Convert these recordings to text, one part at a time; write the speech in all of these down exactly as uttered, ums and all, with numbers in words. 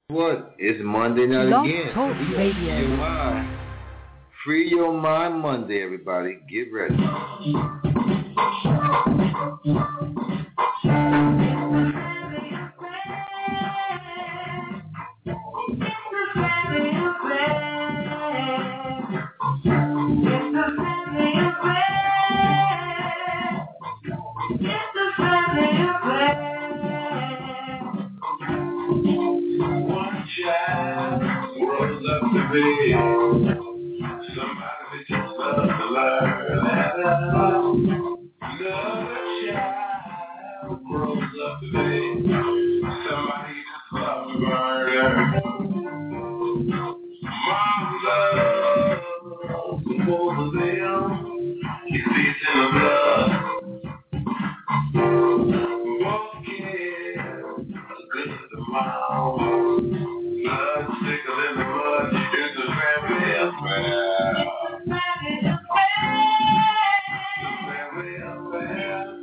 What? It's Monday night Love again. Talk So we Radio. Free your mind. Free your mind Monday, everybody. Get ready. One child grows up to be somebody that just loves to learn. Another child grows up to be somebody just loves to murder. Mom loves the both of them. He sees in the blood. Both kids are good to the mom. Blood sickle in the mud. It's a family affair. It's a family affair.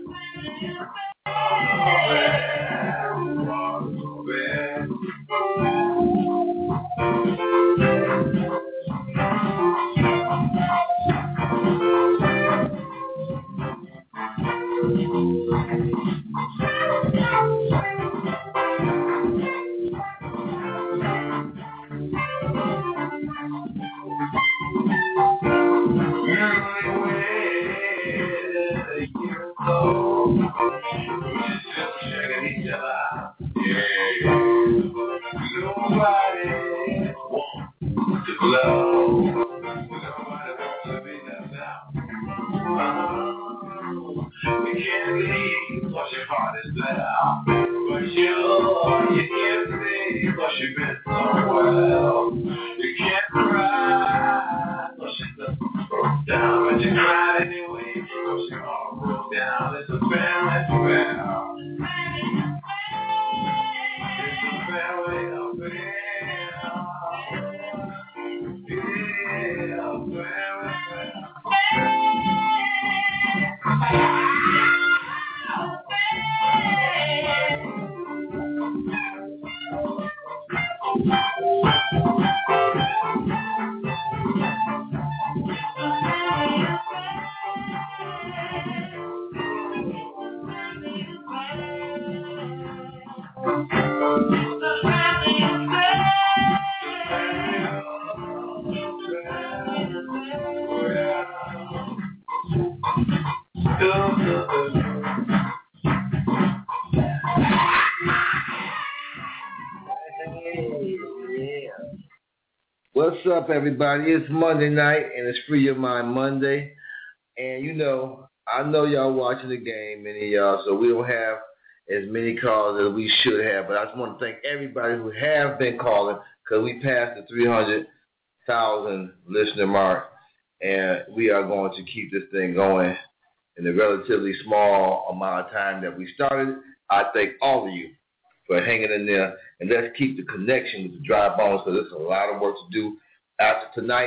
What's up, everybody? It's Monday night, and it's Free Your Mind Monday. And, you know, I know y'all watching the game, many of y'all, so we don't have as many calls as we should have. But I just want to thank everybody who have been calling, because we passed the three hundred thousand listener mark, and we are going to keep this thing going in a relatively small amount of time that we started. I thank all of you for hanging in there, and let's keep the connection with the Dry Bones, because there's a lot of work to do after tonight.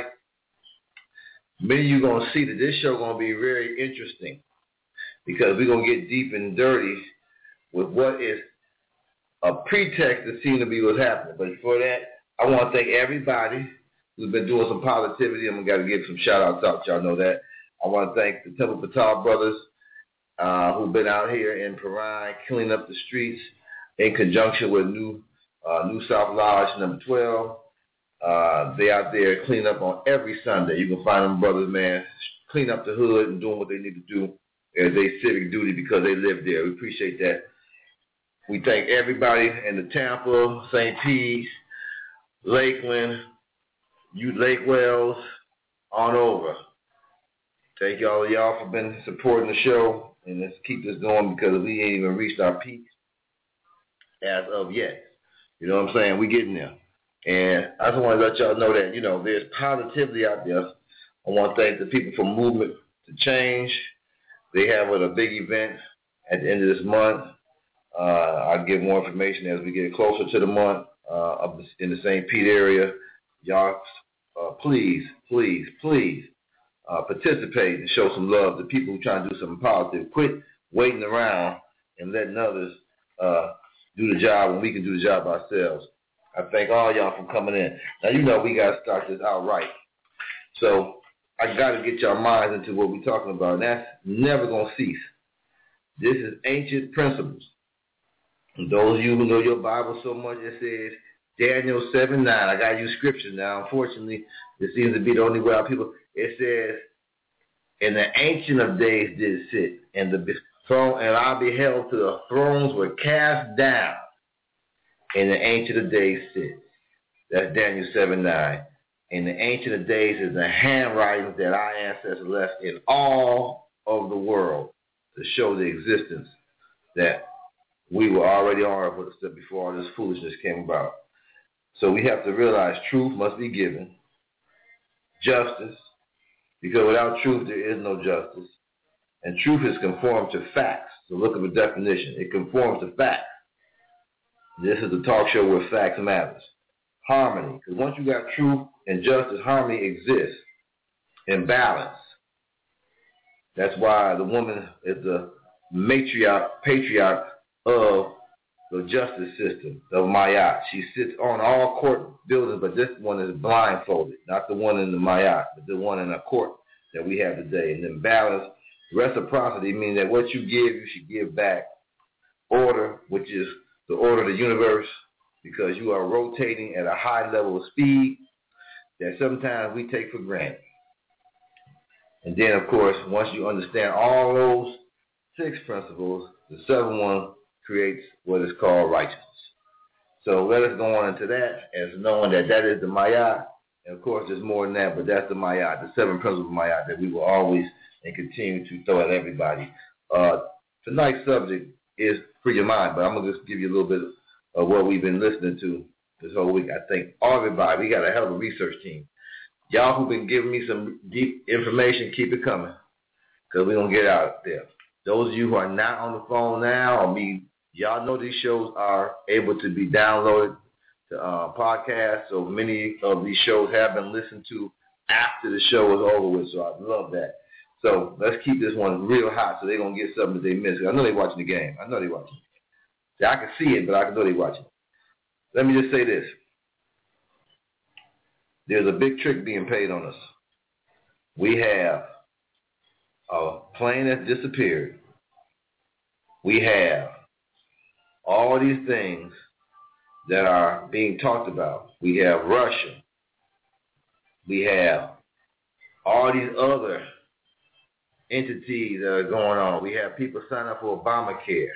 Many of you are going to see that this show is going to be very interesting, because we're going to get deep and dirty with what is a pretext that seems to be what's happening. But before that, I want to thank everybody who's been doing some positivity. I'm going to give some shout-outs out. Y'all know that. I want to thank the Temple Patel brothers uh, who've been out here in Parai cleaning up the streets in conjunction with New uh, New South Lodge number twelve. Uh, they out there cleaning up on every Sunday. You can find them brothers, man, clean up the hood and doing what they need to do as their civic duty because they live there. We appreciate that. We thank everybody in the Tampa, Saint Pete, Lakeland, you Lake Wells, on over. Thank all of y'all for been supporting the show, and let's keep this going because we ain't even reached our peak as of yet. You know what I'm saying? We getting there. And I just want to let y'all know that, you know, there's positivity out there. I want to thank the people from Movement to Change. They have a big event at the end of this month. Uh, I'll give more information as we get closer to the month uh, up in the Saint Pete area. Y'all, uh, please, please, please uh, participate and show some love to people who trying to do something positive. Quit waiting around and letting others uh, do the job when we can do the job ourselves. I thank all y'all for coming in. Now, you know we got to start this out right. So I got to get y'all minds into what we're talking about, and that's never going to cease. This is ancient principles. And those of you who know your Bible so much, it says Daniel seven nine. I got to use scripture now. Unfortunately, it seems to be the only way our people. It says, "In the ancient of days did sit, and the throne, and I beheld till the thrones were cast down. In the ancient of days sit." That's Daniel seven nine. In the ancient of days is the handwritings that our ancestors left in all of the world to show the existence that we were already on with us before all this foolishness came about. So we have to realize truth must be given, justice, because without truth there is no justice. And truth is conformed to facts. So look at the definition. It conforms to facts. This is the talk show where facts matters. Harmony, because once you got truth and justice, harmony exists in balance. That's why the woman is the matriarch, patriarch of the justice system of Mayat. She sits on all court buildings, but this one is blindfolded, not the one in the Mayat, but the one in the court that we have today. And then balance, reciprocity means that what you give, you should give back. Order, which is the order of the universe, because you are rotating at a high level of speed that sometimes we take for granted. And then, of course, once you understand all those six principles, the seventh one creates what is called righteousness. So let us go on into that as knowing that that is the Mayat. And, of course, there's more than that, but that's the Mayat, the seven principles of Mayat that we will always and continue to throw at everybody. Uh, tonight's subject is free your mind, but I'm going to just give you a little bit of what we've been listening to this whole week. I think everybody, we got a hell of a research team. Y'all who've been giving me some deep information, keep it coming, because we're going to get out there. Those of you who are not on the phone now, or me, y'all know these shows are able to be downloaded to uh, podcasts, so many of these shows have been listened to after the show is over with, so I love that. So let's keep this one real hot so they're going to get something that they missed. I know they're watching the game. I know they're watching it. See, I can see it, but I know they're watching it. Let me just say this. There's a big trick being paid on us. We have a plane that disappeared. We have all these things that are being talked about. We have Russia. We have all these other entities that are going on. We have people signing up for Obamacare.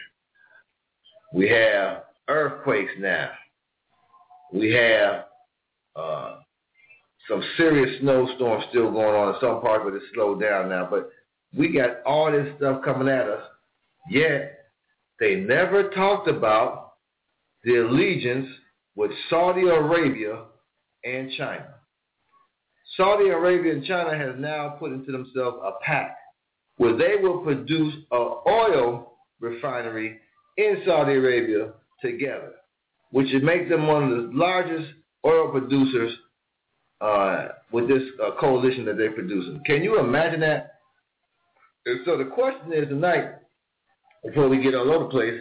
We have earthquakes now. We have uh, some serious snowstorms still going on in some parts, but it's slowed down now. But we got all this stuff coming at us, yet they never talked about the allegiance with Saudi Arabia and China. Saudi Arabia and China has now put into themselves a pact where they will produce an oil refinery in Saudi Arabia together, which would make them one of the largest oil producers uh, with this uh, coalition that they're producing. Can you imagine that? And so the question is tonight, before we get all over the place,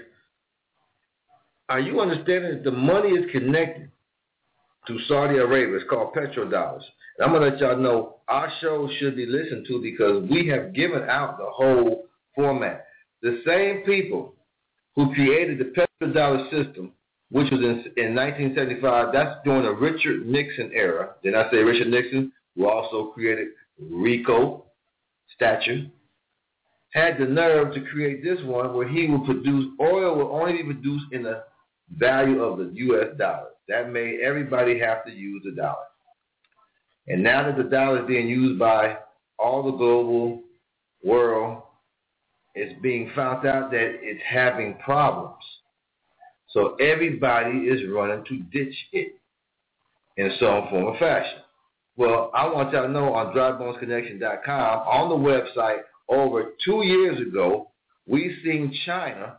are you understanding that the money is connected to Saudi Arabia? It's called petrodollars. And I'm going to let y'all know our show should be listened to because we have given out the whole format. The same people who created the petrodollar system, which was in, in nineteen seventy-five, that's during the Richard Nixon era. Did I say Richard Nixon, who also created RICO statute, had the nerve to create this one where he will produce, oil will only be produced in the value of the U S dollar. That made everybody have to use the dollar. And now that the dollar is being used by all the global world, it's being found out that it's having problems. So everybody is running to ditch it in some form or fashion. Well, I want y'all to know on dry bones connection dot com, on the website, over two years ago, we seen China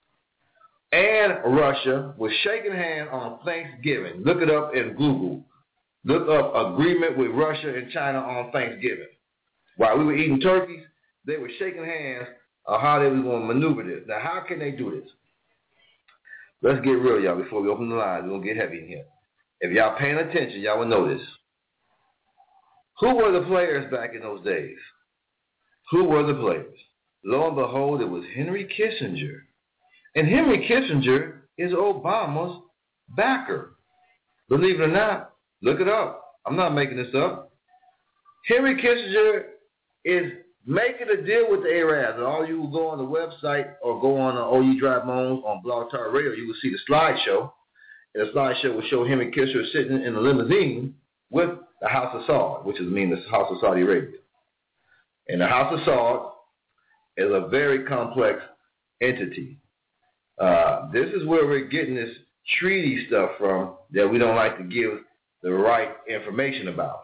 and Russia was shaking hands on Thanksgiving. Look it up in Google. Look up agreement with Russia and China on Thanksgiving. While we were eating turkeys, they were shaking hands on how they were going to maneuver this. Now, how can they do this? Let's get real, y'all, before we open the lines. We're going to get heavy in here. If y'all paying attention, y'all will know this. Who were the players back in those days? Who were the players? Lo and behold, it was Henry Kissinger. And Henry Kissinger is Obama's backer. Believe it or not, look it up. I'm not making this up. Henry Kissinger is making a deal with the Arabs. And all you will go on the website or go on uh, O U Drive Moans on Blog Talk Radio, you will see the slideshow. And the slideshow will show Henry Kissinger sitting in a limousine with the House of Saud, which is mean the House of Saudi Arabia. And the House of Saud is a very complex entity. Uh, this is where we're getting this treaty stuff from that we don't like to give the right information about.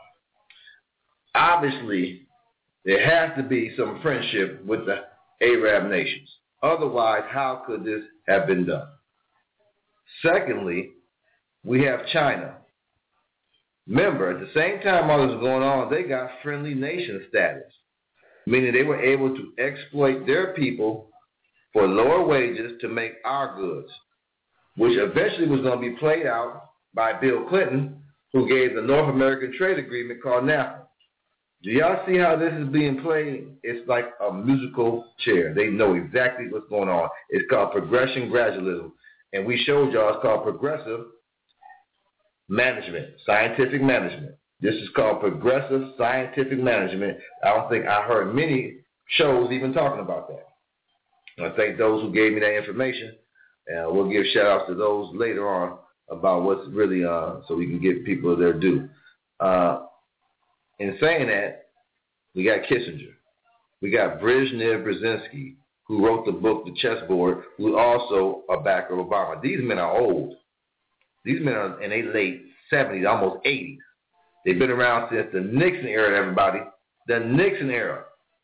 Obviously, there has to be some friendship with the Arab nations. Otherwise, how could this have been done? Secondly, we have China. Remember, at the same time all this was going on, they got friendly nation status, meaning they were able to exploit their people for lower wages to make our goods, which eventually was going to be played out by Bill Clinton, who gave the North American Trade Agreement called NAFTA. Do y'all see how this is being played? It's like a musical chair. They know exactly what's going on. It's called progression gradualism. And we showed y'all it's called progressive management, scientific management. This is called progressive scientific management. I don't think I heard many shows even talking about that. And I thank those who gave me that information. And we'll give shout outs to those later on about what's really uh so we can give people their due. Uh, in saying that, we got Kissinger. We got Brezhnev Brzezinski, who wrote the book, The Chessboard, who's also a backer of Obama. These men are old. These men are in their late seventies, almost eighties. They've been around since the Nixon era, everybody. The Nixon era.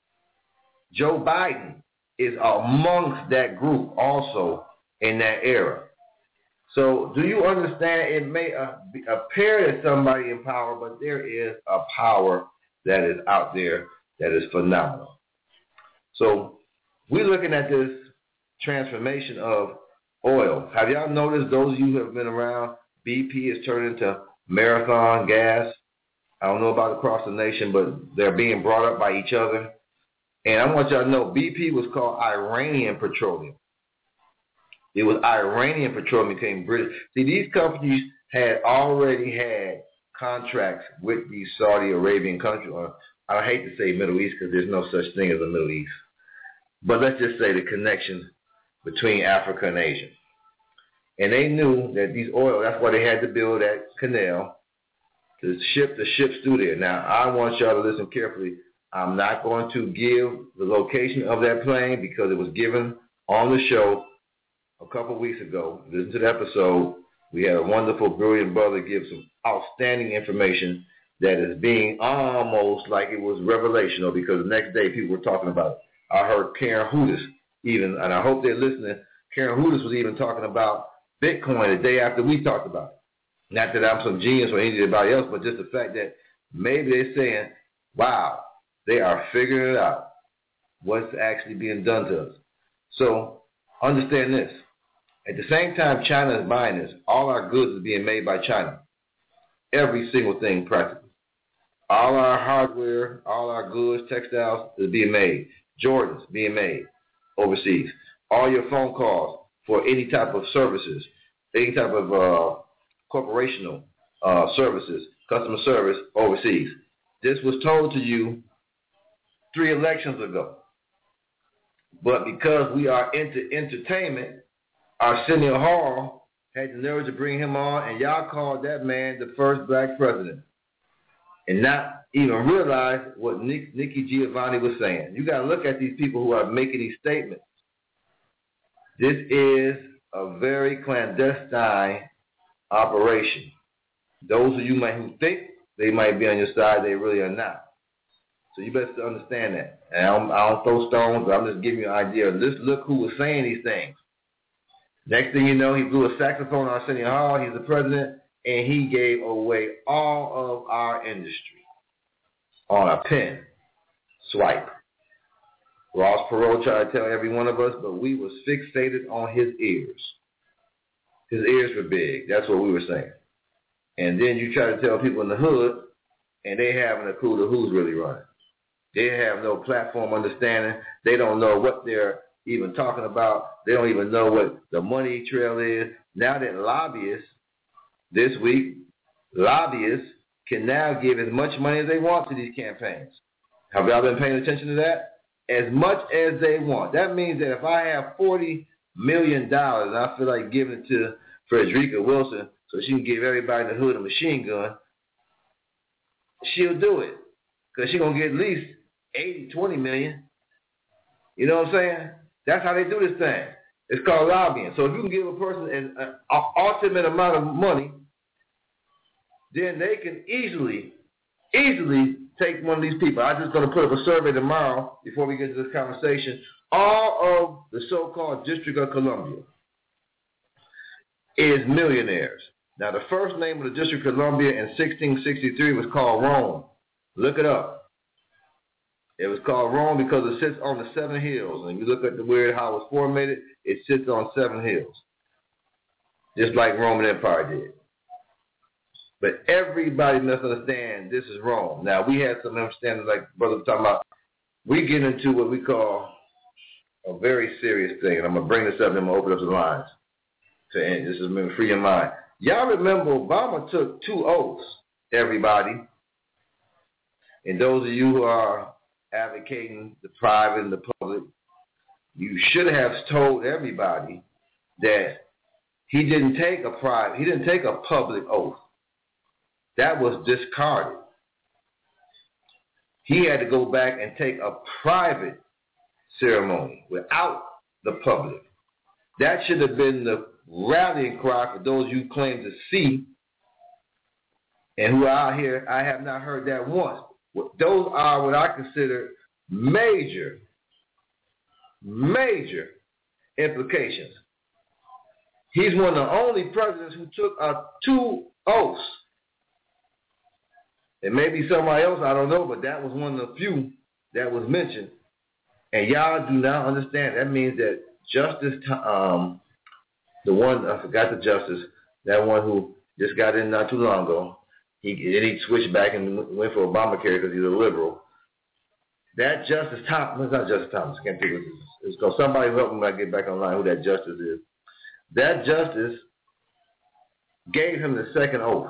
Joe Biden is amongst that group also in that era. So do you understand? It may uh, be, appear that somebody in power, but there is a power that is out there that is phenomenal. So we're looking at this transformation of oil. Have y'all noticed, those of you who have been around, B P is turning into Marathon Gas? I don't know about across the nation, but they're being brought up by each other. And I want y'all to know, B P was called Iranian Petroleum. It was Iranian Petroleum became British. See, these companies had already had contracts with these Saudi Arabian countries. Or I hate to say Middle East because there's no such thing as a Middle East. But let's just say the connection between Africa and Asia. And they knew that these oil, that's why they had to build that canal to ship the ships through there. Now, I want y'all to listen carefully. I'm not going to give the location of that plane because it was given on the show a couple weeks ago. Listen to the episode. We had a wonderful, brilliant brother give some outstanding information that is being almost like it was revelational because the next day people were talking about it. I heard Karen Hudis even, and I hope they're listening. Karen Hudis was even talking about Bitcoin the day after we talked about it. Not that I'm some genius or anybody else, but just the fact that maybe they're saying, wow, they are figuring it out, what's actually being done to us. So understand this. At the same time China is buying this, all our goods is being made by China. Every single thing practically. All our hardware, all our goods, textiles is being made. Jordans being made overseas. All your phone calls for any type of services, any type of uh, corporational uh, services, customer service overseas. This was told to you three elections ago. But because we are into entertainment, Arsenio Hall had the nerve to bring him on, and y'all called that man the first black president. And not even realize what Nick, Nikki Giovanni was saying. You got to look at these people who are making these statements. This is a very clandestine operation. Those of you might who think they might be on your side, they really are not. So you better understand that. And I don't, I don't throw stones, but I'm just giving you an idea. Let's look who was saying these things. Next thing you know, he blew a saxophone on Arsenio Hall. He's the president, and he gave away all of our industry on a pen swipe. Ross Perot tried to tell every one of us, but we was fixated on his ears. His ears were big. That's what we were saying. And then you try to tell people in the hood, and they haven't a clue to who's really running. They have no platform understanding. They don't know what they're even talking about. They don't even know what the money trail is. Now that lobbyists, this week, lobbyists can now give as much money as they want to these campaigns. Have y'all been paying attention to that? As much as they want. That means that if I have forty million dollars and I feel like giving it to Frederica Wilson so she can give everybody in the hood a machine gun, she'll do it because she's going to get at least eighty, twenty million. You know what I'm saying? That's how they do this thing. It's called lobbying. So if you can give a person an, an ultimate amount of money, then they can easily, easily take one of these people. I'm just going to put up a survey tomorrow before we get to this conversation. All of the so-called District of Columbia is millionaires. Now, the first name of the District of Columbia in sixteen sixty-three was called Rome. Look it up. It was called Rome because it sits on the seven hills. And you look at the weird how it was formatted, it sits on seven hills, just like Roman Empire did. But everybody must understand this is Rome. Now, we had some understanding, like Brother was talking about. We get into what we call a very serious thing. And I'm going to bring this up and I'm going to open up the lines. To end. This is free your mind. Y'all remember Obama took two oaths, everybody. And those of you who are advocating the private and the public, you should have told everybody that he didn't take a private, he didn't take a public oath. That was discarded. He had to go back and take a private ceremony without the public. That should have been the rallying cry for those you claim to see and who are out here. I have not heard that once. Those are what I consider major, major implications. He's one of the only presidents who took uh, two oaths. It may be somebody else, I don't know, but that was one of the few that was mentioned. And y'all do not understand. That means that Justice, um, the one, I forgot the justice, that one who just got in not too long ago, he, he switched back and went for Obamacare because he's a liberal. That Justice Thomas, it's not Justice Thomas, I can't think of it. It's called somebody help me when I get back online who that justice is. That justice gave him the second oath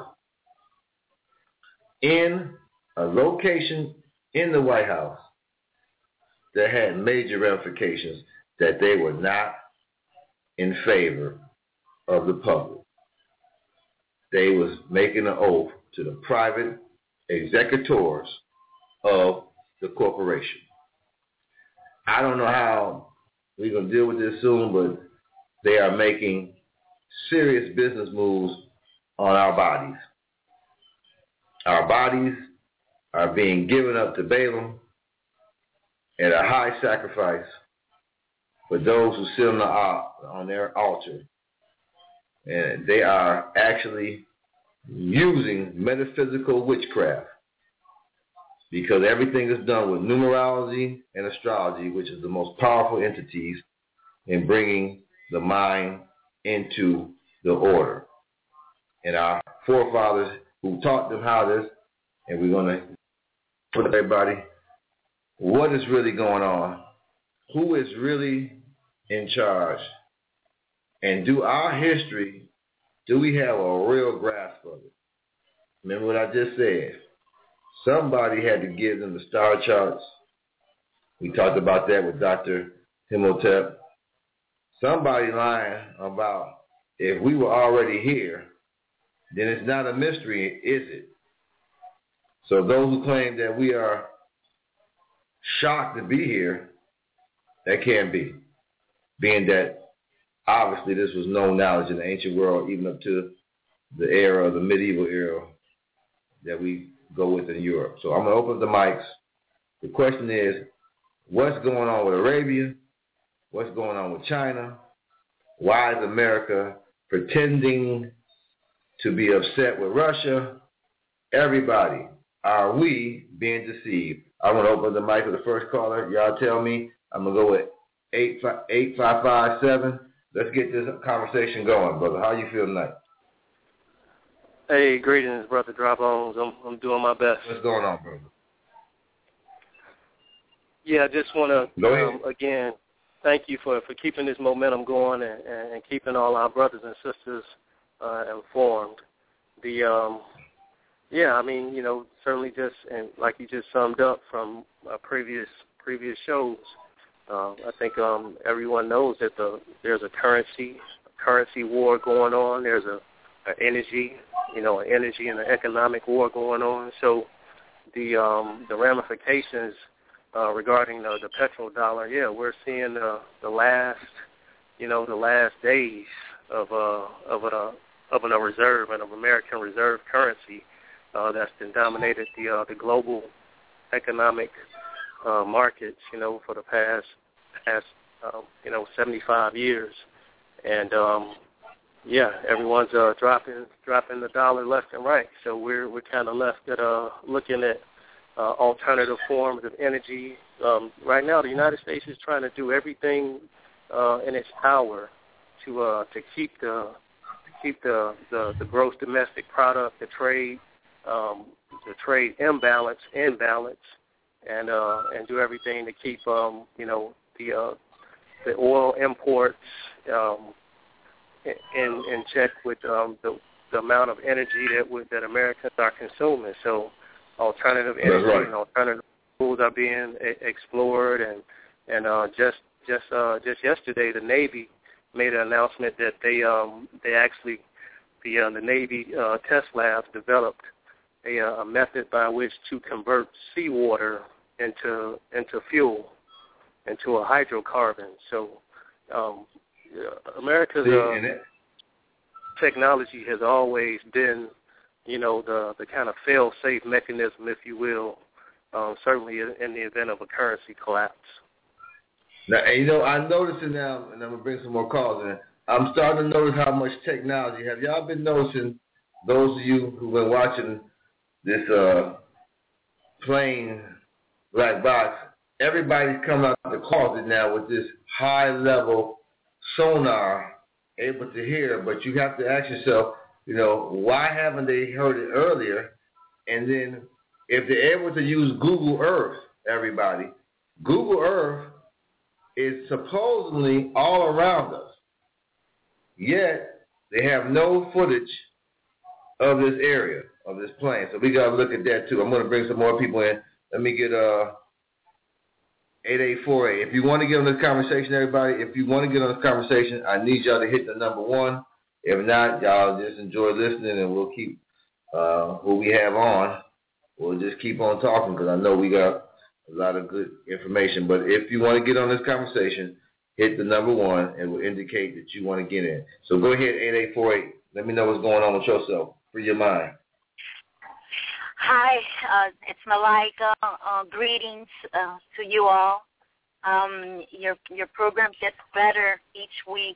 in a location in the White House that had major ramifications that they were not in favor of the public. They was making an oath to the private executors of the corporation. I don't know how we're going to deal with this soon, but they are making serious business moves on our bodies. Our bodies are being given up to Balaam at a high sacrifice for those who sit on, the, on their altar. And they are actually using metaphysical witchcraft because everything is done with numerology and astrology, which is the most powerful entities in bringing the mind into the order. And our forefathers who taught them how this, and we're going to put everybody, what is really going on? Who is really in charge? And do our history, do we have a real grasp of it? Remember what I just said. Somebody had to give them the star charts. We talked about that with Doctor Himotep. Somebody lying about if we were already here, then it's not a mystery, is it? So those who claim that we are shocked to be here, that can't be. Being that obviously this was known knowledge in the ancient world, even up to the era, the medieval era that we go with in Europe. So I'm going to open up the mics. The question is, what's going on with Arabia? What's going on with China? Why is America pretending to be upset with Russia? Everybody, are we being deceived? I want to open the mic for the first caller. Y'all tell me. I'm going to go with eight five five seven. Let's get this conversation going, brother. How you feel tonight? Hey, greetings, Brother Drop Bones. I'm I'm doing my best. What's going on, brother? Yeah, I just want to, um, again, thank you for, for keeping this momentum going and, and keeping all our brothers and sisters uh, informed. The, um, yeah, I mean, you know, certainly just, and like you just summed up from uh, previous previous shows, uh, I think um, everyone knows that the there's a currency a currency war going on. There's a, a energy, you know, an energy and an economic war going on. So the um, the ramifications uh, regarding the, the petrodollar, yeah, we're seeing uh, the last, you know, the last days of uh, of a of a reserve and of American reserve currency uh, that's been dominated the uh, the global economic uh, markets, you know, for the past past uh, you know seventy-five years, and um, yeah, everyone's uh, dropping dropping the dollar left and right. So we're we're kind of left at uh, looking at uh, alternative forms of energy. Um, right now, the United States is trying to do everything uh, in its power to uh, to keep the to keep the, the, the gross domestic product, the trade um, the trade imbalance in balance, and uh, and do everything to keep um, you know the uh, the oil imports um, in in check with um, the the amount of energy that we, that Americans are consuming. So alternative energy right. and alternative fuels are being a- explored, and and uh, just just uh, just yesterday the Navy made an announcement that they um, they actually the uh, the Navy uh, test labs developed a, a method by which to convert seawater into into fuel, into a hydrocarbon. So um, America's uh, technology has always been, you know, the the kind of fail-safe mechanism, if you will, um, certainly in the event of a currency collapse. Now, and you know, I'm noticing now, and I'm going to bring some more calls in, I'm starting to notice how much technology. Have y'all been noticing, those of you who've been watching this uh, plain black box, everybody's coming out of the closet now with this high-level sonar, able to hear, but you have to ask yourself, you know, why haven't they heard it earlier? And then if they're able to use Google Earth, everybody, Google Earth is supposedly all around us, yet they have no footage of this area, of this plane. So we got to look at that too. I'm going to bring some more people in. Let me get uh, eight eight four eight. If you want to get on this conversation, everybody, if you want to get on this conversation, I need y'all to hit the number one. If not, y'all just enjoy listening, and we'll keep uh, who we have on. We'll just keep on talking because I know we got a lot of good information. But if you want to get on this conversation, hit the number one, and we'll indicate that you want to get in. So go ahead, eight eight four eight. Let me know what's going on with yourself. Free your mind. Hi, uh, it's Malaika. Uh, greetings uh, to you all. Um, your your program gets better each week.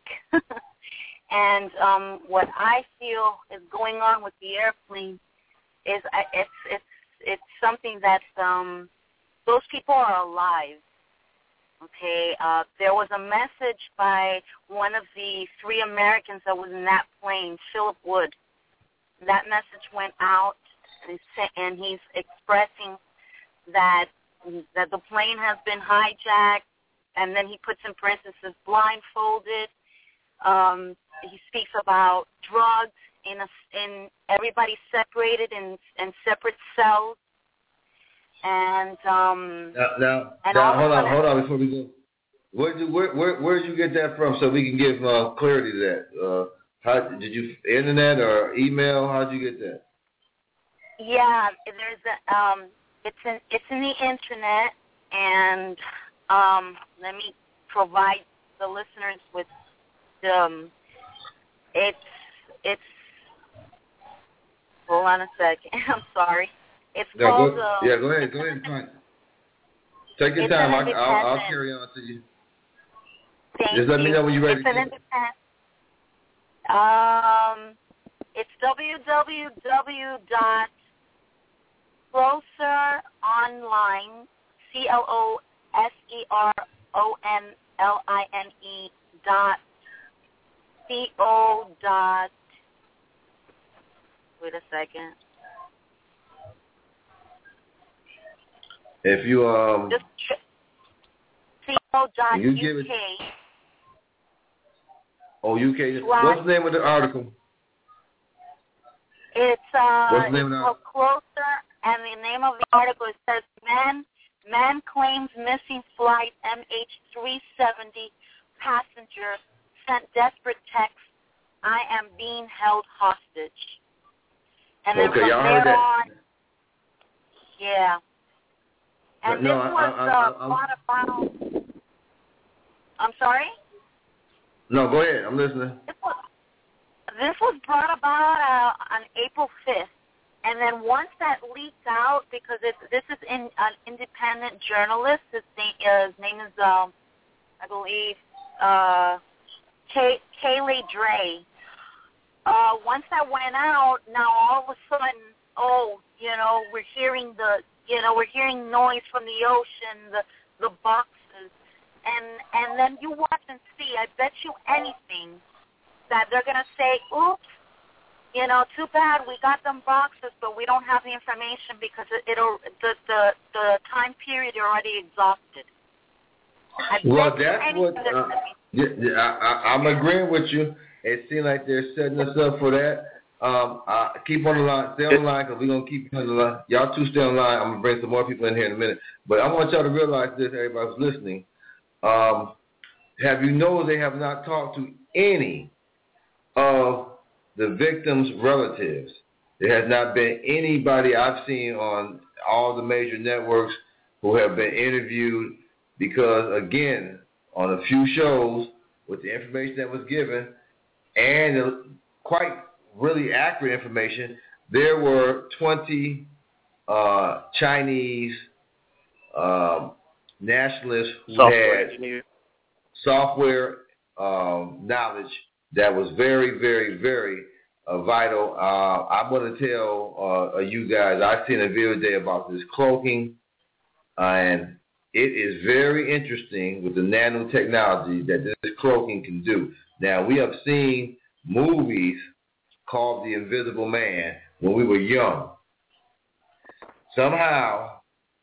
And um, what I feel is going on with the airplane is I, it's it's it's something that um, those people are alive. Okay, uh, there was a message by one of the three Americans that was in that plane, Philip Wood. That message went out, and he's expressing that that the plane has been hijacked, and then he puts in parentheses blindfolded. Um, he speaks about drugs in a, in everybody separated in in separate cells, and um. Now, now, and now hold on, hold on before we go. Where did where where where did you get that from? So we can give uh, clarity to that. Uh, how did you internet or email? How did you get that? Yeah, there's a um. It's in it's in the internet, and um. Let me provide the listeners with um. It's it's. Hold on a second. I'm sorry. It's yeah, called. Go, Uh, yeah, go ahead. Go ahead. Fine. Take your time. I, I'll, I'll carry on to you. Thank Just let you. me know when you're ready. It's an independent. Um, it's w w w dot closer online c l o s e r o n l i n e dot c o dot Wait a second. If you um. Just C O dot U K. Oh, U K. What's the name of the article? It's uh, What's the name it's of the called Closer, and the name of the article it says man man claims missing flight M H three seventy passenger sent desperate text, I am being held hostage. And then okay, from y'all there heard that. on, yeah. And no, this I, was I, I, uh, brought about. I'm sorry. No, go ahead. I'm listening. This was, this was brought about uh, on April fifth. And then once that leaked out, because it, this is in, an independent journalist, his name, uh, his name is, um, I believe, uh, Kay, Kayleigh Dray. Uh, once that went out, now all of a sudden, oh, you know, we're hearing the, you know, we're hearing noise from the ocean, the the boxes, and and then you watch and see. I bet you anything that they're gonna say, oops. You know, too bad we got them boxes, but we don't have the information because it, it'll the, the the time period already exhausted. I well, that's what uh, yeah, yeah, I, I, I'm agreeing with you. It seems like they're setting us up for that. Um, uh, keep on the line, stay on the line, because we're gonna keep on the line. Y'all two stay on the line. I'm gonna bring some more people in here in a minute, but I want y'all to realize this. Everybody who's listening, um, have you know they have not talked to any of the victims' relatives. There has not been anybody I've seen on all the major networks who have been interviewed because, again, on a few shows with the information that was given and uh, quite really accurate information, there were twenty uh, Chinese um, nationalists who software had engineer. software um, knowledge that was very, very, very uh, vital. Uh, I'm going to tell uh, you guys, I've seen a video today about this cloaking, uh, and it is very interesting with the nanotechnology that this cloaking can do. Now, we have seen movies called The Invisible Man when we were young. Somehow,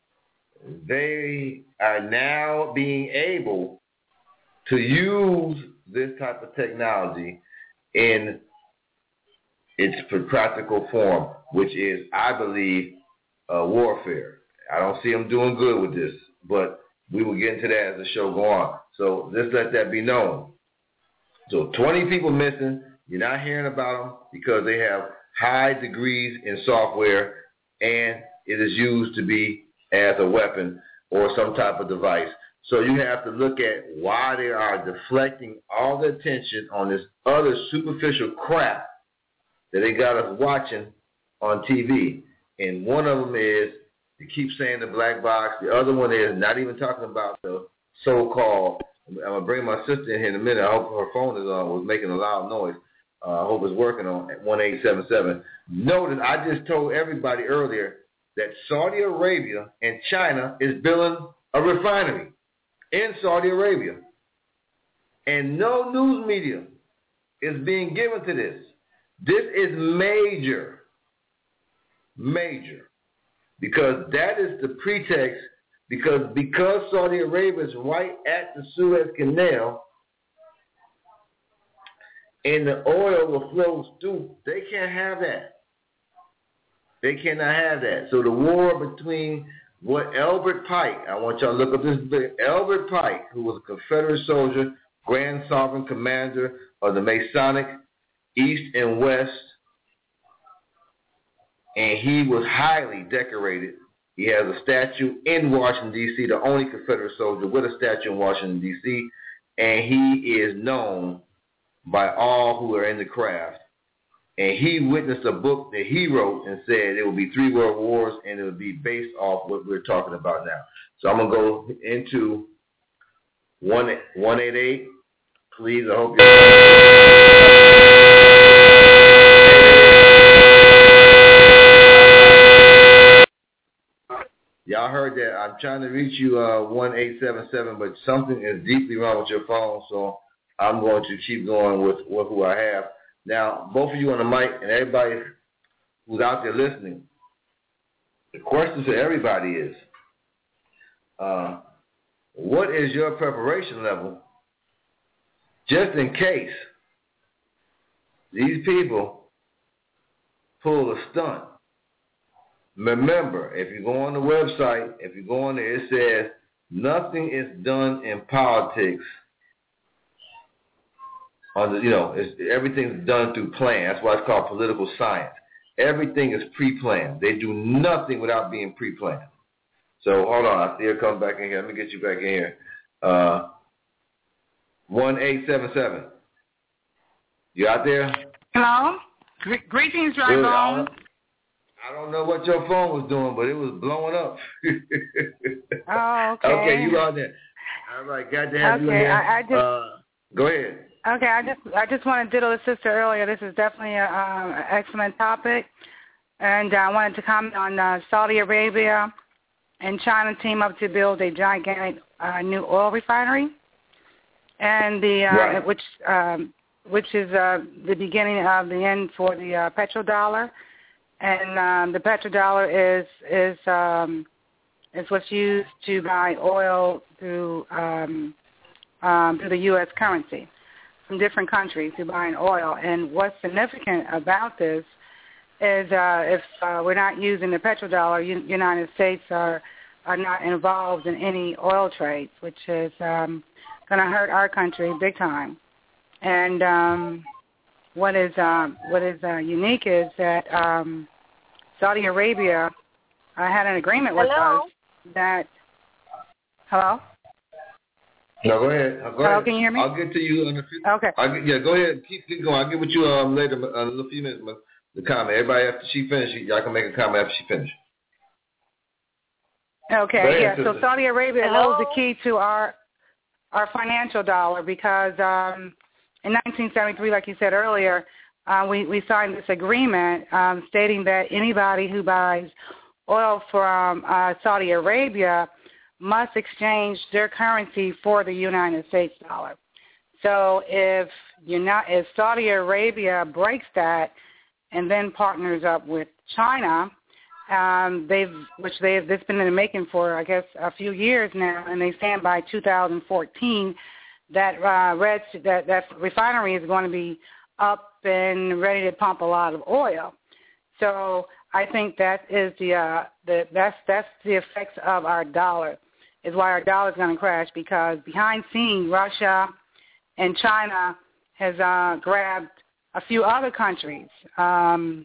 they are now being able to use this type of technology in its practical form, which is, I believe, uh, warfare. I don't see them doing good with this, but we will get into that as the show go on. So let's let that be known. So twenty people missing. You're not hearing about them because they have high degrees in software, and it is used to be as a weapon or some type of device. So you have to look at why they are deflecting all the attention on this other superficial crap that they got us watching on T V. And one of them is, you keep saying the black box. The other one is not even talking about the so-called, I'm going to bring my sister in here in a minute. I hope her phone is on, was making a loud noise. Uh, I hope it's working on one eight seven seven. Notice I just told everybody earlier that Saudi Arabia and China is building a refinery in Saudi Arabia. And no news media is being given to this. This is major, major, because that is the pretext, because because Saudi Arabia is right at the Suez Canal and the oil will flow through, they can't have that. They cannot have that. So the war between what Albert Pike, I want y'all to look up this bit, Albert Pike, who was a Confederate soldier, Grand Sovereign Commander of the Masonic East and West, and he was highly decorated. He has a statue in Washington, D C, the only Confederate soldier with a statue in Washington, D C, and he is known by all who are in the craft. And he witnessed a book that he wrote and said it would be three world wars, and it would be based off what we're talking about now. So I'm going to go into one eighty-eight. Please, I hope you're... Y'all heard that. I'm trying to reach you, uh, one eight seven seven, but something is deeply wrong with your phone, so I'm going to keep going with, with who I have. Now, both of you on the mic and everybody who's out there listening, the question to everybody is, uh, what is your preparation level just in case these people pull a stunt? Remember, if you go on the website, if you go on there, it says nothing is done in politics. On the, you know, it's, everything's done through plan. That's why it's called political science. Everything is pre-planned. They do nothing without being pre-planned. So hold on, I see her come back in here. Let me get you back in here. Uh, one eight seven seven. You out there? Hello. Gre- greetings, Dry Good. Bone. I don't, I don't know what your phone was doing, but it was blowing up. Oh, okay. Okay, you out there. All right, glad to have okay, you in here. I, I just, uh, go ahead. Okay, I just I just want to diddle the sister earlier. This is definitely an um, excellent topic. And uh, I wanted to comment on uh, Saudi Arabia and China team up to build a gigantic uh, new oil refinery, and the uh, right. which um, which is uh, the beginning of the end for the uh, petrodollar. And um, the petrodollar is is um, is what's used to buy oil through um, um, through the U S currency from different countries who buying oil. And what's significant about this is uh, if uh, we're not using the petrodollar, U- United States are are not involved in any oil trades, which is um, going to hurt our country big time. And um, what is um, what is uh, unique is that um, Saudi Arabia uh, had an agreement with Hello? us that. Hello. No, go ahead. Go Hello, ahead. can you hear me? I'll get to you in a few. Okay. I'll get, yeah, go ahead. Keep, keep going. I'll get with you um, later in a little few minutes. The comment. Everybody after she finishes, y'all can make a comment after she finishes. Okay. Ahead, Yeah. sister. So Saudi Arabia Hello? holds the key to our our financial dollar because um, in nineteen seventy-three, like you said earlier, uh, we we signed this agreement um, stating that anybody who buys oil from uh, Saudi Arabia must exchange their currency for the United States dollar. So if you're not, if Saudi Arabia breaks that and then partners up with China, um, they've which they've this been in the making for I guess a few years now, and they stand by two thousand fourteen that uh, red that that refinery is going to be up and ready to pump a lot of oil. So I think that is the uh, the that's that's the effects of our dollar. Is why our dollar is going to crash because behind scenes, Russia and China has uh, grabbed a few other countries, um,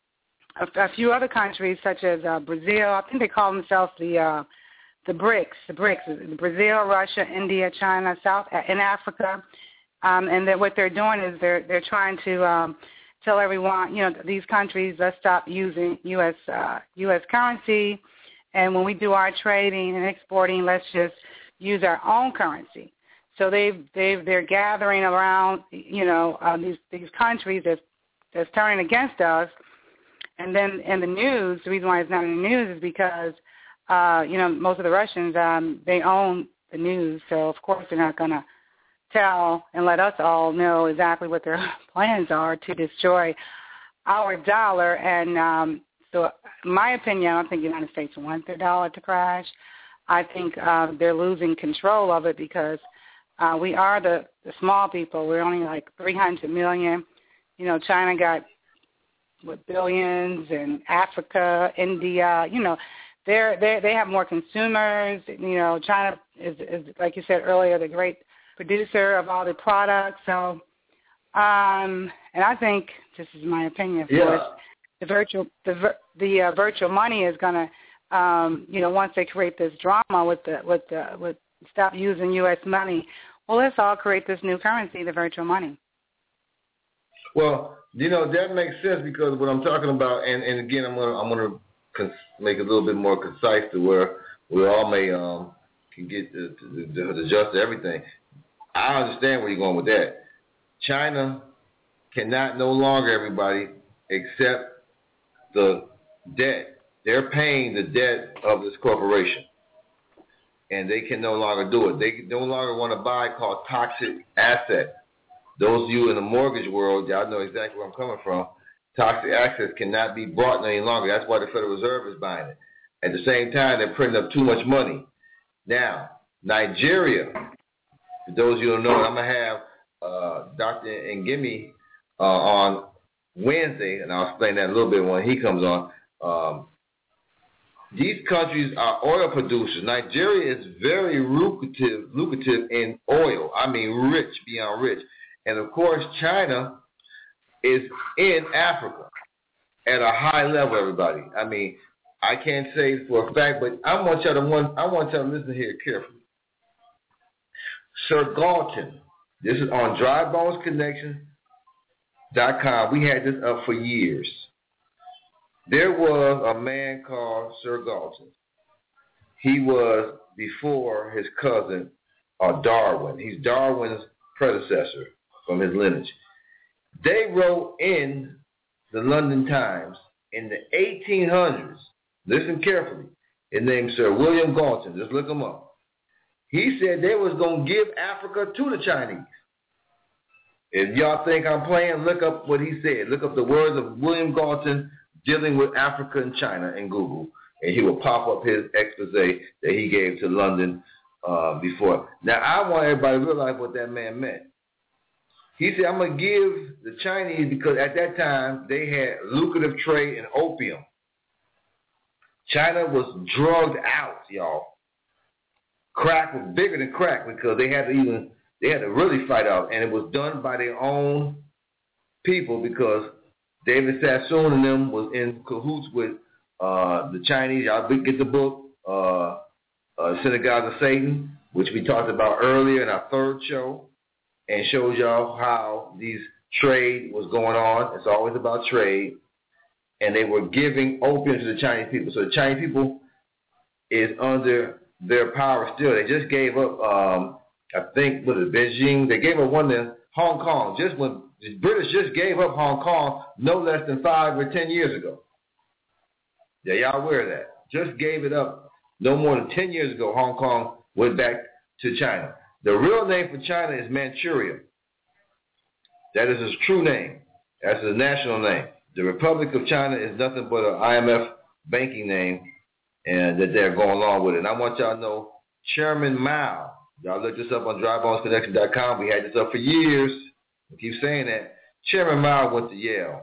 a, a few other countries such as uh, Brazil. I think they call themselves the uh, the BRICS, the BRICS, Brazil, Russia, India, China, South and Africa. Um, and that what they're doing is they're they're trying to um, tell everyone, you know, these countries, let's stop using U S uh, U S currency. And when we do our trading and exporting, let's just use our own currency. So they've they've they're gathering around, you know, uh, these these countries that's that's turning against us. And then in the news, the reason why it's not in the news is because, uh, you know, most of the Russians um, they own the news, so of course they're not going to tell and let us all know exactly what their plans are to destroy our dollar. And um, so, in my opinion, I don't think the United States wants their dollar to crash. I think uh, they're losing control of it because uh, we are the, the small people. We're only like three hundred million. You know, China got what, billions, and Africa, India. You know, they're they they have more consumers. You know, China is, is like you said earlier, the great producer of all the products. So, um, and I think this is my opinion. Of yeah. course, the virtual the the uh, virtual money is going to, um, you know, once they create this drama with the with the with stop using U S money, well, let's all create this new currency, the virtual money. Well, you know that makes sense because what I'm talking about, and, and again, I'm gonna I'm gonna cons- make it a little bit more concise to where we all may um can get to, to, to, to adjust to everything. I understand where you're going with that. China cannot no longer, everybody, accept the debt. They're paying the debt of this corporation, and they can no longer do it. They no longer want to buy called toxic asset. Those of you in the mortgage world, y'all know exactly where I'm coming from. toxic assets cannot be brought any longer. That's why the Federal Reserve is buying it. At the same time, they're printing up too much money. Now, Nigeria, for those of you who don't know, I'm going to have uh, Doctor Ngemi uh, on Wednesday, and I'll explain that a little bit when he comes on. Um, these countries are oil producers. Nigeria is very lucrative, lucrative in oil. I mean, rich beyond rich. And, of course, China is in Africa at a high level, everybody. I mean, I can't say for a fact, but I want y'all to one, I want y'all to listen here carefully. Sir Galton, this is on dry bones connection dot com. We had this up for years. There was a man called Sir Galton. He was before his cousin, uh, Darwin. He's Darwin's predecessor from his lineage. They wrote in the London Times in the eighteen hundreds, listen carefully, his name's Sir William Galton, just look him up. He said they was going to give Africa to the Chinese. If y'all think I'm playing, look up what he said. Look up the words of William Galton dealing with Africa and China in Google, and he will pop up his expose that he gave to London uh, before. Now, I want everybody to realize what that man meant. He said, I'm going to give the Chinese, because at that time, they had lucrative trade in opium. China was drugged out, y'all. Crack was bigger than crack because they had to even, they had to really fight out. And it was done by their own people because David Sassoon and them was in cahoots with uh, the Chinese. Y'all get the book, uh, uh, Synagogue of Satan, which we talked about earlier in our third show, and shows y'all how these trade was going on. It's always about trade. And they were giving opium to the Chinese people. So the Chinese people is under their power still. They just gave up, um, I think, what is it, Beijing? They gave up one in Hong Kong. Just when the British just gave up Hong Kong no less than five or ten years ago. Yeah, y'all aware of that. Just gave it up no more than ten years ago. Hong Kong went back to China. The real name for China is Manchuria. That is his true name. That's his national name. The Republic of China is nothing but an I M F banking name, and that they're going along with it. And I want y'all to know Chairman Mao. Y'all look this up on dry bones connection dot com. We had this up for years. I keep saying that. Chairman Mao went to Yale,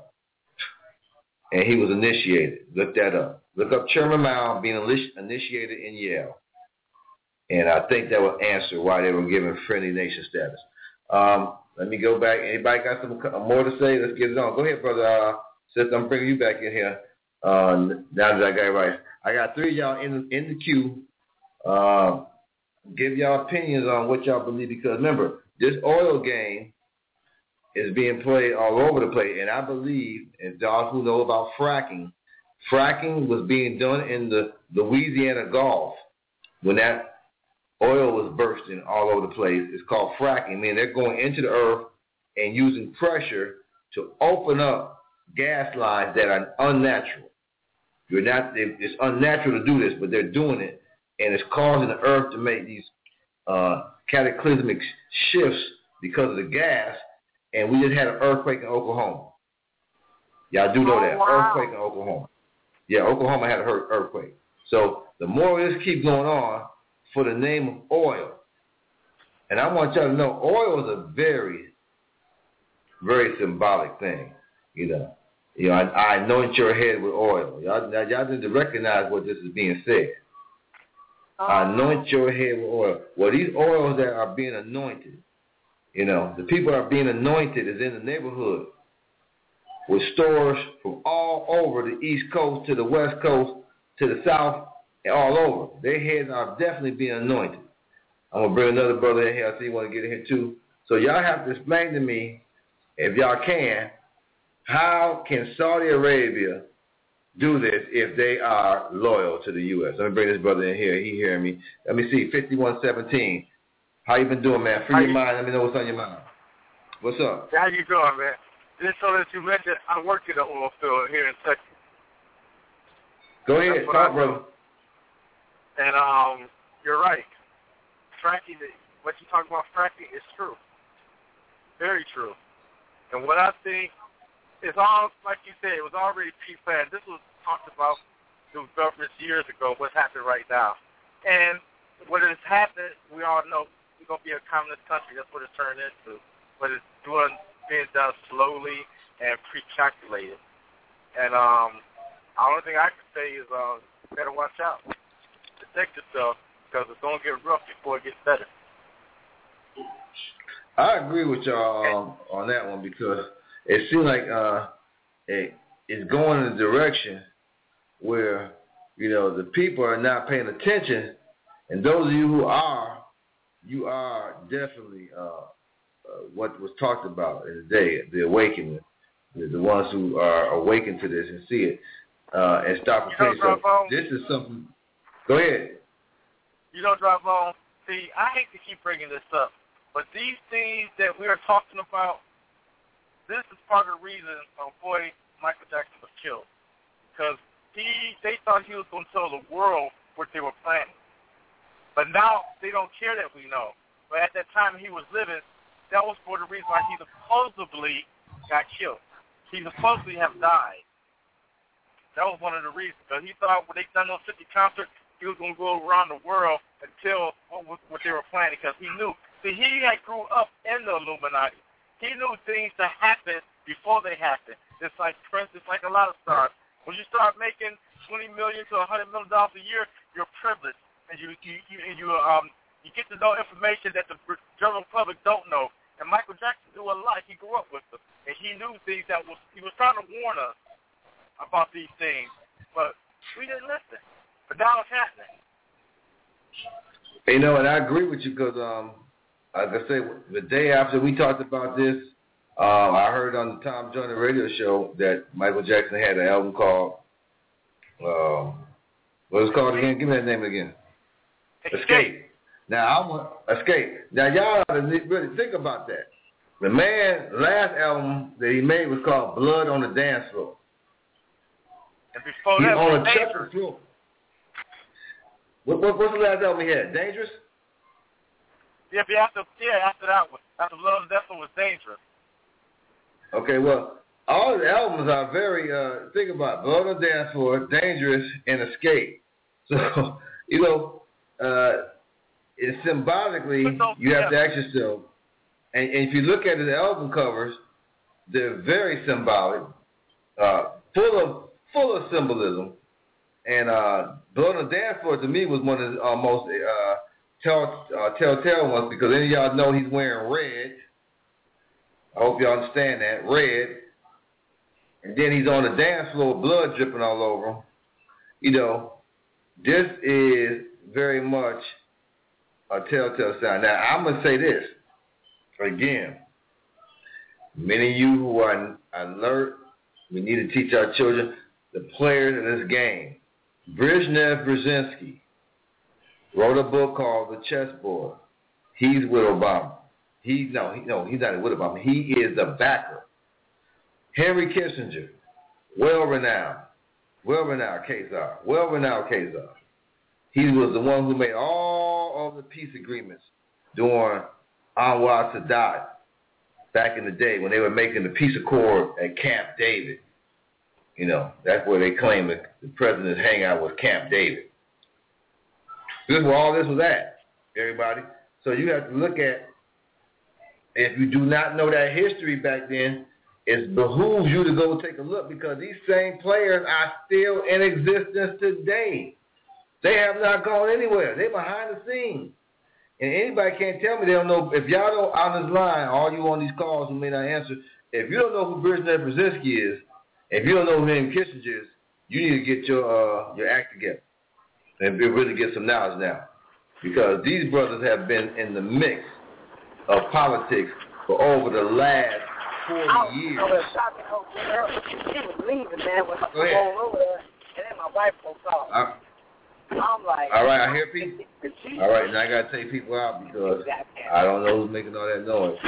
and he was initiated. Look that up. Look up Chairman Mao being initiated in Yale. And I think that will answer why they were given friendly nation status. Um, let me go back. Anybody got some more to say? Let's get it on. Go ahead, brother. Uh, Sister, I'm bringing you back in here. Uh, now that I got it right. I got three of y'all in, in the queue. Uh, give y'all opinions on what y'all believe, because remember, this oil game is being played all over the place. And I believe, and those who know about fracking, fracking was being done in the Louisiana Gulf when that oil was bursting all over the place. It's called fracking. I mean, they're going into the earth and using pressure to open up gas lines that are unnatural. You're not. It's unnatural to do this, but they're doing it, and it's causing the earth to make these uh, cataclysmic shifts because of the gas. And we just had an earthquake in Oklahoma. Y'all do know oh, that wow. earthquake in Oklahoma. Yeah, Oklahoma had an earthquake. So the more this keeps going on, for the name of oil, and I want y'all to know, oil is a very, very symbolic thing. You know, you know, I, I anoint your head with oil. Y'all, y'all need to recognize what this is being said. Oh. I anoint your head with oil. Well, these oils that are being anointed, you know, the people that are being anointed is in the neighborhood with stores from all over the East Coast to the West Coast to the South and all over. Their heads are definitely being anointed. I'm going to bring another brother in here. I see you want to get in here too. So y'all have to explain to me, if y'all can, how can Saudi Arabia do this if they are loyal to the U S? Let me bring this brother in here. He hearing me. Let me see, fifty-one seventeen. How you been doing, man? Free your mind. Let me know what's on your mind. What's up? How you doing, man? Just so that you mentioned, I work in the oil field here in Texas. Go ahead, talk, brother. And um, you're right. Fracking, what you talk about fracking is true. Very true. And what I think it's all, like you said, it was already pre-planned. This was talked about through governments years ago, what's happening right now. And what has happened, we all know we're going to be a communist country. That's what it's turned into. But it's doing, being done slowly and pre-calculated. And um, the only thing I can say is uh, better watch out. Protect yourself because it's going to get rough before it gets better. I agree with y'all um, on that one because it seems like uh, it, it's going in a direction where, you know, the people are not paying attention, and those of you who are, you are definitely uh, uh, what was talked about in the day, the awakening, the, the ones who are awakened to this and see it uh, and stop the pace. So this is something. Go ahead. You know, Dravon, see, I hate to keep bringing this up, but these things that we are talking about, this is part of the reason my boy Michael Jackson was killed. Because he, they thought he was going to tell the world what they were planning. But now they don't care that we know. But at that time he was living, that was for the reason why he supposedly got killed. He supposedly have died. That was one of the reasons. Because he thought when they done those fifty concerts, he was going to go around the world and tell what, what they were planning. Because he knew. See, he had grew up in the Illuminati. He knew things that happened before they happened. It's like Prince, it's like a lot of stars. When you start making twenty million to a hundred million dollars a year, you're privileged, and you you you, you um you get to know information that the general public don't know. And Michael Jackson knew a lot. He grew up with them, and he knew things that was he was trying to warn us about these things, but we didn't listen. But now it's happening. You know, and I agree with you because um, like I say, the day after we talked about this. Uh, I heard on the Tom Joyner radio show that Michael Jackson had an album called, um, what was it called again? Give me that name again. Escape. Escape. Now, I want Escape. Now, y'all ought to really think about that. The man's last album that he made was called Blood on the Dance Floor. And before He's that, on a Dangerous. checkered floor. What, what, what's the last album he had? Dangerous? Yeah, but after, yeah, after that one. After Blood on the Dance Floor was Dangerous. Okay, well, all the albums are very, uh, think about it, Blood on the Dance Floor, Dangerous, and Escape. So, you know, uh, it's symbolically, you have to ask yourself, and, and if you look at the album covers, they're very symbolic, uh, full of full of symbolism. And uh, Blood on the Dance Floor, to me, was one of the uh, most uh, tell, uh, telltale ones because any of y'all know he's wearing red. I hope you understand that. Red. And then he's on the dance floor, blood dripping all over him. You know, this is very much a telltale sign. Now, I'm going to say this. Again, many of you who are alert, we need to teach our children the players in this game. Brezhnev Brzezinski wrote a book called The Chessboard. He's with Obama. He no, he, no, he's not with Obama. He is the backer. Henry Kissinger, well-renowned, well-renowned Khazar, well-renowned Khazar. He was the one who made all of the peace agreements during Anwar Sadat back in the day when they were making the peace accord at Camp David. You know, that's where they claim that the president's hangout was Camp David. This is where all this was at, everybody. So you have to look at, if you do not know that history back then, it behooves you to go take a look because these same players are still in existence today. They have not gone anywhere. They're behind the scenes. And anybody can't tell me they don't know. If y'all don't on this line, all you on these calls who may not answer, if you don't know who Brezhnev Brzezinski is, if you don't know who Henry Kissinger is, you need to get your uh, your act together and really get some knowledge now. Because these brothers have been in the mix of politics for over the last forty years. I was shopping over there. She was leaving, man, with her Go ahead. phone over there, and then my wife was off. I, I'm like, all right, I hear people. All right, now I got to take people out because I don't know who's making all that noise.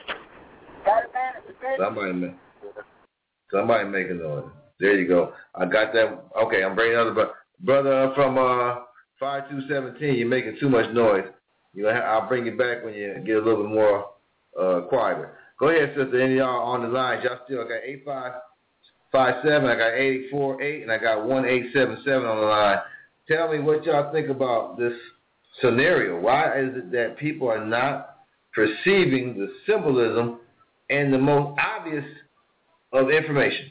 Somebody, make, somebody making noise. There you go. I got that. Okay, I'm bringing another brother. Brother from uh, five two one seven, you're making too much noise. You know, I'll bring you back when you get a little bit more uh, quieter. Go ahead, sister. Any of y'all on the line? Y'all still, I got eight five five seven, I got eight four eight, and I got one eight seven seven on the line. Tell me what y'all think about this scenario. Why is it that people are not perceiving the symbolism and the most obvious of information?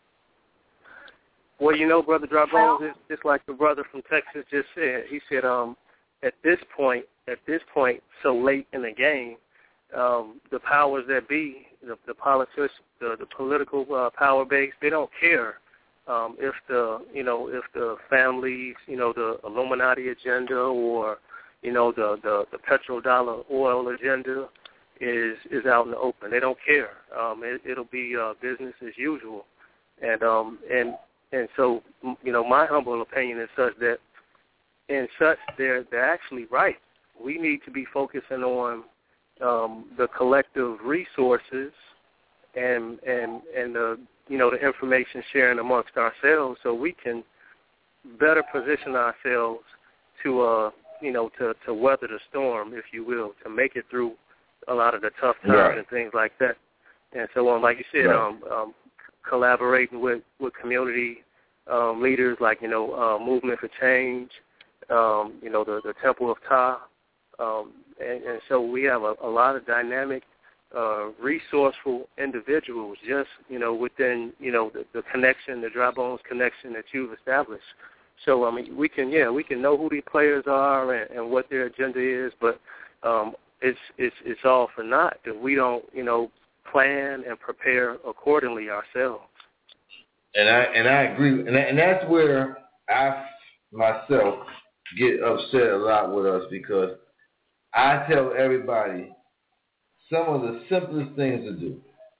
Well, you know, Brother Drabone, it's just like the brother from Texas just said. He said, um, at this point, at this point, so late in the game, um, the powers that be, the, the politics, the, the political uh, power base, they don't care um, if the, you know, if the families, you know, the Illuminati agenda or, you know, the the, the petrodollar oil agenda is is out in the open. They don't care. Um, it, it'll be uh, business as usual, and um, and and so, you know, my humble opinion is such that, in such, they're they're actually right. We need to be focusing on um, the collective resources and and and the you know the information sharing amongst ourselves, so we can better position ourselves to uh you know to, to weather the storm, if you will, to make it through a lot of the tough times right. and things like that. And so, um, like you said, right. um, um, collaborating with with community um, leaders like you know uh, Movement for Change, um, you know the the Temple of Ta, um, and, and so we have a, a lot of dynamic. Uh, resourceful individuals, just you know, within you know the, the connection, the dry bones connection that you've established. So I mean, we can yeah, we can know who these players are and, and what their agenda is, but um, it's it's it's all for naught if we don't you know plan and prepare accordingly ourselves. And I and I agree, and, and that's where I myself get upset a lot with us, because I tell everybody, some of the simplest things to do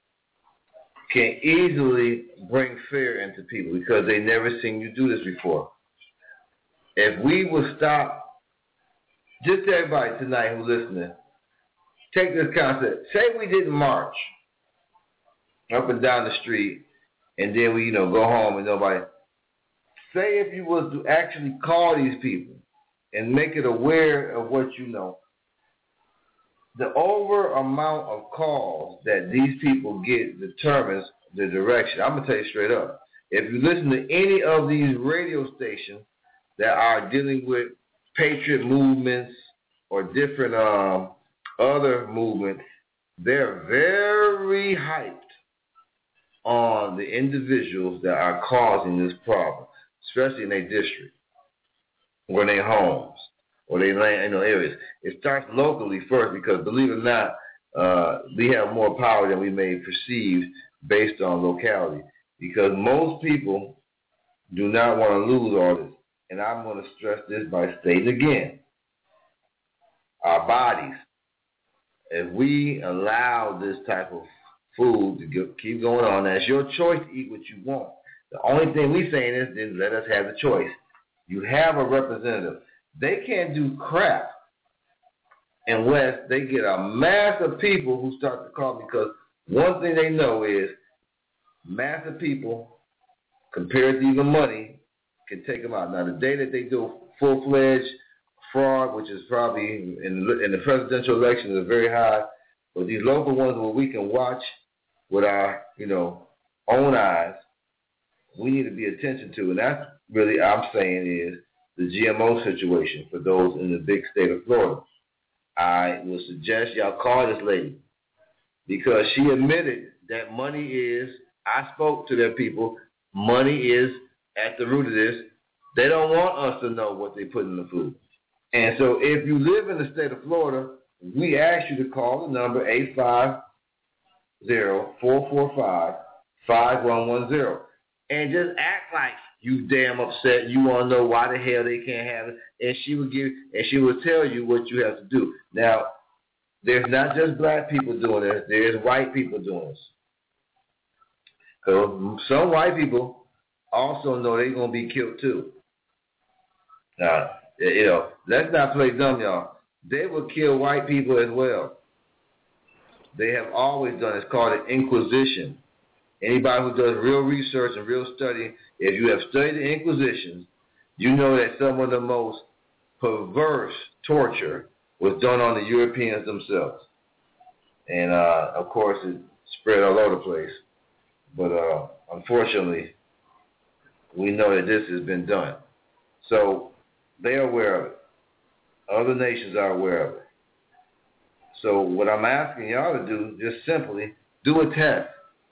can easily bring fear into people because they never seen you do this before. If we would stop, just everybody tonight who's listening, take this concept. Say we didn't march up and down the street and then we, you know, go home and nobody. Say if you was to actually call these people and make it aware of what you know. The over amount of calls that these people get determines the direction. I'm going to tell you straight up. If you listen to any of these radio stations that are dealing with patriot movements or different um, other movements, they're very hyped on the individuals that are causing this problem, especially in their district or in their homes or they land in those areas. It starts locally first because, believe it or not, uh, we have more power than we may perceive based on locality, because most people do not want to lose all this. And I'm going to stress this by stating again, our bodies, if we allow this type of food to go, keep going on, that's your choice to eat what you want. The only thing we're saying is, is let us have the choice. You have a representative. They can't do crap unless they get a mass of people who start to call, because one thing they know is mass of people compared to even money can take them out. Now, the day that they do full-fledged fraud, which is probably in the, in the presidential election, is very high, but these local ones where we can watch with our, you know, own eyes, we need to be attention to. And that's really, I'm saying, is the G M O situation for those in the big state of Florida. I will suggest y'all call this lady, because she admitted that money is, I spoke to their people, money is at the root of this. They don't want us to know what they put in the food. And so if you live in the state of Florida, we ask you to call the number eight five zero, four four five, five one one zero and just act like you damn upset. You want to know why the hell they can't have it, and she will give, and she will tell you what you have to do. Now, there's not just black people doing this; there's white people doing this. So some white people also know they're gonna be killed too. Now, you know, let's not play dumb, y'all. They will kill white people as well. They have always done. It's called an inquisition. Anybody who does real research and real study, if you have studied the Inquisition, you know that some of the most perverse torture was done on the Europeans themselves. And, uh, of course, it spread all over the place. But uh, unfortunately, we know that this has been done. So they're aware of it. Other nations are aware of it. So what I'm asking y'all to do, just simply, do a test.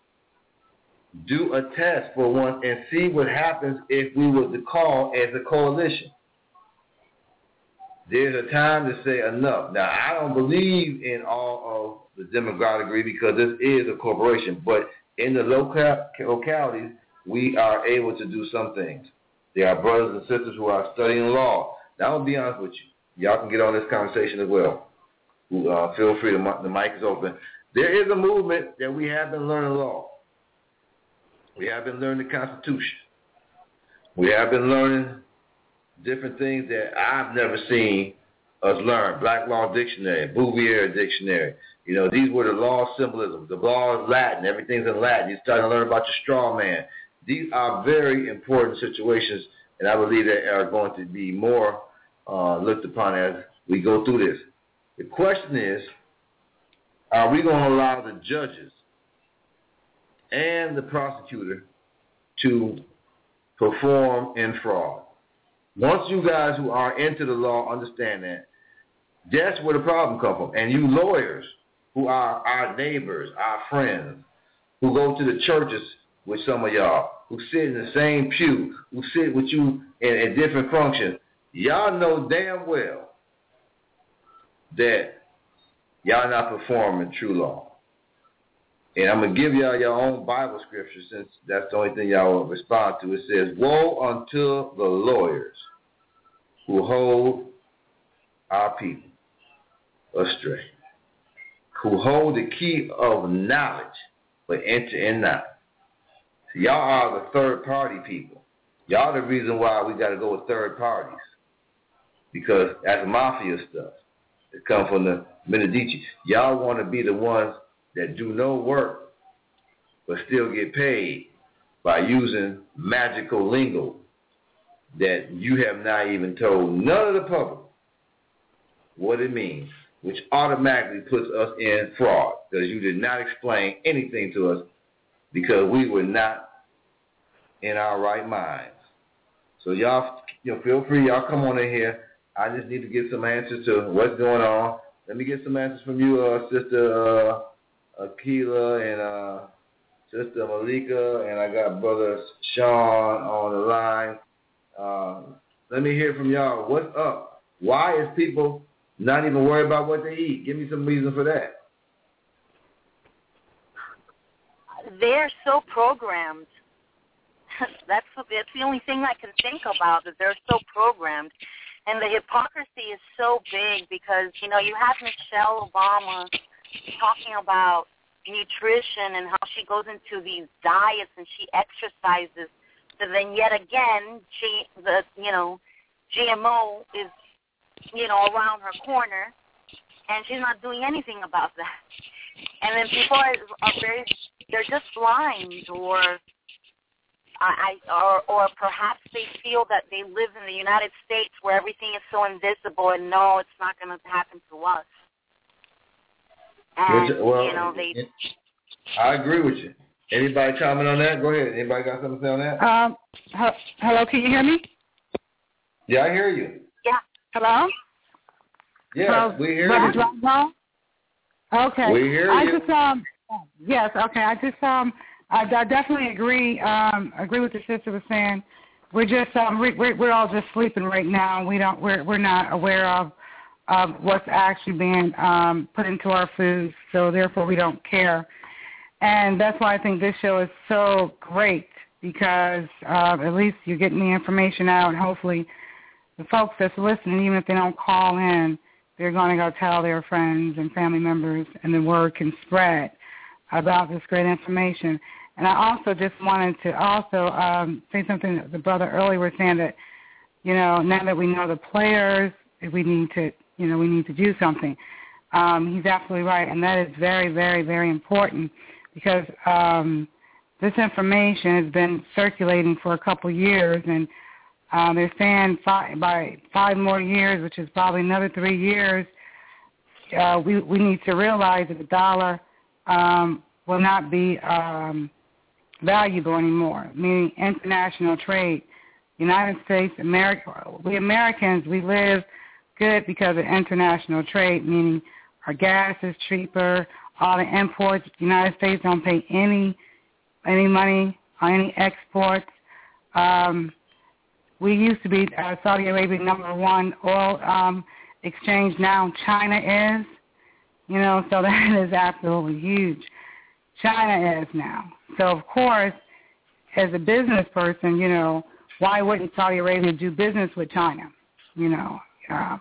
Do a test for once and see what happens if we were to call as a coalition. There's a time to say enough. Now, I don't believe in all of the Democratic agree because this is a corporation, but in the local localities, we are able to do some things. There are brothers and sisters who are studying law. Now, I'll be honest with you. Y'all can get on this conversation as well. Uh, feel free. The, the mic is open. There is a movement that we have been learning law. We have been learning the Constitution. We have been learning different things that I've never seen us learn. Black Law Dictionary, Bouvier Dictionary. You know, these were the law symbolism. The law is Latin. Everything's in Latin. You're starting to learn about your straw man. These are very important situations, and I believe they are going to be more uh, looked upon as we go through this. The question is, are we going to allow the judges and the prosecutor to perform in fraud? Once you guys who are into the law understand that, that's where the problem comes from. And you lawyers who are our neighbors, our friends, who go to the churches with some of y'all, who sit in the same pew, who sit with you in, in different functions, y'all know damn well that y'all not performing true law. And I'm going to give y'all your own Bible scripture since that's the only thing y'all will respond to. It says, woe unto the lawyers who hold our people astray, who hold the key of knowledge but enter in not. So y'all are the third party people. Y'all the reason why we got to go with third parties, because that's mafia stuff. It comes from the Medici. Y'all want to be the ones that do no work but still get paid by using magical lingo that you have not even told none of the public what it means, which automatically puts us in fraud because you did not explain anything to us because we were not in our right minds. So y'all, you know, feel free. Y'all come on in here. I just need to get some answers to what's going on. Let me get some answers from you, uh, Sister uh, Akila and uh, Sister Malika, and I got Brother Sean on the line. Uh, let me hear from y'all. What's up? Why is people not even worried about what they eat? Give me some reason for that. They're so programmed. That's that's the only thing I can think about, that they're so programmed. And the hypocrisy is so big because, you know, you have Michelle Obama talking about nutrition and how she goes into these diets and she exercises. So then yet again, G, the, you know, G M O is, you know, around her corner, and she's not doing anything about that. And then people are, are very, they're just blind, or I, or, or perhaps they feel that they live in the United States where everything is so invisible, and no, it's not going to happen to us. And, well, you know, they... I agree with you. Anybody comment on that? Go ahead. Anybody got something to say on that? Um, he- hello, can you hear me? Yeah, I hear you. Yeah. Hello? Yes, hello? we hear Brother you. Drumbo? Okay. We hear I you. just, um, yes, okay. I just, um, I, I definitely agree, um, agree with the sister was saying. We're just, um, we, we're, we're all just sleeping right now. We don't, we're, we're not aware of, of what's actually being, um, put into our foods. So therefore we don't care. And that's why I think this show is so great, because uh, at least you're getting the information out, and hopefully the folks that's listening, even if they don't call in, they're going to go tell their friends and family members, and the word can spread about this great information. And I also just wanted to also um, say something that the brother earlier was saying, that, you know, now that we know the players, we need to, you know, we need to do something. Um, he's absolutely right, and that is very, very, very important. Because um, this information has been circulating for a couple years, and uh, they're saying five, by five more years, which is probably another three years, uh, we we need to realize that the dollar um, will not be um, valuable anymore, meaning international trade. United States, America, we Americans, we live good because of international trade, meaning our gas is cheaper, all the imports. The United States don't pay any any money on any exports. Um, we used to be uh, Saudi Arabia number one oil um, exchange. Now China is, you know, so that is absolutely huge. China is now. So, of course, as a business person, you know, why wouldn't Saudi Arabia do business with China, you know? Uh,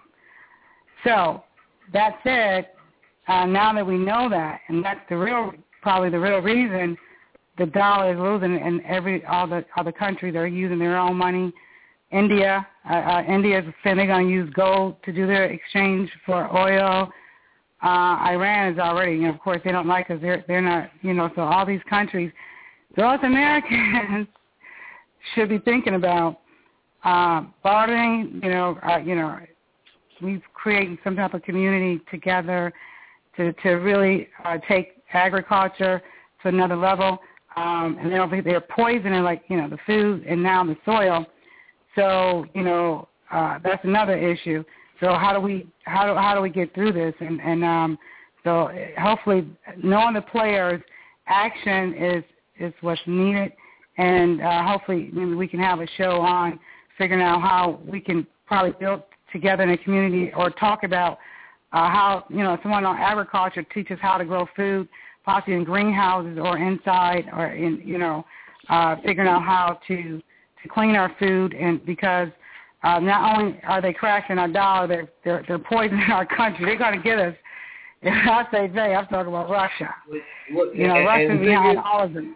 so, that said, uh, now that we know that, and that's the real, probably the real reason the dollar is losing, and every all the other countries are using their own money. India, uh, uh, India is saying they're going to use gold to do their exchange for oil. Uh, Iran is already, you know, of course, they don't like us. They're, they're not, you know, so all these countries, those Americans should be thinking about uh, bartering, you know, uh, you know, we've created some type of community together to, to really uh, take agriculture to another level. Um, and they're, they're poisoning, like, you know, the food and now the soil. So, you know, uh, that's another issue. So how do we how do how do we get through this? And and um, so hopefully, knowing the players, action is is what's needed, and uh, hopefully maybe we can have a show on figuring out how we can probably build together in a community, or talk about uh, how, you know, someone on agriculture teaches how to grow food, possibly in greenhouses or inside, or in, you know, uh, figuring out how to to clean our food, and because uh, not only are they crashing our dollar, they're they're, they're poisoning our country. They're going to get us. If I say they, I'm talking about Russia. Well, you know, and, Russia's and behind is, all of them.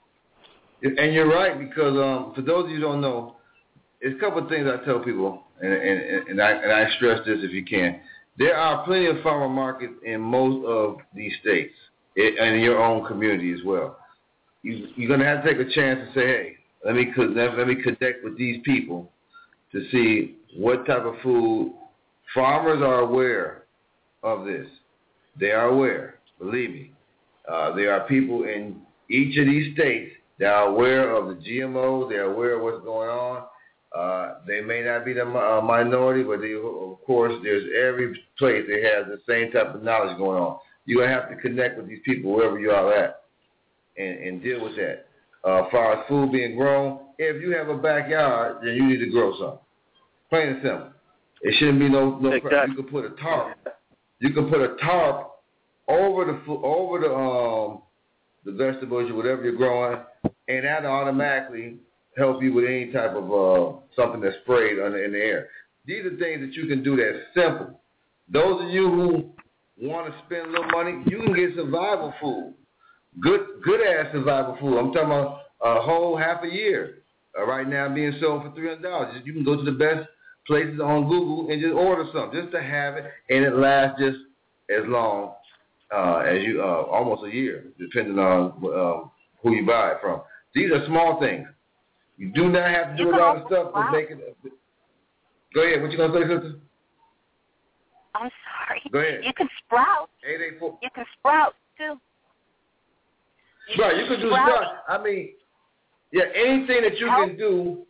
And you're right, because um, for those of you who don't know, there's a couple of things I tell people, and, and, and, I, and I stress this if you can. There are plenty of farmer markets in most of these states, and in your own community as well. You, you're going to have to take a chance to say, hey, let me let me connect with these people to see what type of food. Farmers are aware of this. They are aware, believe me. Uh, there are people in each of these states that are aware of the G M Os. They're aware of what's going on. Uh, they may not be the uh, minority, but they, of course, there's every place that has the same type of knowledge going on. You're going to have to connect with these people wherever you are at and, and deal with that. Uh, as far as food being grown, if you have a backyard, then you need to grow something. Plain and simple. It shouldn't be no no. Exactly. You can put a tarp. You can put a tarp over the over the um the vegetables or whatever you're growing, and that automatically help you with any type of uh something that's sprayed under in the air. These are things that you can do that's simple. Those of you who want to spend a little money, you can get survival food. Good, good ass survival food. I'm talking about a whole half a year. Uh, right now, being sold for three hundred dollars. You can go to the best places on Google and just order something, just to have it, and it lasts just as long uh, as you, uh, almost a year, depending on uh, who you buy it from. These are small things. You do not have to do You a can lot of also stuff to sprout. make it. Go ahead. What you gonna say, sister? I'm sorry. Go ahead. You can sprout. Eight eight four. You can sprout too. You Right, you can do sprouting. stuff. I mean, yeah, anything that you Help. can do,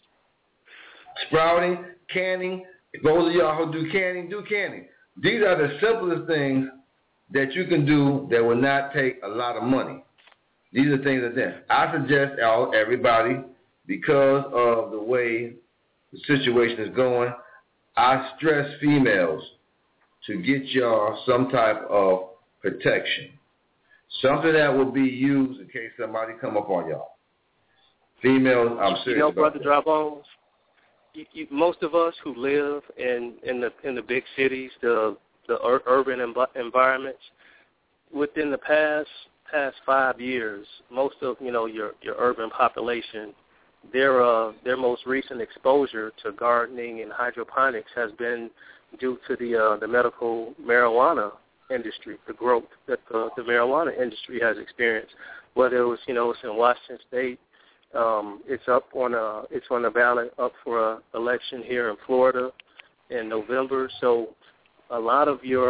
sprouting, canning, those of y'all who do canning, do canning. These are the simplest things that you can do that will not take a lot of money. These are things that then I suggest all everybody, because of the way the situation is going, I stress females to get y'all some type of protection. Something that will be used in case somebody come up on y'all. Females, I'm serious you know, about Brother that. Dry Bones, you, you, most of us who live in, in the in the big cities, the the ur- urban env- environments, within the past past five years, most of you know your your urban population, their uh, their most recent exposure to gardening and hydroponics has been due to the uh, the medical marijuana industry, the growth that the, the marijuana industry has experienced. Whether it was, you know, it's in Washington State, um, it's up on a, it's on the ballot up for a election here in Florida in November. So a lot of your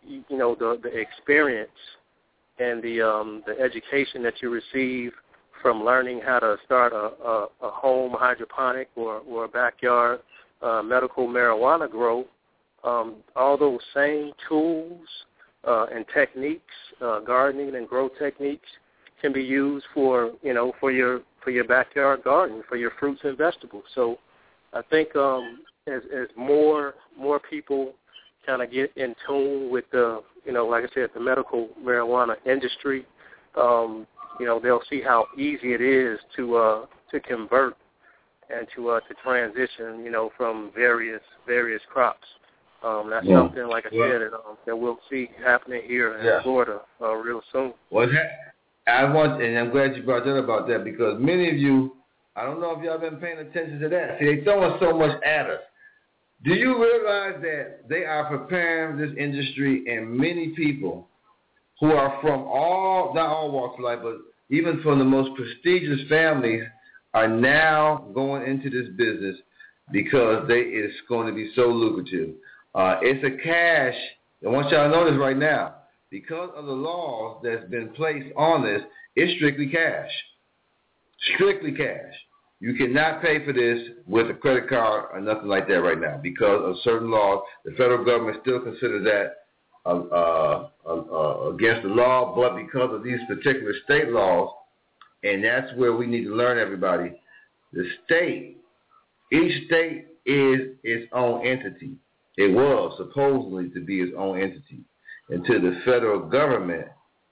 you know, the, the experience and the um, the education that you receive from learning how to start a, a, a home hydroponic or, or a backyard uh, medical marijuana grow, um, all those same tools uh, and techniques, uh, gardening and grow techniques, can be used for, you know, for your for your backyard garden, for your fruits and vegetables. So I think um, as, as more more people kind of get in tune with the, you know, like I said, the medical marijuana industry, um, you know, they'll see how easy it is to uh, to convert and to uh, to transition, you know, from various various crops. Um, that's yeah. something, like I yeah. said, um, that we'll see happening here in yeah. Florida uh, real soon. Well, I want, and I'm glad you brought that about that, because many of you, I don't know if y'all been paying attention to that. See, they throwing so much at us. Do you realize that they are preparing this industry, and many people who are from all, not all walks of life, but even from the most prestigious families are now going into this business because they, it's going to be so lucrative. Uh, it's a cash, I want y'all to know this right now, because of the laws that's been placed on this, it's strictly cash. Strictly cash. You cannot pay for this with a credit card or nothing like that right now because of certain laws. The federal government still considers that uh, uh, uh, against the law, but because of these particular state laws, and that's where we need to learn, everybody, the state, each state is its own entity. It was supposedly to be its own entity until the federal government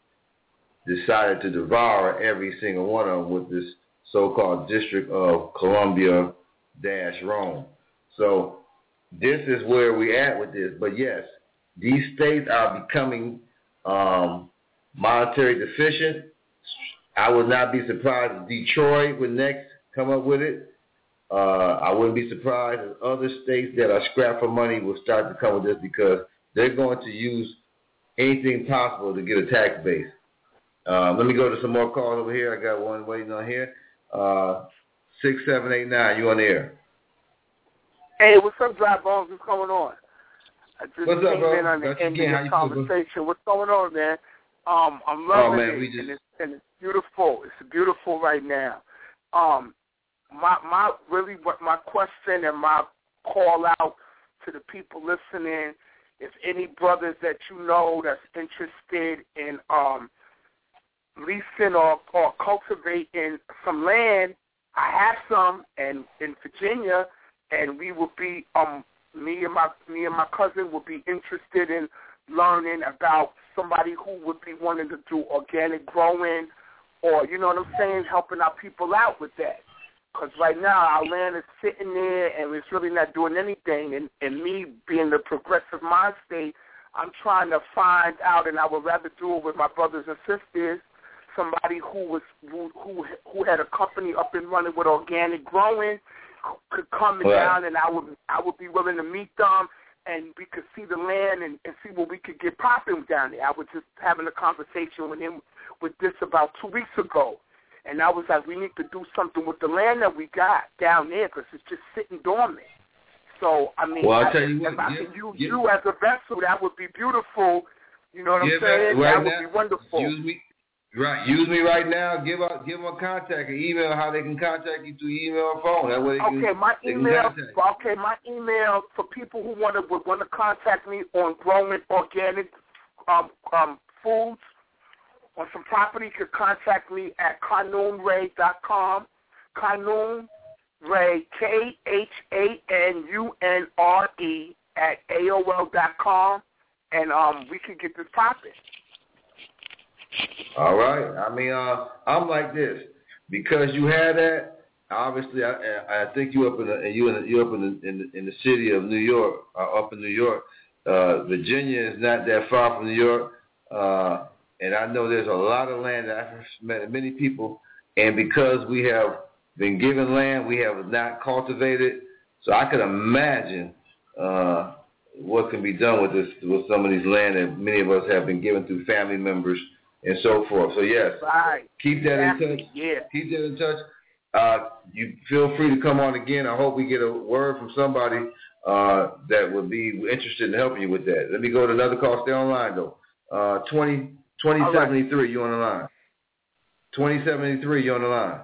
decided to devour every single one of them with this so-called District of Columbia dash Rome. So this is where we're at with this. But yes, these states are becoming um, monetary deficient. I would not be surprised if Detroit would next come up with it. Uh, I wouldn't be surprised if other states that are strapped for money will start to come with this because they're going to use anything possible to get a tax base. Uh, let me go to some more calls over here. I got one waiting on here. Uh, six seven eight nine. You on the air? Hey, what's up, Dry Bones? What's going on? I just what's came up, bro? in on the That's end again, of the conversation. Feel, what's going on, man? Um, I'm loving oh, man, it, we just... and, it's, and it's beautiful. It's beautiful right now. Um, my my really what my question and my call out to the people listening. If any brothers that you know that's interested in um. leasing or, or cultivating some land, I have some, and in Virginia, and we will be um me and my me and my cousin would be interested in learning about somebody who would be wanting to do organic growing, or you know what I'm saying, helping our people out with that. Because right now our land is sitting there and it's really not doing anything. And, and me being the progressive mind state, I'm trying to find out, and I would rather do it with my brothers and sisters, somebody who was who who, who had a company up and running with organic growing could come right. down, and I would I would be willing to meet them, and we could see the land and, and see what we could get popping down there. I was just having a conversation with him with this about two weeks ago, and I was like, we need to do something with the land that we got down there because it's just sitting dormant. So I mean, well, I, tell you if what, I yeah, can use yeah. you as a vessel, that would be beautiful. You know what yeah, I'm saying? Right that would now, be wonderful. Use me. Right, use me right now. Give out, give them a contact, an email, how they can contact you through email or phone. That way they okay, can, my they email. can Okay, my email for people who want to would want to contact me on growing organic um, um, foods on some property. Could contact me at Khanun Ray dot com. Khanun Ray, K H A N U N R E at A O L dot com, and um, we can get this popping. All right. I mean, uh, I'm like this because you had that. Obviously, I, I think you up in the you in the, you up in the, in the in the city of New York, uh, up in New York. Uh, Virginia is not that far from New York, uh, and I know there's a lot of land that I've met many people, and because we have been given land, we have not cultivated. So I could imagine uh, what can be done with this with some of these land that many of us have been given through family members and so forth. So yes, right. keep that exactly. in touch. Yeah. Keep that in touch. Uh, you feel free to come on again. I hope we get a word from somebody uh, that would be interested in helping you with that. Let me go to another call. Stay on the line, though. Uh, twenty, twenty seventy-three, you on the line. twenty seventy-three, you on the line.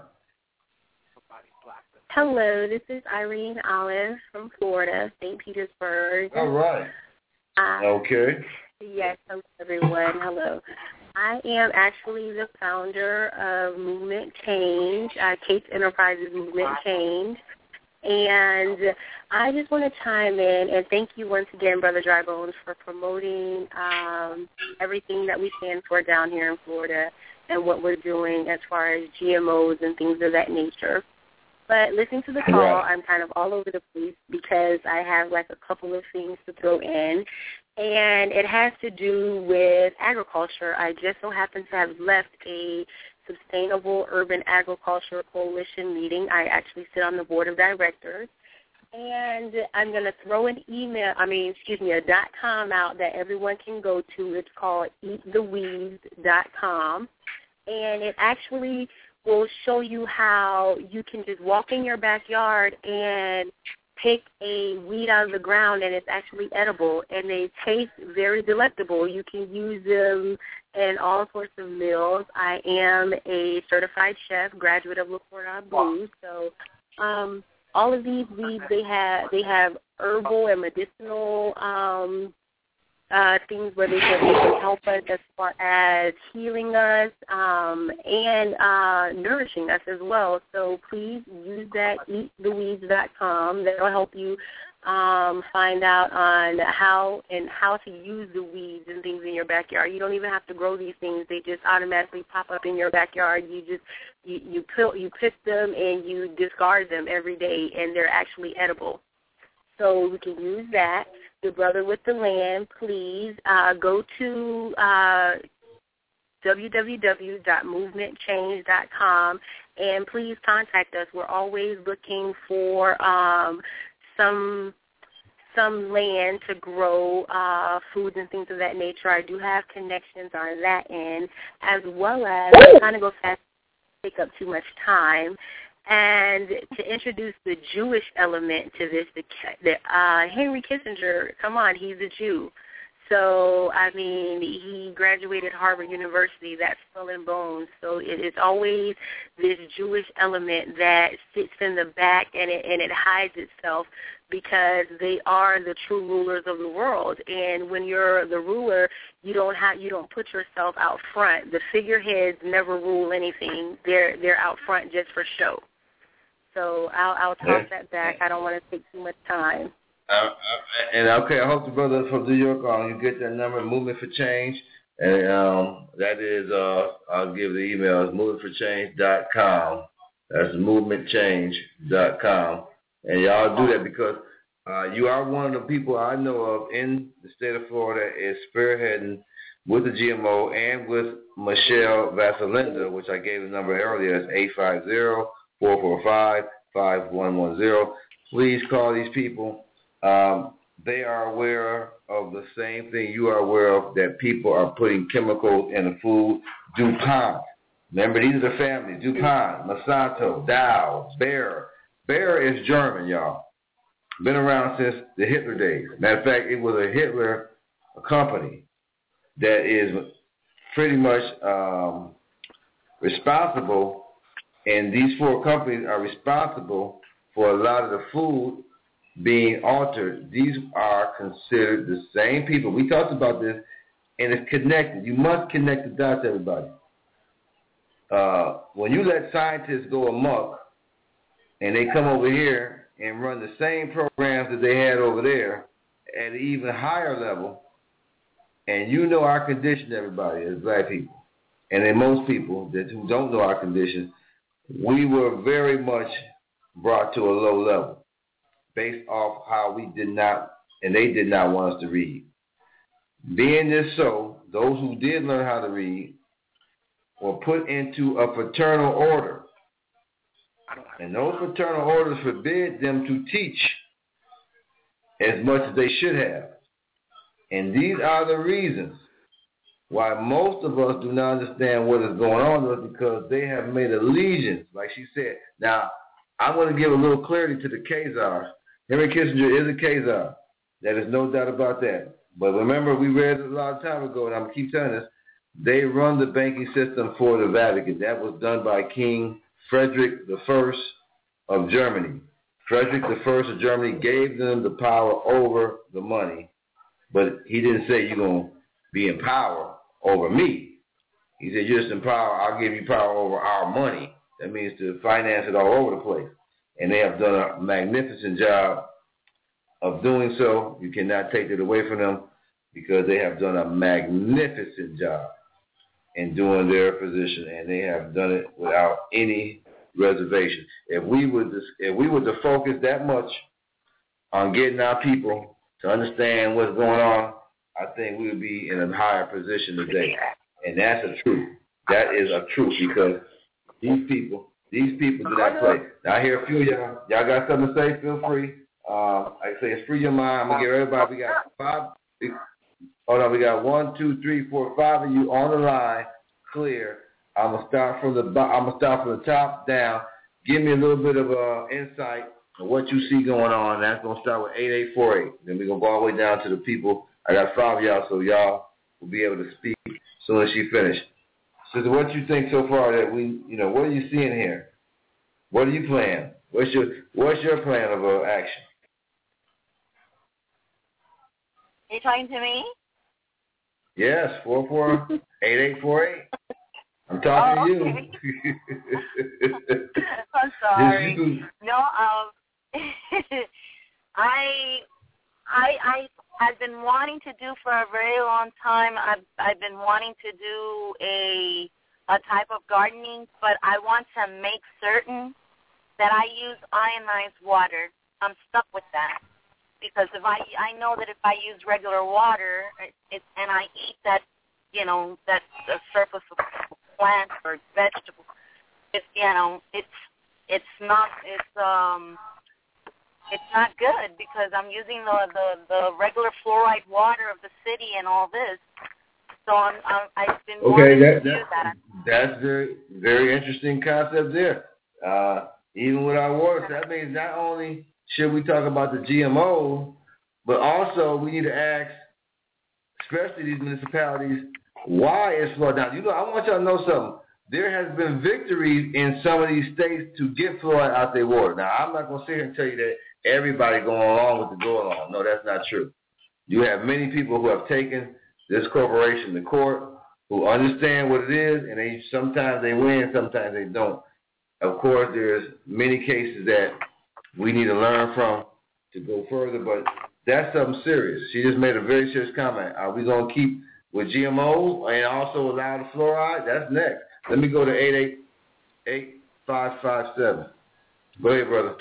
Hello, this is Irene Olive from Florida, Saint Petersburg. All right. Uh, okay. Yes, hello, everyone. Hello. I am actually the founder of Movement Change, uh, Kate's Enterprises Movement Change. And I just want to chime in and thank you once again, Brother Dry Bones, for promoting um, everything that we stand for down here in Florida and what we're doing as far as G M Os and things of that nature. But listening to the call, right. I'm kind of all over the place because I have like a couple of things to throw in. And it has to do with agriculture. I just so happen to have left a Sustainable Urban Agriculture Coalition meeting. I actually sit on the board of directors. And I'm going to throw an email, I mean, excuse me, a dot com out that everyone can go to. It's called eat the weeds dot com. And it actually will show you how you can just walk in your backyard and pick a weed out of the ground, and it's actually edible, and they taste very delectable. You can use them in all sorts of meals. I am a certified chef, graduate of Le Cordon Bleu, so um, all of these weeds, they have they have herbal and medicinal um, uh, things where they can, they can help us as far as healing us um, and uh, nourishing us as well. So please use that, eat the weeds dot com. That will help you um, find out on how and how to use the weeds and things in your backyard. You don't even have to grow these things. They just automatically pop up in your backyard. You just you you pick, you pick them and you discard them every day, and they're actually edible. So we can use that. The Brother with the Land, please uh, go to uh, w w w dot movement change dot com and please contact us. We're always looking for um, some some land to grow uh, foods and things of that nature. I do have connections on that end, as well as I'm trying to go fast, take up too much time. And to introduce the Jewish element to this, the, the uh, Henry Kissinger, come on, he's a Jew. So, I mean, he graduated Harvard University. That's skull and bones. So it is always this Jewish element that sits in the back, and it, and it hides itself because they are the true rulers of the world. And when you're the ruler, you don't have you don't put yourself out front. The figureheads never rule anything. They're they're out front just for show. So I'll, I'll toss that back. I don't want to take too much time. Uh, uh, and okay, I hope the brother from New York on you get that number, Movement for Change, and um, that is uh, I'll give the email. It's movement for change dot com. That's movement change dot com, and y'all do that because uh, you are one of the people I know of in the state of Florida is spearheading with the G M O and with Michelle Vasalinda, which I gave the number earlier. It's eight five zero, four four five, five one one zero. Please call these people. Um, they are aware of the same thing you are aware of, that people are putting chemicals in the food. DuPont. Remember, these are the families. DuPont, Monsanto, Dow, Bayer. Bayer is German, y'all. Been around since the Hitler days. Matter of fact, it was a Hitler company that is pretty much um, responsible, and these four companies are responsible for a lot of the food being altered. These are considered the same people. We talked about this, and it's connected. You must connect the dots, everybody. Uh, when you let scientists go amok and they come over here and run the same programs that they had over there at an even higher level, and you know our condition, everybody, as black people, and then most people that who don't know our condition, we were very much brought to a low level based off how we did not, and they did not want us to read. Being this so, those who did learn how to read were put into a fraternal order. And those fraternal orders forbid them to teach as much as they should have. And these are the reasons why most of us do not understand what is going on with us, because they have made allegiance, like she said. Now, I want to give a little clarity to the Khazars. Henry Kissinger is a Khazar. There is no doubt about that. But remember, we read a lot of time ago, and I'm going to keep telling this, they run the banking system for the Vatican. That was done by King Frederick the First of Germany. Frederick the First of Germany gave them the power over the money, but he didn't say you're going to be in power over me. He said you're just in power. I'll give you power over our money. That means to finance it all over the place. And they have done a magnificent job of doing so. You cannot take it away from them because they have done a magnificent job in doing their position, and they have done it without any reservation. If we would, if we were to focus that much on getting our people to understand what's going on, I think we would be in a higher position today. And that's a truth. That is a truth because these people, these people do not play. Now, I hear a few of y'all. Y'all got something to say? Feel free. Uh, like I say, it's free your mind. I'm going to give everybody. We got five. Hold on. We got one, two, three, four, five of you on the line. Clear. I'm going to start from the I'm going to start from the top down. Give me a little bit of uh, insight of what you see going on. That's going to start with eight eight four eight. Then we're going to go all the way down to the people. I got five of y'all, so y'all will be able to speak as soon as she finishes. So what you think so far that we, you know, what are you seeing here? What are you planning? What's your What's your plan of uh, action? Are you talking to me? Yes, four four eight eight four eight. I'm talking oh, to okay. you. I'm sorry. You. No, um, I, I, I, I've been wanting to do for a very long time. I've, I've been wanting to do a, a type of gardening, but I want to make certain that I use ionized water. I'm stuck with that. Because if I, I know that if I use regular water, it, it, and I eat that, you know, that the surface of plants or vegetables, it's, you know, it's, it's not, it's, um, it's not good because I'm using the, the, the regular fluoride water of the city and all this. So I'm, I'm I've been okay, wanting that, to that, do that. That's very, very interesting concept there. Uh, even with our water, so that means not only should we talk about the G M O, but also we need to ask, especially these municipalities, why is fluoride down? You know, I want y'all to know something. There has been victories in some of these states to get fluoride out their water. Now, I'm not going to sit here and tell you that everybody going along with the go along. No, that's not true. You have many people who have taken this corporation to court, who understand what it is, and they sometimes they win, sometimes they don't. Of course, there's many cases that we need to learn from to go further, but that's something serious. She just made a very serious comment. Are we going to keep with G M O and also allow the fluoride? That's next. Let me go to eight eight eight five five seven. Go ahead, brother.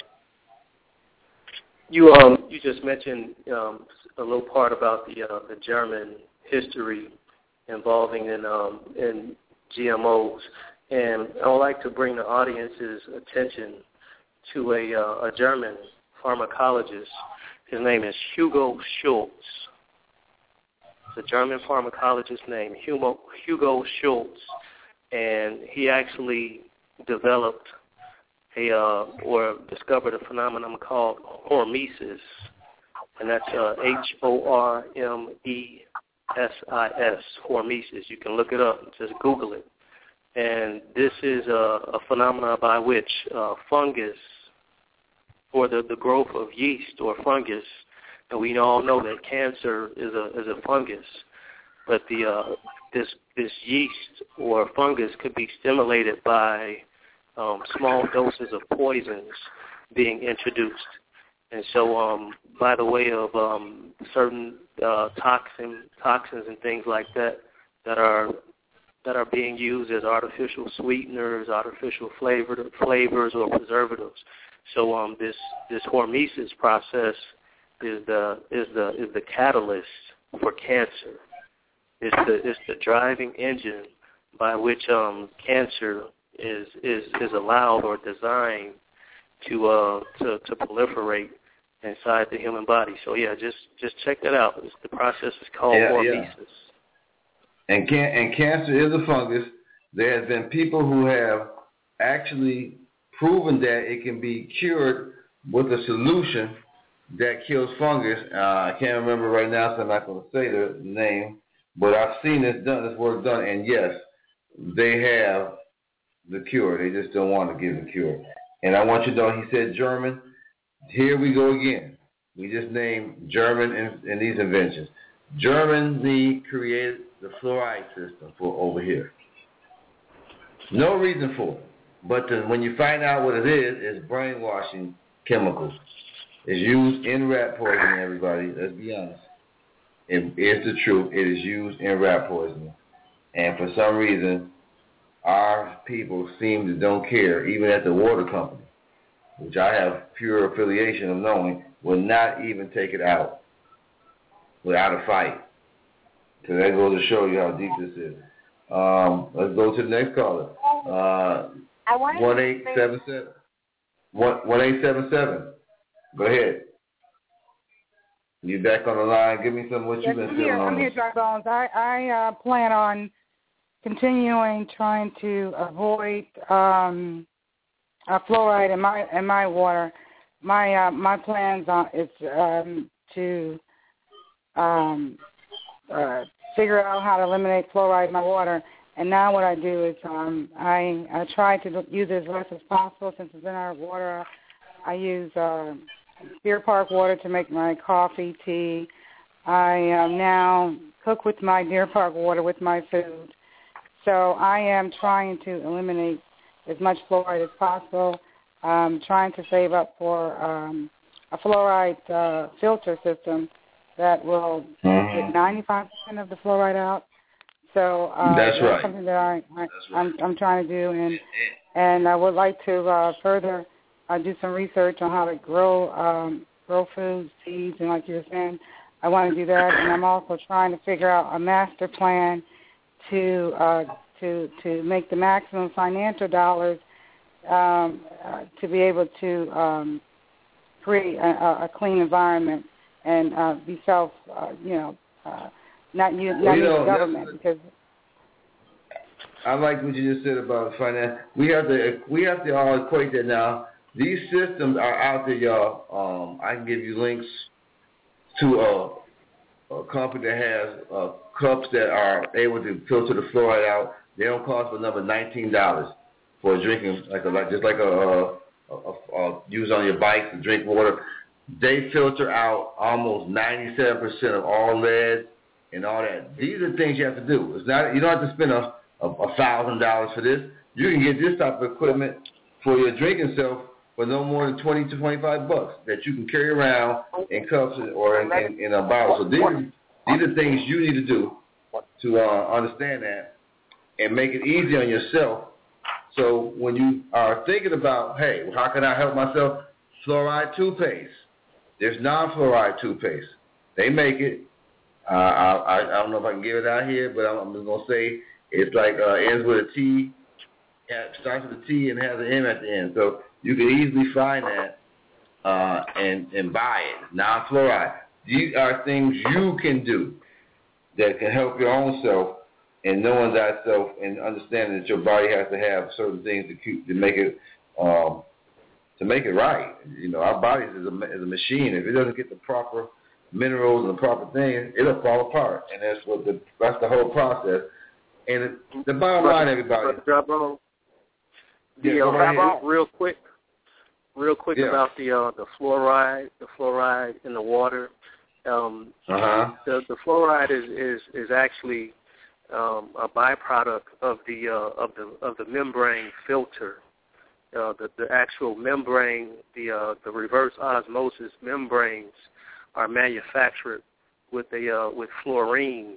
You um you just mentioned um, a little part about the uh, the German history involving in um, in G M Os, and I would like to bring the audience's attention to a uh, a German pharmacologist. His name is Hugo Schultz. It's a German pharmacologist named Hugo, Hugo Schultz, and he actually developed a uh, or discovered a phenomenon called hormesis, and that's uh, H O R M E S I S, hormesis. You can look it up. Just Google it. And this is a, a phenomenon by which uh, fungus, or the, the growth of yeast or fungus, and we all know that cancer is a is a fungus, but the uh, this this yeast or fungus could be stimulated by um, small doses of poisons being introduced, and so um, by the way of um, certain uh, toxin toxins and things like that that are that are being used as artificial sweeteners, artificial flavored flavors or preservatives. So um, this this hormesis process is the is the is the catalyst for cancer. It's the it's the driving engine by which um, cancer is is is allowed or designed to uh to, to proliferate inside the human body. So yeah, just just check that out. It's, the process is called yeah, hormesis. Yeah. And can and cancer is a fungus. There has been people who have actually proven that it can be cured with a solution that kills fungus. Uh, I can't remember right now, so I'm not going to say the name. But I've seen this done, this work done, and yes, they have the cure. They just don't want to give the cure. And I want you to know, he said German. Here we go again. We just named German in, in these inventions. Germany created the fluoride system for over here. No reason for it. But to, when you find out what it is, it's brainwashing chemicals. It's used in rat poisoning, everybody. Let's be honest. It is the truth. It is used in rat poisoning. And for some reason, our people seem to don't care, even at the water company, which I have pure affiliation of knowing, will not even take it out without a fight. So that goes to show you how deep this is. Um, let's go to the next caller. Uh, one eight seven seven. One eight seven seven. Go ahead. You back on the line. Give me some of what yes, you've been I'm feeling here. on. I'm here, Dry Bones. I, I uh, plan on continuing trying to avoid um, uh, fluoride in my in my water. My uh, my plans are is um, to um, uh, figure out how to eliminate fluoride in my water. And now what I do is um, I I try to use it as less as possible since it's in our water. I use uh, Deer Park water to make my coffee, tea. I um, now cook with my Deer Park water with my food. So I am trying to eliminate as much fluoride as possible. Um, trying to save up for um, a fluoride uh, filter system that will mm-hmm. get ninety-five percent of the fluoride out. So uh, that's, that's right. something that I, I right. I'm, I'm trying to do, and and I would like to uh, further uh, do some research on how to grow um, grow foods, seeds, and like you were saying, I want to do that, and I'm also trying to figure out a master plan to uh, to to make the maximum financial dollars um, uh, to be able to um, create a, a clean environment and uh, be self, uh, you know. Uh, Not use, not well, you use know, government because. I like what you just said about finance. We have to we have to all equate that now. These systems are out there, y'all. Um, I can give you links to a, a company that has uh, cups that are able to filter the fluoride out. They don't cost but number nineteen dollars for drinking, like a, like just like a, a, a, a use on your bike to drink water. They filter out almost ninety-seven percent of all lead and all that. These are things you have to do. It's not you don't have to spend a a thousand dollars for this. You can get this type of equipment for your drinking self for no more than twenty to twenty-five bucks that you can carry around in cups or in, in, in a bottle. So these are, these are things you need to do to uh, understand that and make it easy on yourself. So when you are thinking about, hey, how can I help myself? Fluoride toothpaste. There's non-fluoride toothpaste. They make it. Uh, I, I don't know if I can give it out here, but I'm, I'm just going to say it's like uh, ends with a T, starts with a T and has an M at the end. So you can easily find that uh, and, and buy it. Non-fluoride. These are things you can do that can help your own self and knowing thyself and understanding that your body has to have certain things to keep to make it um, to make it right. You know, our bodies is a, is a machine. If it doesn't get the proper minerals and the proper things, it'll fall apart. And that's what the that's the whole process. And it, the bottom line, everybody. Drop on. Yeah, yeah, right on real quick, real quick yeah. about the uh, the fluoride, the fluoride in the water. Um, uh-huh. The the fluoride is is is actually um, a byproduct of the uh, of the of the membrane filter. Uh, the the actual membrane, the uh, the reverse osmosis membranes are manufactured with a uh, with fluorine.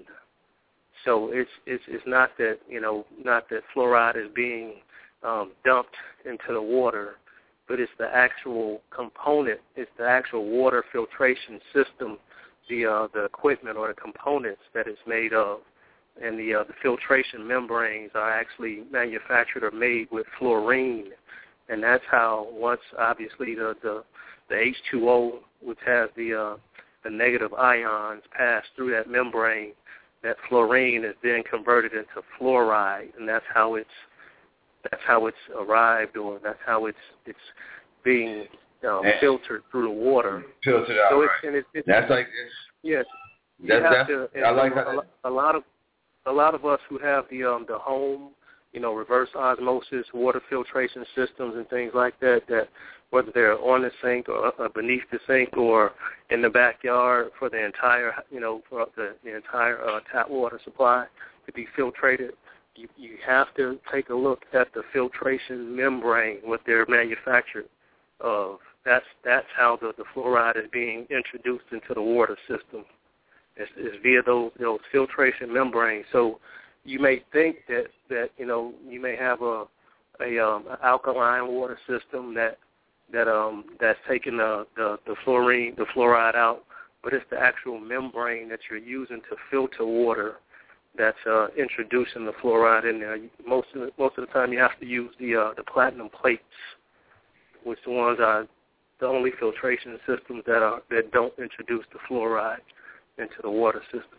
So it's it's it's not that you know not that fluoride is being um, dumped into the water, but it's the actual component. It's the actual water filtration system, the uh, the equipment or the components that it's made of, and the uh, the filtration membranes are actually manufactured or made with fluorine, and that's how once obviously the the, the H two O, which has the uh, the negative ions, pass through that membrane, that fluorine is then converted into fluoride, and that's how it's that's how it's arrived, or that's how it's it's being um, filtered through the water. Filtered out, so it's, right. And it's, it's, that's like it's, yes. That's, that's, to, I like how a, a lot of a lot of us who have the um, the home, you know, reverse osmosis, water filtration systems and things like that, that whether they're on the sink or uh, beneath the sink or in the backyard for the entire, you know, for the, the entire uh, tap water supply to be filtrated, you, you have to take a look at the filtration membrane, what they're manufactured of. That's that's how the, the fluoride is being introduced into the water system. It's, it's via those those filtration membranes. So you may think that, that you know you may have a a um, an alkaline water system that that um that's taking the, the the fluorine the fluoride out, but it's the actual membrane that you're using to filter water that's uh, introducing the fluoride in there. Most of the, most of the time, you have to use the uh, the platinum plates, which the ones are the only filtration systems that are that don't introduce the fluoride into the water system.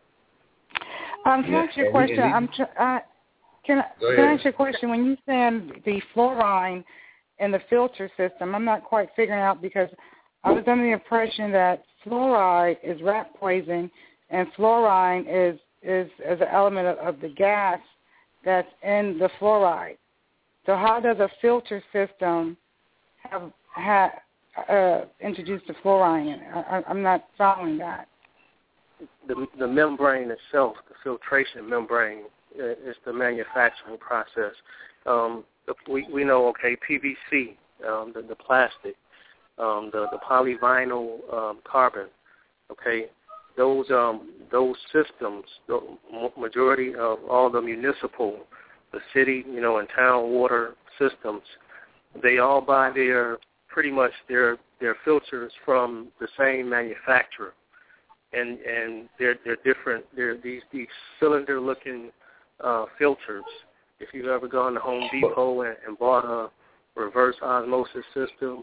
Um, can I ask you a question? I'm tr- uh, can, I, can I ask you a question? When you send the fluorine in the filter system, I'm not quite figuring out because I was under the impression that fluoride is rat poison and fluorine is, is, is an element of, of the gas that's in the fluoride. So how does a filter system have, have uh, introduced the fluorine in it? I, I'm not following that. The, the membrane itself, the filtration membrane, is the manufacturing process. Um, we, we know, okay, P V C, um, the, the plastic, um, the, the polyvinyl um, carbon, okay, those um, those systems, the majority of all the municipal, the city, you know, and town water systems, they all buy their pretty much their their filters from the same manufacturer. And and they're they're different. They're these these cylinder looking uh, filters. If you've ever gone to Home Depot and, and bought a reverse osmosis system,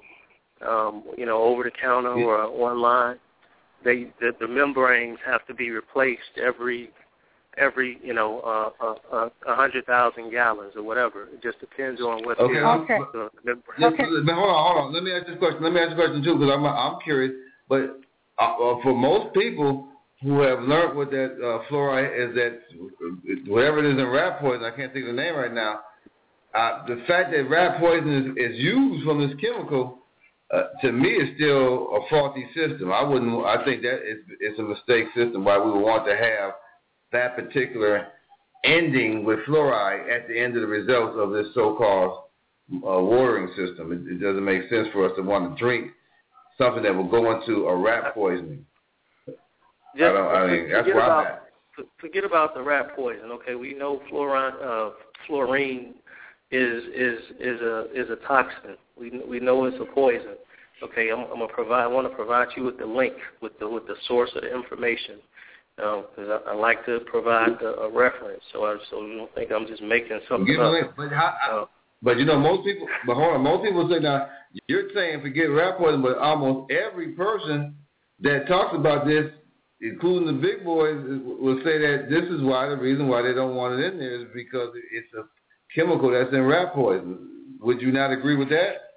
um, you know, over the counter or online, they the, the membranes have to be replaced every every you know uh, uh, uh, a hundred thousand gallons or whatever. It just depends on what okay. the, okay. the membrane. Yes, okay. But hold on, hold on. Let me ask this question. Let me ask this question too, because I'm I'm curious, but. Uh, for most people who have learned what that uh, fluoride is, that whatever it is in rat poison, I can't think of the name right now, uh, the fact that rat poison is, is used from this chemical, uh, to me, is still a faulty system. I wouldn't. I think that it's, it's a mistake system. Why we would want to have that particular ending with fluoride at the end of the results of this so-called uh, watering system. It, it doesn't make sense for us to want to drink something that will go into a rat poisoning. Just, I don't. I mean, that's where I'm at. Forget about the rat poison. Okay, we know fluorine, uh, fluorine is is is a is a toxin. We we know it's a poison. Okay, I'm, I'm gonna provide. I want to provide you with the link with the with the source of the information because um, I, I like to provide a, a reference. So I so you don't think I'm just making something up. Link, but how? Uh, But, you know, most people, but hold on, most people say now, you're saying forget rat poison, but almost every person that talks about this, including the big boys, will say that this is why, the reason why they don't want it in there is because it's a chemical that's in rat poison. Would you not agree with that?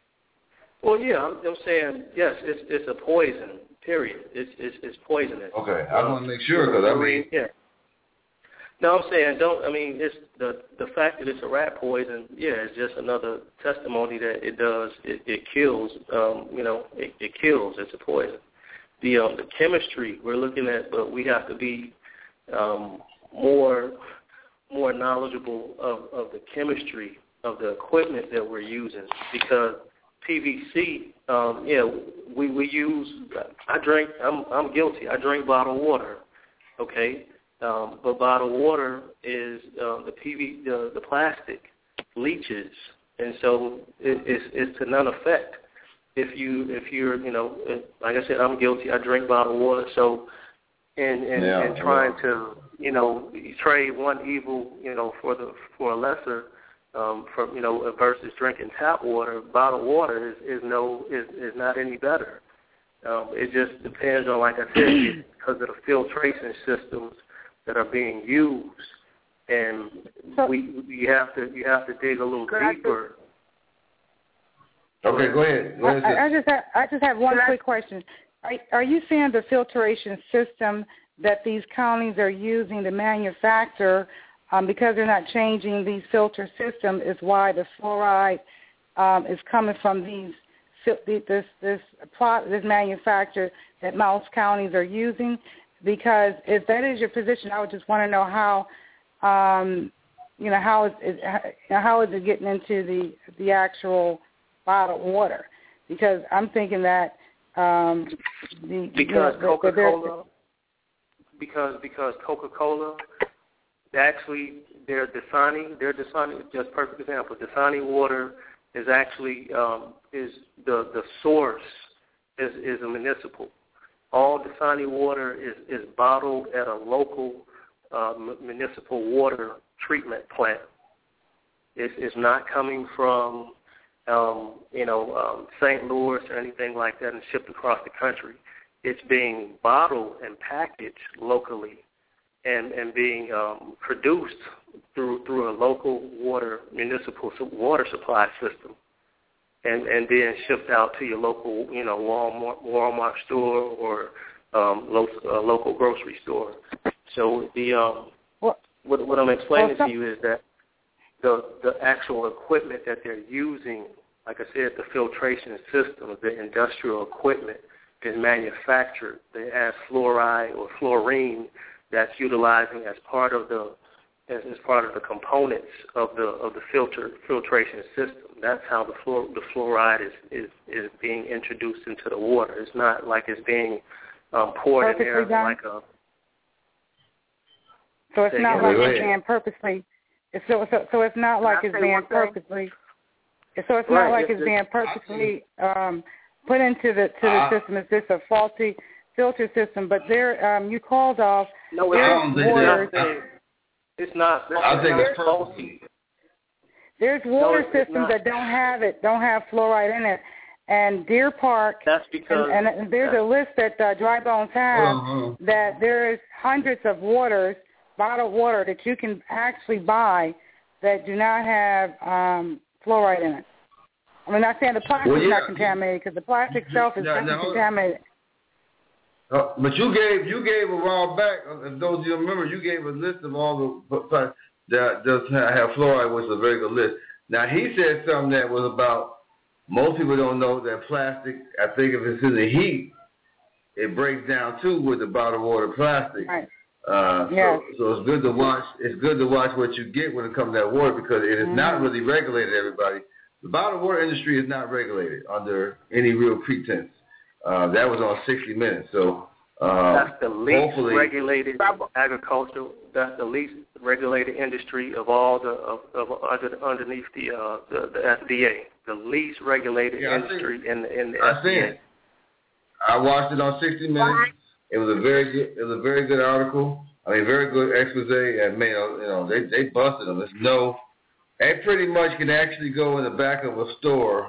Well, yeah, I'm, I'm saying, yes, it's it's a poison, period. It's it's, it's poisonous. Okay, I um, want to make sure, because I mean... Yeah. No, I'm saying don't. I mean, it's the the fact that it's a rat poison. Yeah, it's just another testimony that it does. It, it kills. Um, you know, it, it kills. It's a poison. The um, the chemistry we're looking at, but we have to be um, more more knowledgeable of, of the chemistry of the equipment that we're using because P V C. Um, yeah, we we use. I drink. I'm I'm guilty. I drink bottled water. Okay. Um, but bottled water is uh, the P V, the, the plastic leaches, and so it, it's, it's to none effect. If you if you're you know like I said, I'm guilty. I drink bottled water, so and and, yeah, and trying yeah. to you know trade one evil you know for the for a lesser um, from you know versus drinking tap water. Bottled water is, is no is, is not any better. Um, it just depends on, like I said, because of the filtration systems that are being used, and so, we you have to you have to dig a little deeper. Okay, go ahead. Go ahead I, I just have, I just have one quick question. Are, are you saying the filtration system that these counties are using to manufacture, um, because they're not changing these filter systems, is why the fluoride um, is coming from these this this plot this manufacturer that most counties are using? Because if that is your position, I would just want to know how, um, you know, how is it, how is it getting into the the actual bottled water? Because I'm thinking that um, the because you know, Coca-Cola, because because Coca-Cola, actually their Dasani, their Dasani, just perfect example. Dasani water is actually um, is the the source is is a municipal. All Dasani water is, is bottled at a local uh, municipal water treatment plant. It's, it's not coming from, um, you know, um, Saint Louis or anything like that and shipped across the country. It's being bottled and packaged locally and, and being um, produced through through a local water municipal water supply system. And, and then shipped out to your local, you know, Walmart, Walmart store or um, lo- uh, local grocery store. So the um, what, what, what I'm explaining well, to you is that the the actual equipment that they're using, like I said, the filtration system, the industrial equipment is manufactured. They add fluoride or fluorine that's utilizing as part of the as, as part of the components of the of the filter filtration system. That's how the fluor, the fluoride is, is, is being introduced into the water. It's not like it's being um, poured Perfectly in there done. like a. So it's not like it's being purposely. It's so, so so it's not like it's being purposely. So it's not like it's being purposely um, put into the to the system. It's just a faulty filter system. But there, um, you called off. No, it's waters. It's not. I think it's faulty. There's water no, systems that don't have it, don't have fluoride in it. And Deer Park, that's because, and, and there's a list that uh, Dry Bones has uh-huh. that there is hundreds of waters, bottled water, that you can actually buy that do not have um, fluoride in it. I mean, not saying the plastic well, is yeah. not contaminated, because the plastic itself is no, no, no, contaminated. Uh, but you gave you gave a while back, if those of you remember, you gave a list of all the that does have fluoride, which is a very good list. Now, he said something that was about, most people don't know that plastic, I think if it's in the heat, it breaks down too with the bottled water plastic. Right. Uh, yes. so, so it's good to watch. It's good to watch what you get when it comes to that water, because it is mm. not really regulated. Everybody, the bottled water industry is not regulated under any real pretense. Uh, that was on sixty minutes. So. Uh, that's the least regulated agricultural. That's the least regulated industry of all the of, of under underneath the uh, the, the F D A. The least regulated yeah, industry in the in the I F D A. I watched it on sixty minutes. It was a very good. It was a very good article. I mean, very good expose. And man, you know, they they busted them. There's no. They pretty much can actually go in the back of a store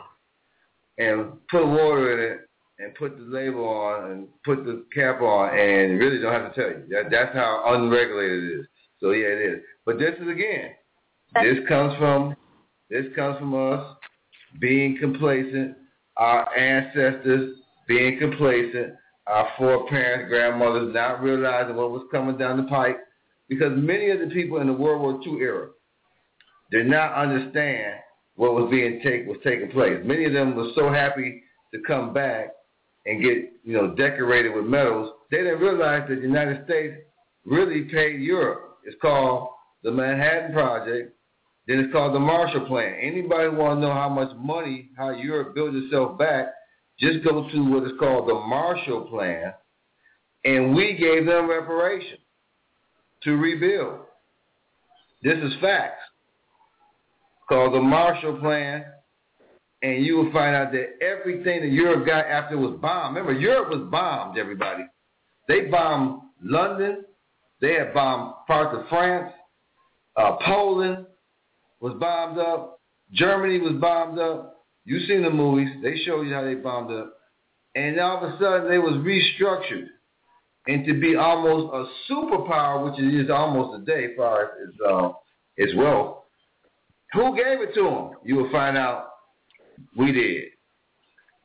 and put water in it, and put the label on and put the cap on, and really don't have to tell you. That, that's how unregulated it is. So, yeah, it is. But this is, again, this comes from this comes from us being complacent, our ancestors being complacent, our foreparents, grandmothers not realizing what was coming down the pipe, because many of the people in the World War Two era did not understand what was being take was taking place. Many of them were so happy to come back and get, you know, decorated with medals. They didn't realize that the United States really paid Europe. It's called the Manhattan Project. Then it's called the Marshall Plan. Anybody want to know how much money, how Europe built itself back, just go to what is called the Marshall Plan, and we gave them reparations to rebuild. This is facts. Called the Marshall Plan. And you will find out that everything that Europe got after it was bombed. Remember, Europe was bombed, everybody. They bombed London. They had bombed parts of France. Uh, Poland was bombed up. Germany was bombed up. You've seen the movies. They show you how they bombed up. And all of a sudden, they was restructured into be almost a superpower, which it is almost today as far as uh, its wealth. Who gave it to them? You will find out. We did.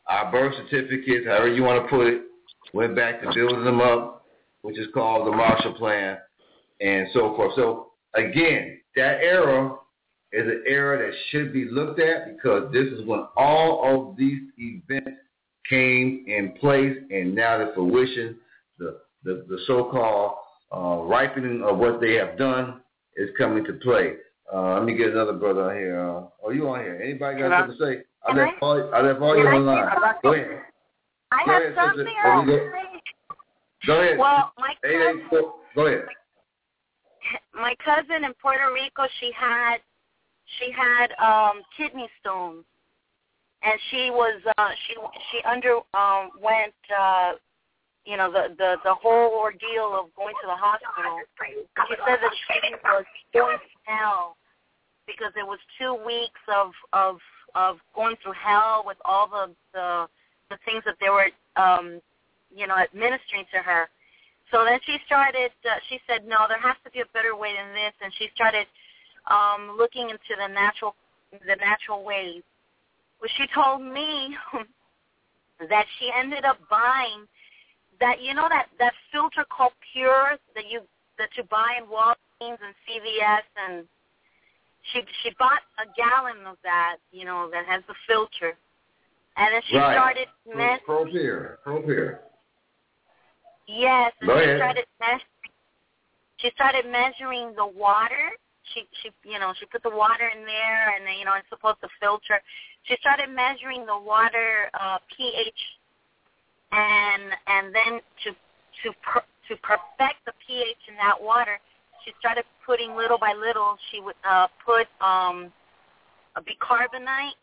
our birth certificates, however you want to put it, went back to building them up, which is called the Marshall Plan, and so forth. So, again, that era is an era that should be looked at because this is when all of these events came in place, and now the fruition, the, the, the so-called uh, ripening of what they have done is coming to play. Uh, let me get another brother on here. Uh, oh, you on here? Anybody got something to say? I left all, I left all you on the line. Go ahead. I go have ahead, something sister. else Go, to say. go ahead. Well, my eight eight four, go ahead. My cousin in Puerto Rico, she had she had um, kidney stones, and she was uh, she she underwent um, uh, you know the, the the whole ordeal of going to the hospital. She said that she was going to hell because it was two weeks of of of going through hell with all the the, the things that they were um, you know administering to her. So then she started, uh, she said, no, there has to be a better way than this, and she started um, looking into the natural the natural ways. Well, she told me that she ended up buying that, you know, that, that filter called Pure that you that you buy in Walgreens and C V S, and she she bought a gallon of that, you know, that has the filter, and then she right. started measuring. Pro Pure, Pro Pure. Yes, and Go she ahead. started measuring. She started measuring the water. She, she, you know, she put the water in there, and then, you know, it's supposed to filter. She started measuring the water uh, pH, and and then to to per, to perfect the pH in that water, she started putting little by little. She would uh, put um, a bicarbonate.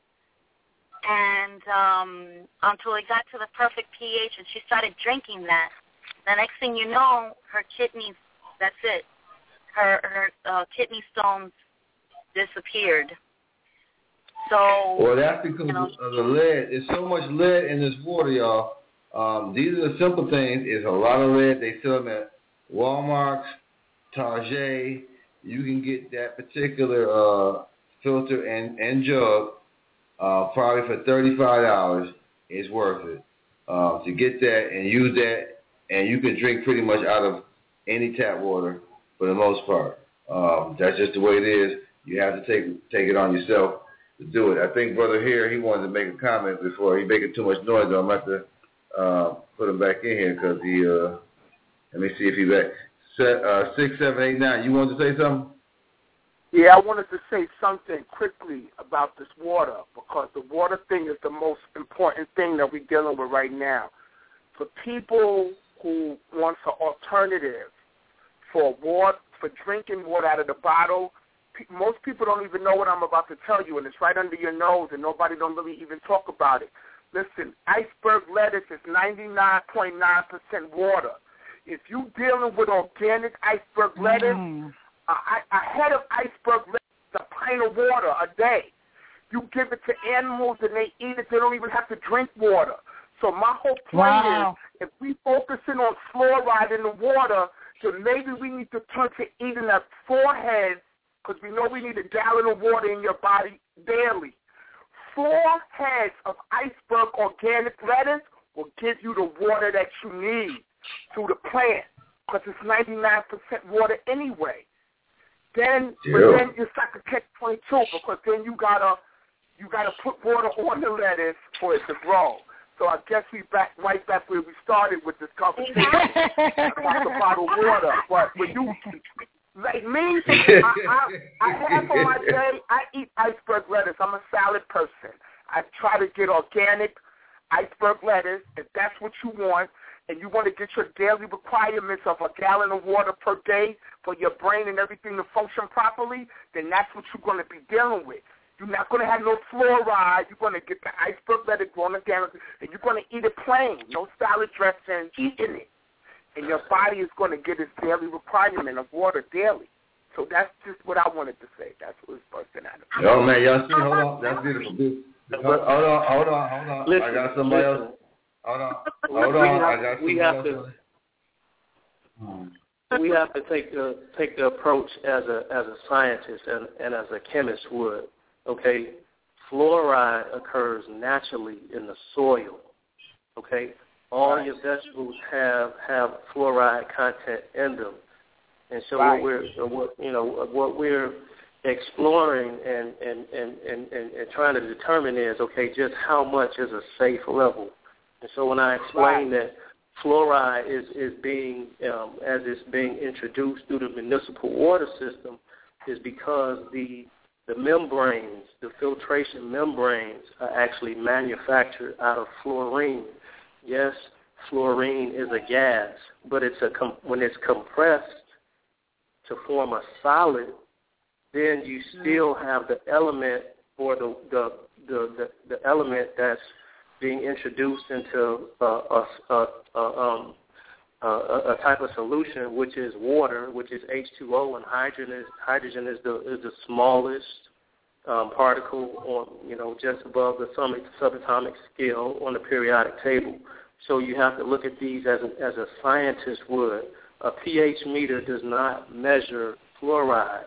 And um, until it got to the perfect pH, and she started drinking that. The next thing you know, her kidneys, that's it. Her her uh, kidney stones disappeared. So, well, that's because you know, of the lead. There's so much lead in this water, y'all. Um, these are the simple things. It's a lot of lead. They sell them at Walmart, Target. You can get that particular uh, filter and, and jug. Uh, probably for thirty-five dollars, it's worth it uh, to get that and use that, and you can drink pretty much out of any tap water for the most part. Um, that's just the way it is. You have to take take it on yourself to do it. I think Brother here, he wanted to make a comment before. He's making too much noise, though. I'm going to have to uh, put him back in here because he, uh, let me see if he's back. Set, uh, six, seven, eight, nine. You wanted to say something? Yeah, I wanted to say something quickly about this water because the water thing is the most important thing that we're dealing with right now. For people who want an alternative for water, for drinking water out of the bottle, pe- most people don't even know what I'm about to tell you, and it's right under your nose, and nobody don't really even talk about it. Listen, iceberg lettuce is ninety-nine point nine percent water. If you're dealing with organic iceberg lettuce, Mm. A, a head of iceberg lettuce is a pint of water a day. You give it to animals and they eat it. They don't even have to drink water. So my whole point Wow. is, if we focusing on fluoride in the water, then maybe we need to turn to eating at four heads, because we know we need a gallon of water in your body daily. Four heads of iceberg organic lettuce will give you the water that you need through the plant, because it's ninety-nine percent water anyway. Then, yeah. but then it's like a catch twenty-two, because then you gotta you gotta put water on the lettuce for it to grow. So I guess we back right back where we started with this conversation about the bottled water. But when you like me, I, I, I have on my day I eat iceberg lettuce. I'm a salad person. I try to get organic iceberg lettuce if that's what you want. And you want to get your daily requirements of a gallon of water per day for your brain and everything to function properly, then that's what you're going to be dealing with. You're not going to have no fluoride. You're going to get the iceberg lettuce grown organic, and you're going to eat it plain, no salad dressing, eating it. And your body is going to get its daily requirement of water daily. So that's just what I wanted to say. That's what was bursting out of me. Yo, man, y'all see, hold on. That's beautiful. Hold on, hold on, hold on. Listen, I got somebody listen. else. Hold on, hold on. I got somebody we have else. to. We have to take the take the approach as a as a scientist and, and as a chemist would. Okay, fluoride occurs naturally in the soil. Okay, all right. your vegetables have have fluoride content in them, and so right. what we're what, you know what we're exploring and and, and, and, and and trying to determine is okay, just how much is a safe level. And so when I explain right. that fluoride is is being um, as it's being introduced through the municipal water system, is because the the membranes, the filtration membranes, are actually manufactured out of fluorine. Yes, fluorine is a gas, but it's a com- when it's compressed to form a solid, then you still have the element or the the the, the, the element that's being introduced into a, a, a, a, um, a, a type of solution, which is water, which is H two O, and hydrogen is hydrogen is the is the smallest um, particle on you know just above the subatomic scale on the periodic table. So you have to look at these as a, as a scientist would. A pH meter does not measure fluoride.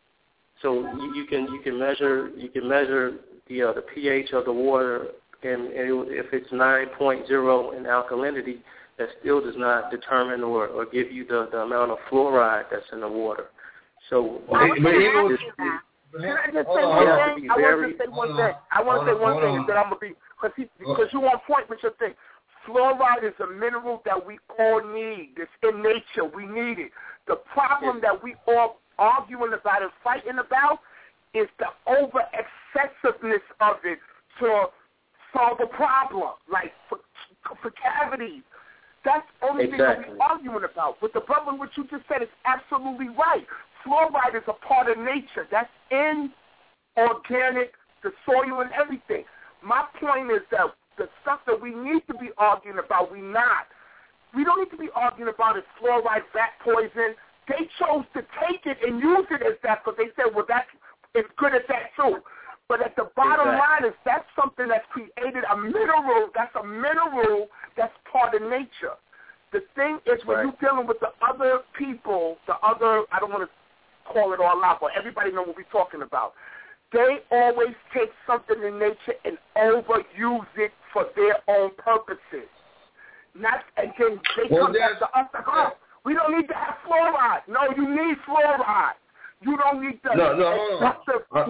So you, you can you can measure you can measure the uh, the pH of the water, and, and it, if it's nine point zero in alkalinity, that still does not determine or, or give you the, the amount of fluoride that's in the water. So well, but but even can I just say one thing? I want to say one thing. I want to say one thing, and then I'm gonna be because because you on point with your thing. Fluoride is a mineral that we all need. It's in nature. We need it. The problem that we all arguing about and fighting about is the over-excessiveness of it to solve a problem, like for, for cavities. That's the only exactly. thing that we're arguing about. But the brother, what you just said is absolutely right. Fluoride is a part of nature. That's in organic, the soil and everything. My point is that the stuff that we need to be arguing about, we not. We don't need to be arguing about is fluoride rat poison. They chose to take it and use it as that because they said, well, that's as good as that too. But at the bottom exactly. line is that's something that's created a mineral. That's a mineral that's part of nature. The thing is when right. you're dealing with the other people, the other, I don't want to call it all out, but everybody know what we're talking about. They always take something in nature and overuse it for their own purposes. Not and then they well, come back to us like, oh, we don't need to have fluoride. No, you need fluoride. You don't need to. No, no, hold on.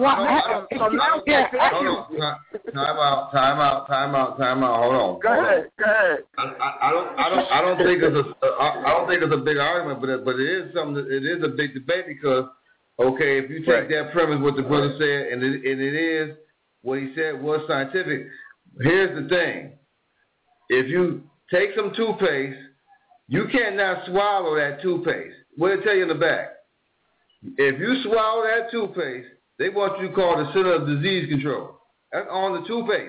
Time out, time out, time out, time out. Hold on. Go ahead, go ahead. I, I, I don't, I don't, I don't think it's a, I, I don't think it's a big argument, but it, but it is something. That, it is a big debate because, okay, if you take right. that premise, what the brother said, and it, and it is what he said was scientific. Here's the thing: if you take some toothpaste, you cannot swallow that toothpaste. What did it tell you in the back? If you swallow that toothpaste, they want you to call the Center of Disease Control. That's on the toothpaste.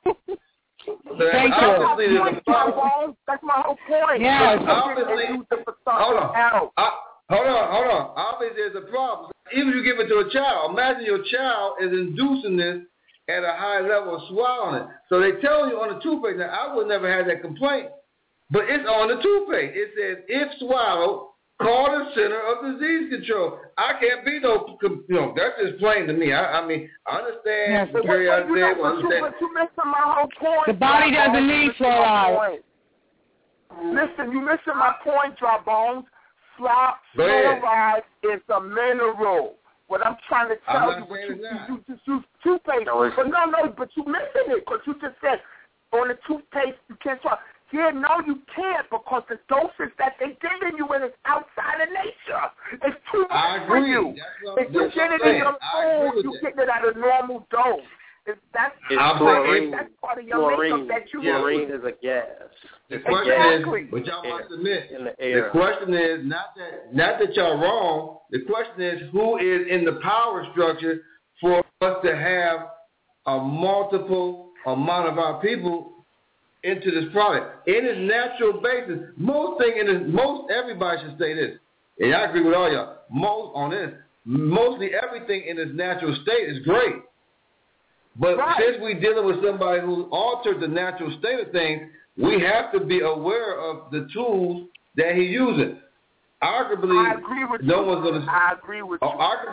So that's obviously there's a problem. That's my whole point. Yeah. Obviously, hold on. I, hold on, hold on. Obviously there's a problem. Even if you give it to a child, imagine your child is inducing this at a high level of swallowing it. So they tell you on the toothpaste. Now, I would never have that complaint, but it's on the toothpaste. It says, if swallowed, call the Center of Disease Control. I can't be no, you know, that's just plain to me. I, I mean, I understand. Yes, but, what, but, you know, but, you, but you missing my whole point. The body doesn't need fluoride. Listen, you missing my point, Jawbones. Fluoride is a mineral. What I'm trying to tell you, what you, you, you just use toothpaste. No, but no, no, but you missing it because you just said on the toothpaste you can't swallow. Yeah, no, you can't because the doses that they giving you in is outside of nature. It's too much for you. If you get it in your food, you get it at a normal dose. It's, that's, it's fluorine. That's part of your fluorine, makeup that you fluorine is a gas. The question exactly. is, but y'all must admit, in the, air. the question is not that not that y'all wrong. The question is who is in the power structure for us to have a multiple amount of our people into this product. In its natural basis, most thing in this, most everybody should say this, and I agree with all y'all. Most on this, mostly everything in its natural state is great. But right. since we're dealing with somebody who altered the natural state of things, we have to be aware of the tools that he's using. Arguably, I agree with no you. one's going to. I agree with uh, you. Arguably,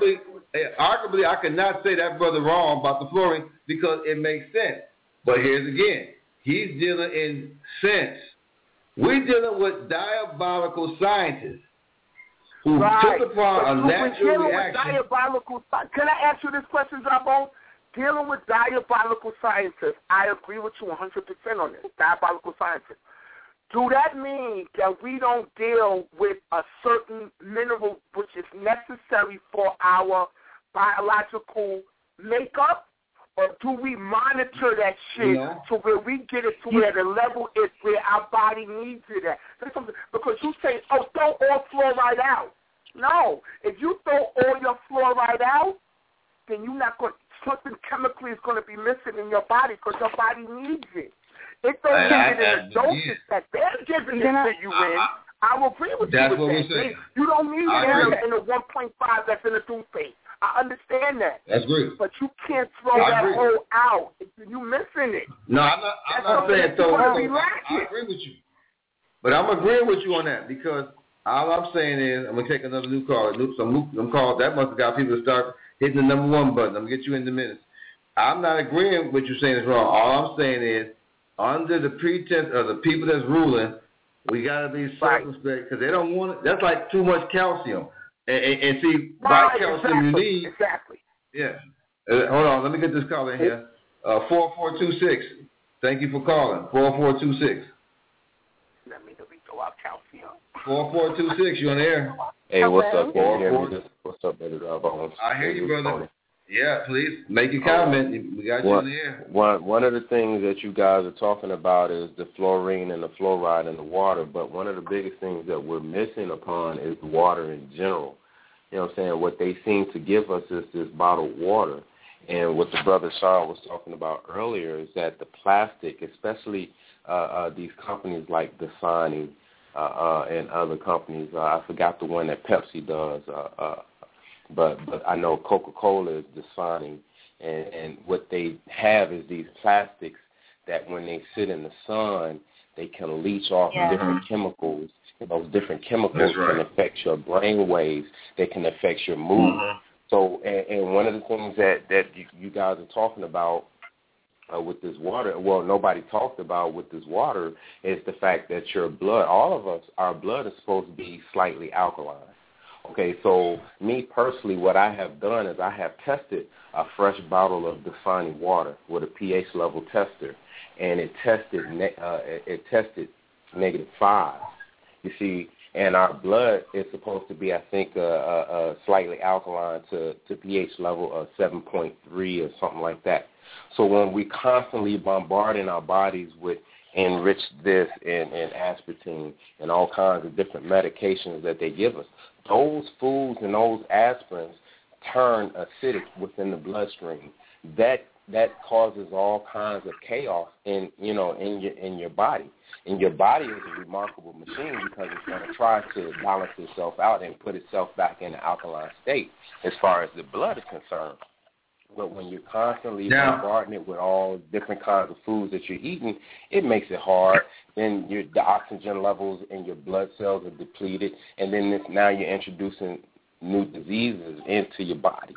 arguably, I cannot say that brother wrong about the fluorine because it makes sense. But here's again, he's dealing in sense. We're dealing with diabolical scientists who right. took upon a natural reaction. With diabolical, can I ask you this question, Jabon? Dealing with diabolical scientists, I agree with you one hundred percent on this, diabolical scientists. Do that mean that we don't deal with a certain mineral which is necessary for our biological makeup? Or do we monitor that shit no. to where we get it to where the level is where our body needs it at? That's something, because you say, oh, throw all fluoride out. No. If you throw all your fluoride out, then you're not going, something chemically is going to be missing in your body because your body needs it. It don't need it in the doses that they're giving it to you in. I will agree with That's you with what that. we're saying. You don't need it in the, in the one point five that's in the toothpaste. I understand that. That's great. But you can't throw I that agree. whole out. You're missing it. No, I'm not, I'm not saying throw it out. I agree with you. But I'm agreeing with you on that because all I'm saying is I'm going to take another new call. Some new calls. That must have got people to start hitting the number one button. I'm going to get you in the minutes. I'm not agreeing with what you're saying is wrong. All I'm saying is under the pretense of the people that's ruling, we got to be circumspect because they don't want it. That's like too much calcium. And, and, and see, right, by calcium exactly, you need. Exactly. Yeah. Uh, hold on. Let me get this call in here. Uh, four four two six. Thank you for calling. four four two six. Let me throw out calcium. four four two six. You on the air? Hey, what's up? Can you hear Four, me? What's up, brother? Uh, I hear you, brother. Yeah, please make your comment. We got one, you in the air. One, one of the things that you guys are talking about is the fluorine and the fluoride in the water, but one of the biggest things that we're missing upon is water in general. You know what I'm saying? What they seem to give us is this bottled water. And what the brother Sean was talking about earlier is that the plastic, especially uh, uh, these companies like Dasani uh, uh, and other companies, uh, I forgot the one that Pepsi does, uh, uh, But but I know Coca-Cola is Dasani, and, and what they have is these plastics that when they sit in the sun, they can leach off yeah. different chemicals. And those different chemicals right. can affect your brain waves. They can affect your mood. Mm-hmm. So, and, and one of the things that, that you, you guys are talking about uh, with this water, well, nobody talked about with this water, is the fact that your blood, all of us, our blood is supposed to be slightly alkaline. Okay, so me personally, what I have done is I have tested a fresh bottle of Dasani water with a pH level tester, and it tested ne- uh, it tested negative five. You see, and our blood is supposed to be, I think, uh, uh, uh, slightly alkaline to, to pH level of seven point three or something like that. So when we constantly bombarding our bodies with enriched this and, and aspartame and all kinds of different medications that they give us, those foods and those aspirins turn acidic within the bloodstream. That that causes all kinds of chaos in you know in your in your body. And your body is a remarkable machine because it's going to try to balance itself out and put itself back in an alkaline state as far as the blood is concerned. But when you're constantly now, bombarding it with all different kinds of foods that you're eating, it makes it hard. Then your, the oxygen levels in your blood cells are depleted, and then this, now you're introducing new diseases into your body.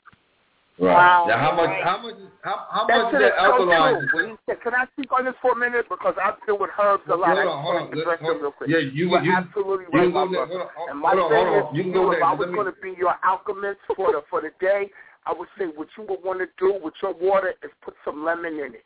Right. Wow. Now, how much? Right. How much? How, how That's much is that alkaline? So can I speak on this for a minute? Because I deal with herbs a lot. Hold on, hold on. Let's, hold real quick. Yeah, you, you are you, absolutely you right, go my there. brother. Hold on, and my hold on, thing hold is, on. You can you, go if there. I was going to be your alchemist for the for the day, I would say what you would want to do with your water is put some lemon in it.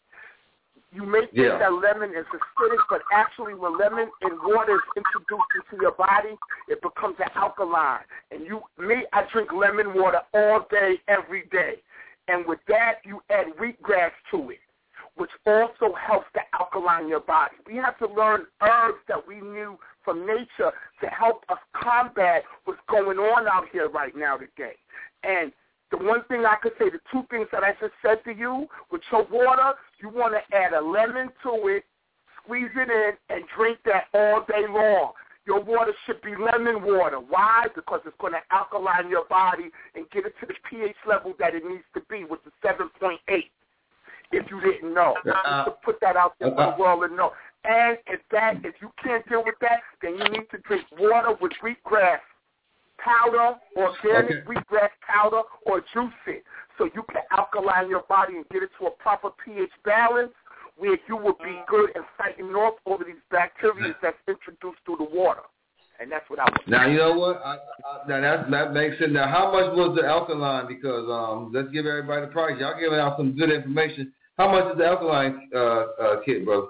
You may think Yeah. that lemon is acidic, but actually when lemon and water is introduced into your body, it becomes an alkaline. And you, me, I drink lemon water all day, every day. And with that, you add wheatgrass to it, which also helps to alkaline your body. We have to learn herbs that we knew from nature to help us combat what's going on out here right now today. And the one thing I could say, the two things that I just said to you, with your water, you want to add a lemon to it, squeeze it in, and drink that all day long. Your water should be lemon water. Why? Because it's going to alkaline your body and get it to the pH level that it needs to be, which is seven point eight, if you didn't know. Uh, to put that out there for the world to know. And if that, if you can't deal with that, then you need to drink water with wheatgrass powder, organic okay. wheatgrass powder, or juice it so you can alkaline your body and get it to a proper pH balance where you will be good in fighting off all of these bacteria that's introduced through the water. And that's what I was Now, you know what? I, I, now, that, that makes sense. Now, how much was the alkaline? Because um, let's give everybody the price. Y'all giving out some good information. How much is the alkaline uh, uh, kit, brother?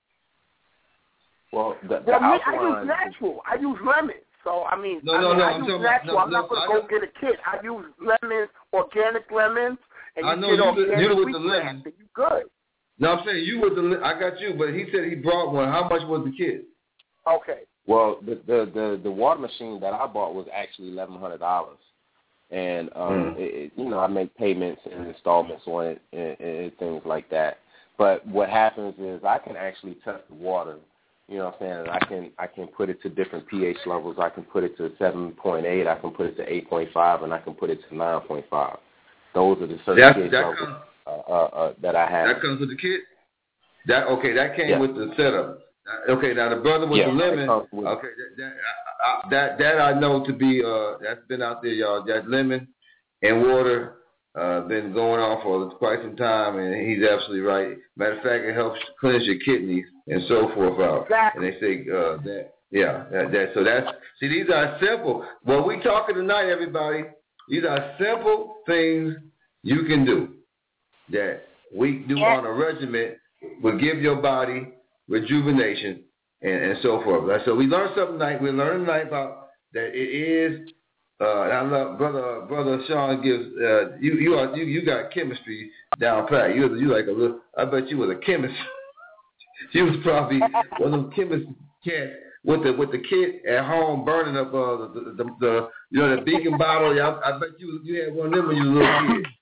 Well, the, the well, me, alkaline... I use natural. I use lemon. So, I mean, no, I, no, mean, no, I I'm use talking natural. about, no, I'm not no, going to go get a kit. I use lemons, organic lemons, and you I know get you, organic you with wheat the grass, lemon. and you good. No, I'm saying you with the. I got you, but he said he brought one. How much was the kit? Okay. Well, the the the, the water machine that I bought was actually eleven hundred dollars, and um, mm. it, it, you know I make payments and installments on it and, and things like that. But what happens is I can actually test the water. You know what I'm saying? And I can I can put it to different pH levels. I can put it to seven point eight. I can put it to eight point five, and I can put it to nine point five. Those are the certain That's, pH that levels comes, uh, uh, uh, that I have. That comes with the kit. That okay? That came yeah. with the setup. Okay, now the brother with yeah, the lemon. Okay, that that, I, that that I know to be uh that's been out there, y'all. That lemon and water uh been going on for quite some time, and he's absolutely right. Matter of fact, it helps cleanse your kidneys and so forth out. Exactly. And they say uh that yeah that, that so that's see these are simple. What we talking tonight, everybody. These are simple things you can do that we do yeah. on a regimen will give your body rejuvenation and, and so forth. So we learned something tonight. We learned tonight about that it is. Uh, and I love brother. Brother Sean gives uh, you. You are you. You got chemistry down pat. You you like a little. I bet you was a chemist. You was probably one of them chemist cats with the with the kid at home burning up uh, the, the, the the you know the beacon bottle. I, I bet you you had one of them when you were a little kid.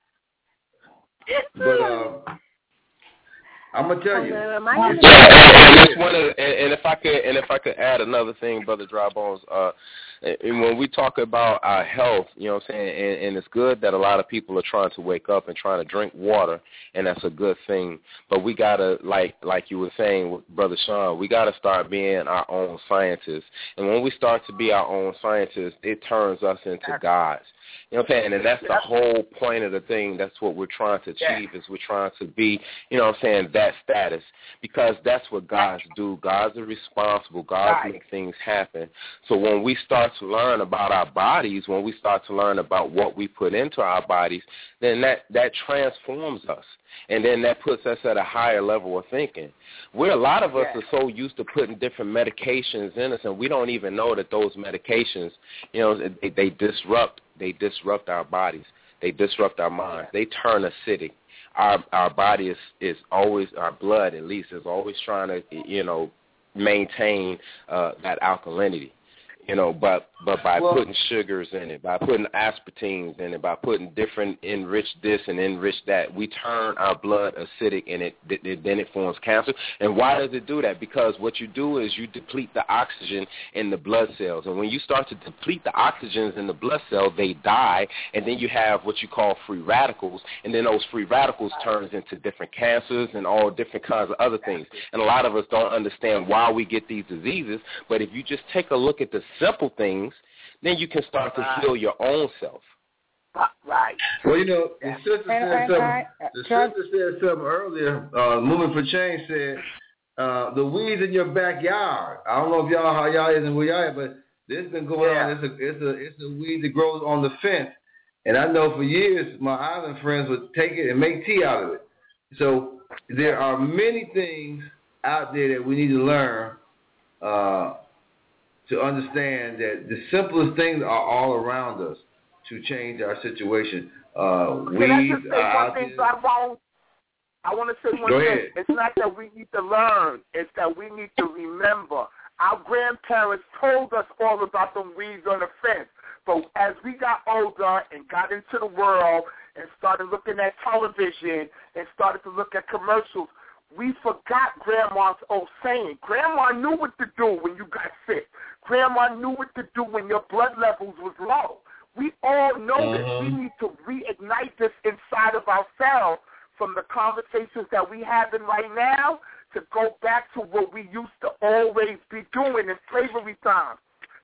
But uh, I'm gonna tell you. Uh, I just want to, and, and if I could, and if I could add another thing, Brother Dry Bones. Uh, and when we talk about our health, you know what I'm saying, and, and it's good that a lot of people are trying to wake up and trying to drink water, and that's a good thing. But we gotta, like, like you were saying, with Brother Sean, we gotta start being our own scientists. And when we start to be our own scientists, it turns us into gods. You know what I'm saying? And that's the whole point of the thing. That's what we're trying to achieve is we're trying to be, you know what I'm saying, that status. Because that's what gods do. Gods are responsible. Gods right. make things happen. So when we start to learn about our bodies, when we start to learn about what we put into our bodies, then that, that transforms us. And then that puts us at a higher level of thinking. We're, a lot of us yeah. are so used to putting different medications in us, and we don't even know that those medications, you know, they, they disrupt they disrupt our bodies. They disrupt our minds. They turn us acidic. Our our body is, is always, our blood at least, is always trying to, you know, maintain uh, that alkalinity. You know, but but by well, putting sugars in it, by putting aspartines in it, by putting different enriched this and enriched that, we turn our blood acidic, and it, it then it forms cancer. And why does it do that? Because what you do is you deplete the oxygen in the blood cells, and when you start to deplete the oxygens in the blood cell, they die, and then you have what you call free radicals, and then those free radicals turns into different cancers and all different kinds of other things. And a lot of us don't understand why we get these diseases, but if you just take a look at the simple things, then you can start to heal your own self. Right. Well, you know, the sister said something. The sister said something earlier. Uh, Movement for Change said uh, the weeds in your backyard. I don't know if y'all how y'all is and where y'all are, but this been going yeah. on. It's a it's a it's a weed that grows on the fence, and I know for years my island friends would take it and make tea out of it. So there are many things out there that we need to learn. Uh, to understand that the simplest things are all around us to change our situation. Uh, Can I just say uh, one thing, Bob? I want to say one Go thing. ahead. It's not that we need to learn. It's that we need to remember. Our grandparents told us all about the weeds on the fence. But as we got older and got into the world and started looking at television and started to look at commercials, we forgot Grandma's old saying. Grandma knew what to do when you got sick. Grandma knew what to do when your blood levels was low. We all know uh-huh. this. We need to reignite this inside of ourselves from the conversations that we having right now to go back to what we used to always be doing in slavery times.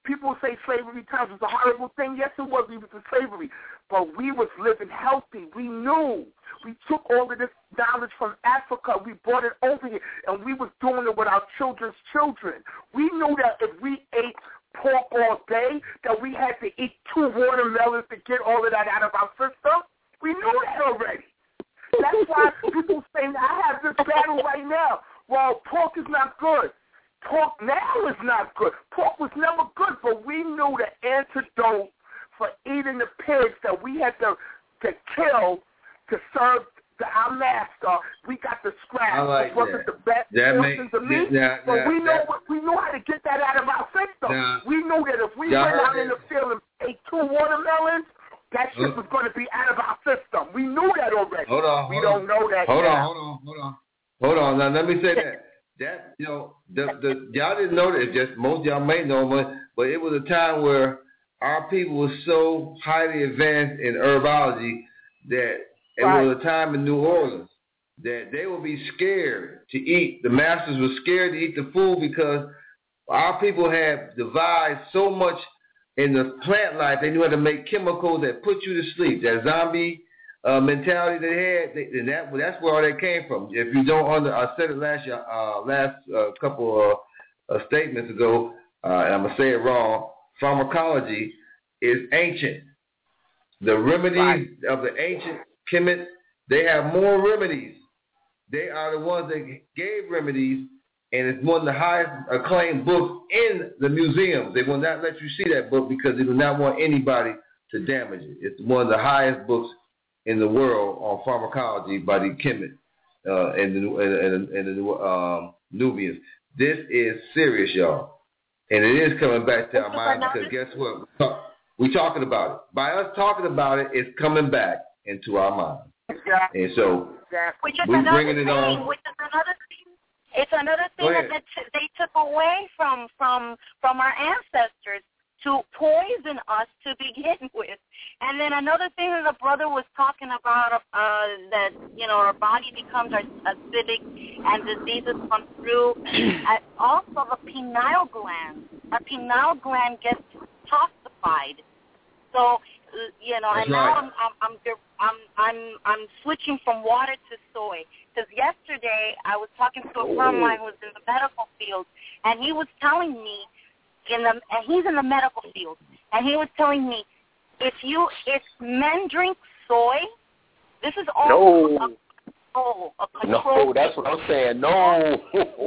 People say slavery times was a horrible thing. Yes, it was. We was in slavery. But we was living healthy. We knew. We took all of this knowledge from Africa. We brought it over here, and we was doing it with our children's children. We knew that if we ate pork all day, that we had to eat two watermelons to get all of that out of our system. We knew that already. That's why people say, I have this battle right now. Well, pork is not good. Pork now is not good. Pork was never good, but we knew the antidote for eating the pigs that we had to, to kill to serve the, our master. We got the scraps. Like it wasn't the best that portions of meat, that, but that, we know that, we know how to get that out of our system. that, we knew that if we went out in the field and ate two watermelons, that shit was going to be out of our system. We knew that already. Hold on. We hold don't on. know that Hold now. on, hold on, hold on. Hold on. Now, let me say that. That, you know, the, the y'all didn't know that. Just most of y'all may know, but, but it was a time where our people were so highly advanced in herbology that it right. was a time in New Orleans that they would be scared to eat. The masters were scared to eat the food because our people had devised so much in the plant life. They knew how to make chemicals that put you to sleep. That zombie uh, mentality they had, they, and that that's where all that came from. If you don't under, I said it last year, uh, last uh, couple of uh, statements ago, uh, and I'm gonna say it wrong. Pharmacology is ancient. The remedies right. of the ancient chemists, they have more remedies. They are the ones that gave remedies, and it's one of the highest acclaimed books in the museums. They will not let you see that book because they do not want anybody to damage it. It's one of the highest books in the world on pharmacology by the chemists uh, and the, and, and the um, Nubians. This is serious, y'all. And it is coming back to our mind because guess what? We're talking about it. By us talking about it, it's coming back into our mind. Exactly. And so which is we're another bringing it thing, on. Which is another thing. It's another thing that t- they took away from, from, from our ancestors to poison us to begin with. And then another thing that the brother was talking about, uh, that, you know, our body becomes acidic and diseases come through. And also the pineal gland. Our pineal gland gets toxified. So, you know, That's and right. now I'm, I'm, I'm, I'm, I'm, I'm switching from water to soy. Because yesterday I was talking to a friend of mine who was in the medical field, and he was telling me, in the, and he's in the medical field, and he was telling me, if you, if men drink soy, this is all no. a control, a control. No, that's what I'm saying. No,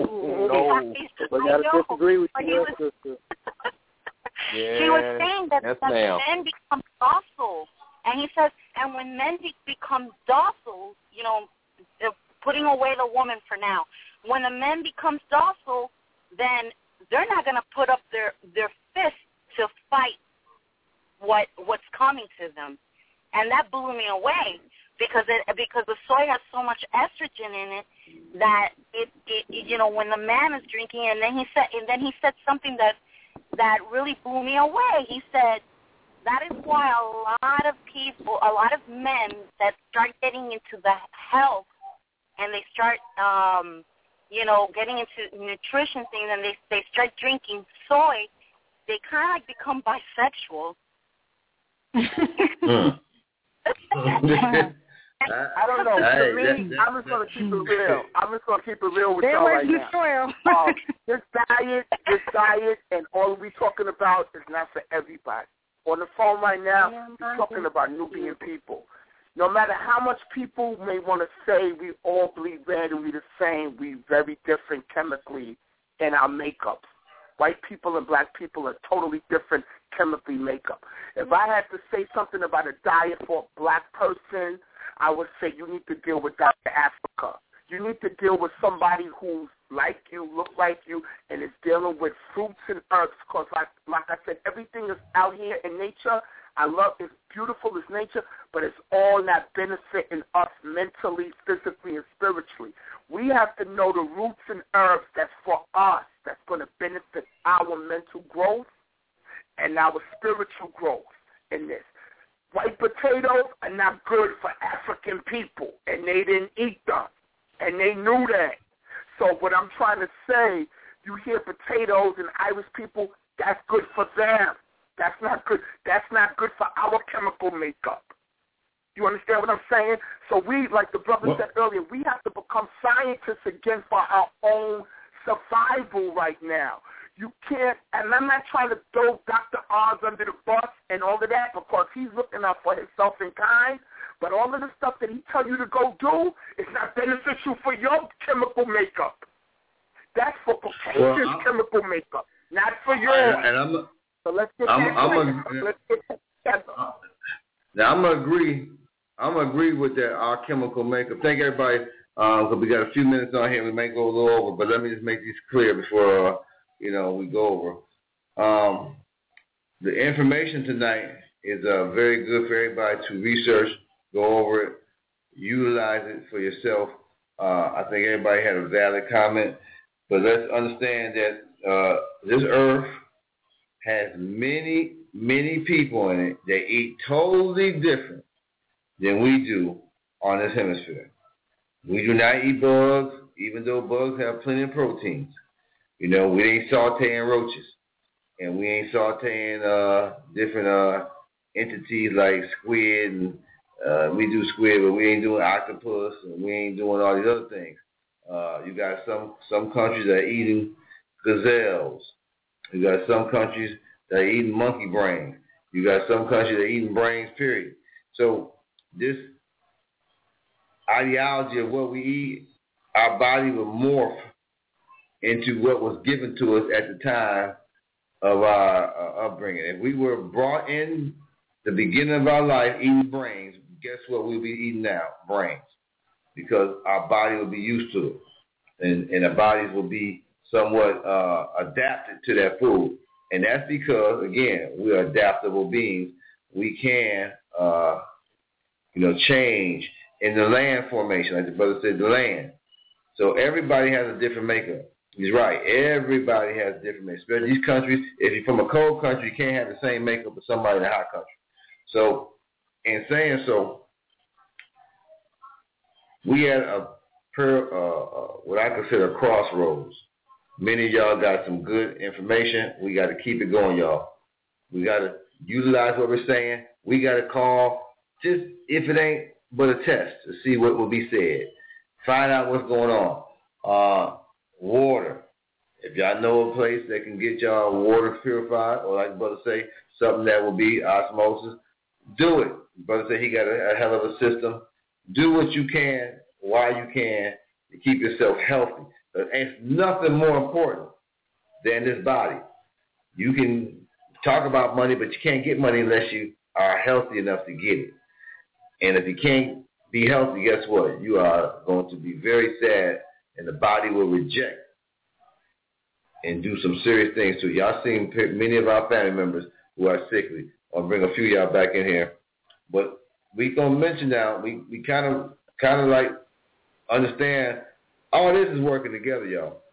no. But I gotta disagree with you, was, sister. Yeah, he was saying that, yes, that ma'am. men become docile, and he says, and when men be, become docile, you know, putting away the woman for now, when a man becomes docile, then they're not going to put up their, their fist to fight what what's coming to them. And that blew me away because it, because the soy has so much estrogen in it that it, it you know, when the man is drinking, and then he said and then he said something that that really blew me away. He said that is why a lot of people, a lot of men that start getting into the health and they start um you know, getting into nutrition things, and they they start drinking soy, they kind of like become bisexual. mm. I don't know. Hey, to me, that, that, I'm just going to keep it real. I'm just going to keep it real with Stay y'all away right from the now. soil. um, this diet, this diet, and all we're talking about is not for everybody. On the phone right now, we're talking about Nubian people. No matter how much people may want to say we all bleed red and we the same, we very different chemically in our makeup. White people and black people are totally different chemically makeup. If I had to say something about a diet for a black person, I would say you need to deal with Doctor Africa. You need to deal with somebody who's like you, look like you, and is dealing with fruits and herbs. Because, like, like I said, everything is out here in nature. I love it's beautiful as nature, but it's all not benefiting us mentally, physically, and spiritually. We have to know the roots and herbs that's for us, that's going to benefit our mental growth and our spiritual growth in this. White potatoes are not good for African people, and they didn't eat them, and they knew that. So what I'm trying to say, you hear potatoes and Irish people, That's good for them. That's not good. That's not good for our chemical makeup. You understand what I'm saying? So we, like the brother what? said earlier, we have to become scientists again for our own survival right now. You can't, and I'm not trying to throw Doctor Oz under the bus and all of that because he's looking out for himself and kind, but all of the stuff that he tell you to go do is not beneficial for your chemical makeup. That's for Caucasian well, chemical makeup, not for yours. And, and I'm, so let's get I'm, that I'm a, let's get that together. Now, I'm going to agree. I'm going to agree with that, our chemical makeup. Thank everybody, because uh, we got a few minutes on here. We may go a little over, but let me just make these clear before, uh, you know, we go over. Um, the information tonight is uh, very good for everybody to research, go over it, utilize it for yourself. Uh, I think everybody had a valid comment, but let's understand that uh, this earth has many, many people in it that eat totally different than we do on this hemisphere. We do not eat bugs, even though bugs have plenty of proteins. You know, we ain't sauteing roaches, and we ain't sauteing uh, different uh, entities like squid, and uh, we do squid, but we ain't doing octopus, and we ain't doing all these other things. Uh, you got some, some countries that are eating gazelles. You got some countries that are eating monkey brains. You got some countries that are eating brains, period. So this ideology of what we eat, our body will morph into what was given to us at the time of our uh, upbringing. If we were brought in the beginning of our life eating brains, guess what we'll be eating now? Brains. Because our body will be used to it. And, and our bodies will be somewhat uh, adapted to that food. And that's because, again, we are adaptable beings. We can, uh, you know, change in the land formation, like the brother said, the land. So everybody has a different makeup. He's right. Everybody has different makeup. Especially these countries, if you're from a cold country, you can't have the same makeup as somebody in a hot country. So in saying so, we had a per, uh, what I consider a crossroads. Many of y'all got some good information. We got to keep it going, y'all. We got to utilize what we're saying. We got to call, just if it ain't but a test to see what will be said. Find out what's going on. Uh, water. If y'all know a place that can get y'all water purified, or like brother say, something that will be osmosis, do it. Brother say he got a, a hell of a system. Do what you can while you can to keep yourself healthy. There's nothing more important than this body. You can talk about money, but you can't get money unless you are healthy enough to get it. And if you can't be healthy, guess what? You are going to be very sad, and the body will reject and do some serious things to you. Y'all seen many of our family members who are sickly. I'll bring a few of y'all back in here. But we gonna mention now, we, we kind of kind of like understand all this is working together, y'all.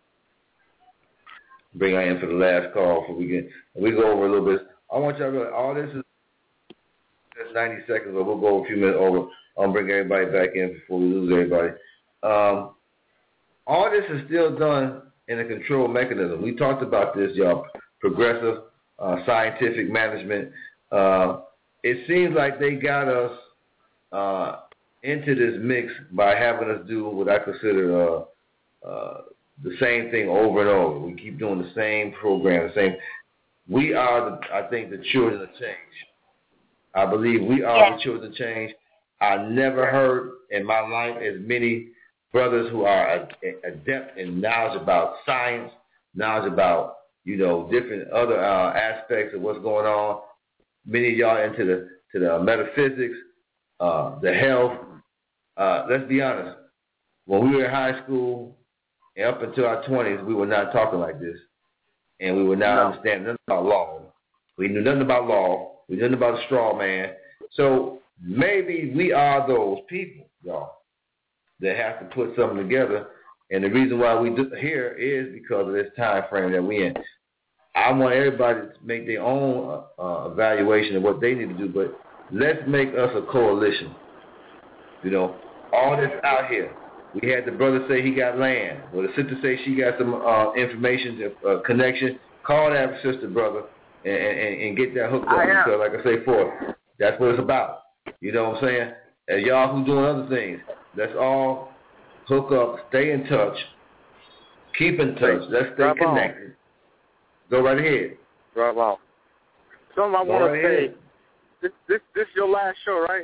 Bring her in for the last call before we get we go over a little bit. I want y'all to realize all this is just ninety seconds, but we'll go a few minutes over. I'll bring everybody back in before we lose everybody. Um, all this is still done in a control mechanism. We talked about this, y'all. Progressive uh, scientific management. Uh, it seems like they got us uh, into this mix by having us do what I consider uh, uh, the same thing over and over. We keep doing the same program, the same. We are, the, I think, the children of change. I believe we are yeah. the children of change. I never heard in my life as many brothers who are adept in knowledge about science, knowledge about, you know, different other uh, aspects of what's going on. Many of y'all into the to the metaphysics, uh, the health. Uh, let's be honest. When we were in high school and up until our twenties, we were not talking like this, and we were not no. understanding nothing about law. We knew nothing about law. We knew nothing about the straw man. So maybe we are those people, y'all, that have to put something together. And the reason why we do here is because of this time frame that we're in. I want everybody to make their own uh, evaluation of what they need to do, but let's make us a coalition. You know, all this out here. We had the brother say he got land. Well, the sister say she got some uh, information, uh, connection. call that sister, brother, and, and, and get that hooked up. Because, like I say, for that's what it's about. You know what I'm saying? And y'all who doing other things, let's all hook up, stay in touch, keep in touch. Let's stay Drive connected. On. Go right ahead. Drive off. Something I want right to say. Ahead. This this this your last show, right?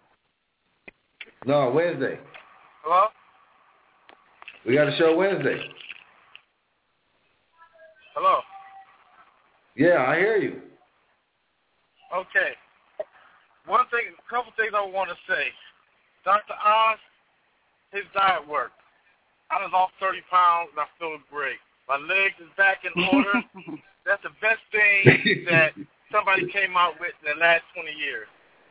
No, Wednesday. Hello? We got a show Wednesday. Hello? Yeah, I hear you. Okay. One thing, a couple things I want to say. Doctor Oz, his diet worked. I was off thirty pounds and I feel great. My legs is back in order. That's the best thing that somebody came out with in the last twenty years.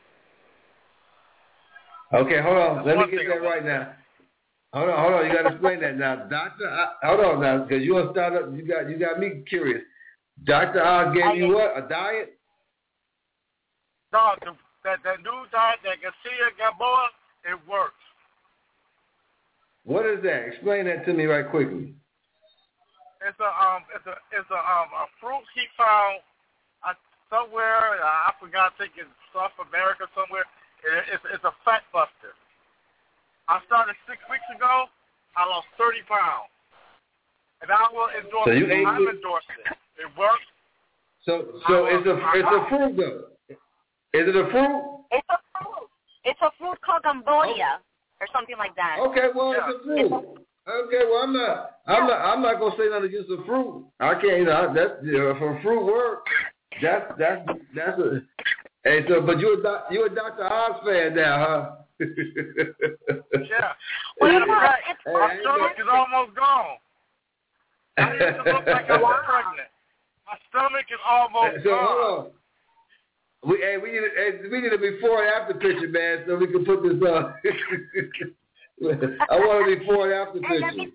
Okay, hold on. That's Let one me get thing that right now. Hold on, hold on. You got to explain that now, Doctor I, hold on now, because you want to start up. You got you got me curious. Doctor Oz gave you what? A diet? No, the, that that new diet, that Garcia Gamboa, it works. What is that? Explain that to me right quickly. It's a um, it's a it's a um a fruit he found uh, somewhere. Uh, I forgot. I think in South America somewhere. It, it's it's a fat buster. I started six weeks ago. I lost thirty pounds, and I will endorse so you it. I'm it? endorsing it. It works. So so it's a it's a fruit though. Is it a fruit? It's a fruit. It's a fruit called Gamboa oh. or something like that. Okay, well yeah. it's a fruit. It's a, okay, well I'm not I'm yeah. not I'm not gonna say nothing against the fruit. I can't. You know, that's you know, for fruit work. That's that's that's a. Hey, so but you're a you a Doctor Oz fan now, huh? Yeah. Well, yeah, right. It's My stomach is almost gone. I used to look like I was pregnant. My stomach is almost so, gone. Hold on. We hey, we need a, hey, we need a before and after picture, man, so we can put this on. I want a before and after picture.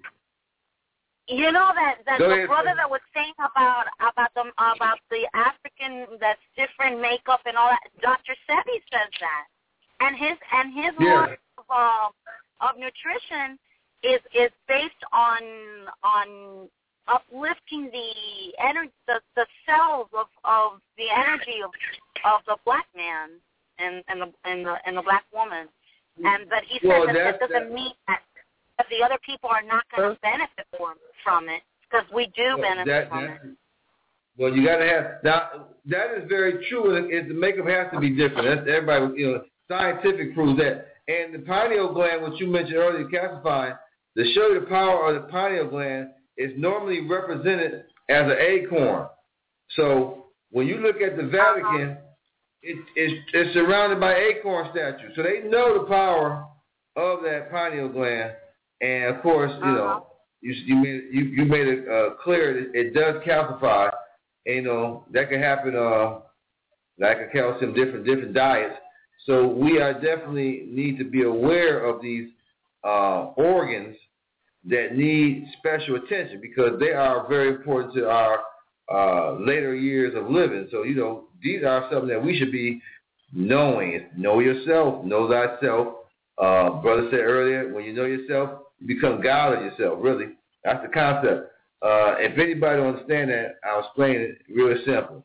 You know that, that Go the ahead, brother sir. that was saying about about the about the African that's different makeup and all that. Doctor Sebi says that, and his and his yeah. line of uh, of nutrition is is based on on uplifting the energy, the, the cells of, of the energy of of the black man and and the and the and the black woman, and but he well, said that that doesn't that, mean that. But the other people are not going to benefit from, from it because we do well, benefit that, from that, it. Well, you got to have now. That is very true. And the makeup has to be different. That's everybody. You know, scientific proves that. And the pineal gland, which you mentioned earlier, calcifying, to show you the power of the pineal gland is normally represented as an acorn. So when you look at the Vatican, uh-huh. it, it's, it's surrounded by acorn statues. So they know the power of that pineal gland. And of course, you know, uh-huh. you you made you, you made it uh, clear that it does calcify. And, you know, that can happen. Uh, like a calcium, different different diets. So we are definitely need to be aware of these uh, organs that need special attention because they are very important to our uh, later years of living. So you know, these are something that we should be knowing. Know yourself, know thyself. Uh, brother said earlier, when you know yourself, you become God of yourself, really. That's the concept. Uh, if anybody don't understand that, I'll explain it really simple.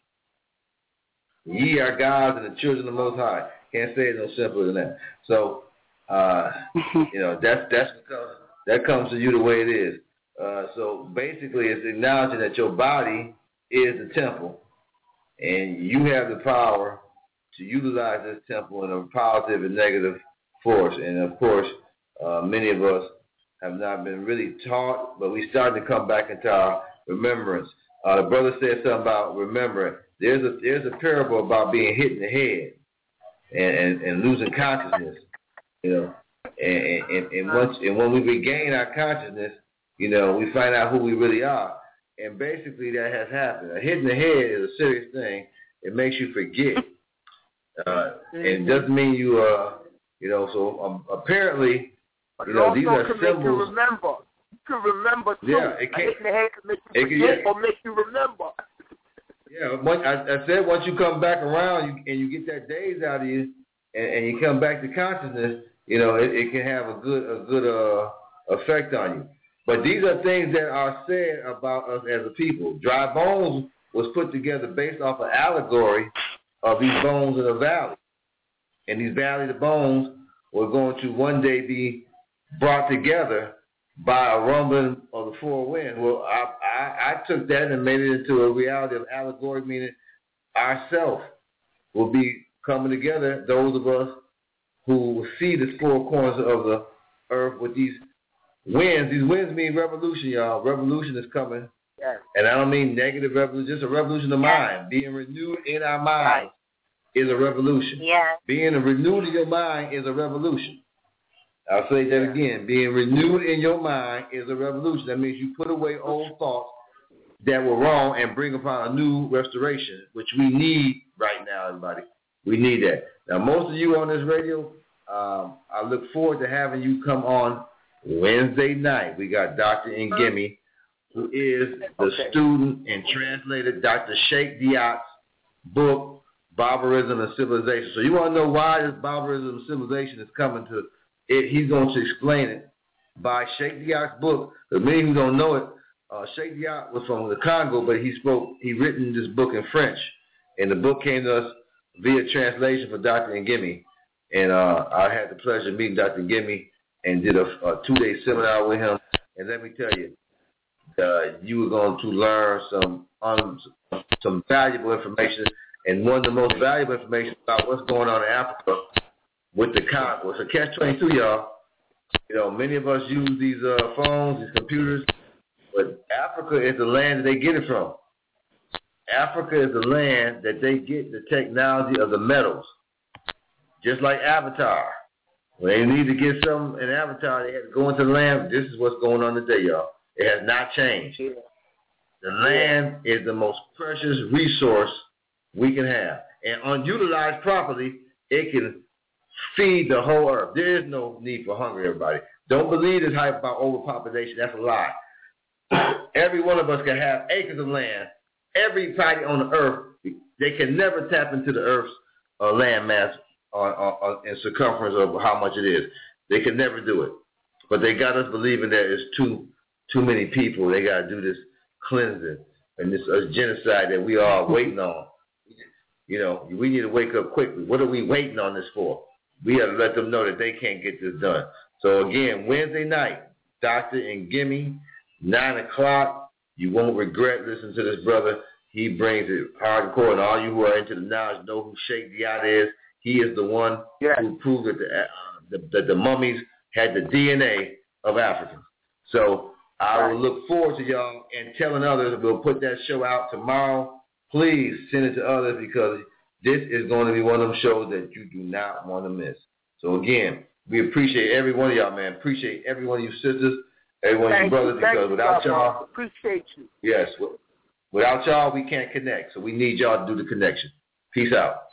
Ye are gods and the children of the Most High. Can't say it no simpler than that. So, uh, you know, that's, that's because that comes to you the way it is. Uh, so basically it's acknowledging that your body is the temple and you have the power to utilize this temple in a positive and negative force. And of course, uh, many of us have not been really taught, but we started to come back into our remembrance. Uh, the brother said something about remembering. There's a there's a parable about being hit in the head and, and, and losing consciousness, you know. And, and, and once and when we regain our consciousness, you know, we find out who we really are. And basically that has happened. A hit in the head is a serious thing. It makes you forget. Uh, and it doesn't mean you, uh, you know, so um, apparently, you know, these are can symbols. Make you remember. You can remember too. Yeah, it can. A hit in the head can make you forget can, yeah. or make you remember. Yeah, once, I, I said once you come back around you, and you get that daze out of you, and, and you come back to consciousness, you know, it, it can have a good a good uh, effect on you. But these are things that are said about us as a people. Dry bones was put together based off an allegory of these bones in a valley. And these valley, the bones, were going to one day be brought together by a rumbling of the four winds. Well, I, I, I took that and made it into a reality of allegory, meaning ourselves will be coming together, those of us who will see the four corners of the earth with these winds. These winds mean revolution, y'all. Revolution is coming. Yes. And I don't mean negative revolution, just a revolution of mind. Being renewed in our minds is a revolution. Yeah. Being renewed in your mind is a revolution. I'll say that again. Being renewed in your mind is a revolution. That means you put away old thoughts that were wrong and bring upon a new restoration, which we need right now, everybody. We need that. Now, most of you on this radio, um, I look forward to having you come on Wednesday night. We got Doctor Ngemi, who is the okay. student and translator, Doctor Sheikh Diak's book, Barbarism and Civilization. So you want to know why this Barbarism and Civilization is coming to it? He's going to explain it by Sheikh Diak's book. For many who don't know it, uh, Sheikh Diak was from the Congo, but he spoke, he written this book in French. And the book came to us via translation for Doctor Ngemi. And uh, I had the pleasure of meeting Doctor Ngemi and did a, a two-day seminar with him. And let me tell you, uh, you were going to learn some um, some valuable information. And one of the most valuable information about what's going on in Africa with the Congo. It's a catch twenty-two, y'all. You know, many of us use these uh, phones, these computers, but Africa is the land that they get it from. Africa is the land that they get the technology of the metals. Just like Avatar. When they need to get something in Avatar, they have to go into the land. This is what's going on today, y'all. It has not changed. The land is the most precious resource we can have. And unutilized properly, it can feed the whole earth. There is no need for hunger, everybody. Don't believe this hype about overpopulation. That's a lie. Every one of us can have acres of land. Everybody on the earth, they can never tap into the earth's uh, land mass on, on, in circumference of how much it is. They can never do it. But they got us believing that it's too too many people. They got to do this cleansing and this uh, genocide that we are waiting on. You know, we need to wake up quickly. What are we waiting on this for? We have to let them know that they can't get this done. So, again, Wednesday night, Doctor Ngemi, nine o'clock. You won't regret listening to this brother. He brings it hardcore, and all you who are into the knowledge know who Sheikh Diak is. He is the one yeah. who proved that the, uh, the, that the mummies had the D N A of Africans. So I right. will look forward to y'all and telling others. We'll put that show out tomorrow. Please send it to others because this is going to be one of them shows that you do not want to miss. So, again, we appreciate every one of y'all, man. Appreciate every one of you sisters, every one of you brothers, because you, without y'all, appreciate you. Yes, without y'all, we can't connect. So we need y'all to do the connection. Peace out.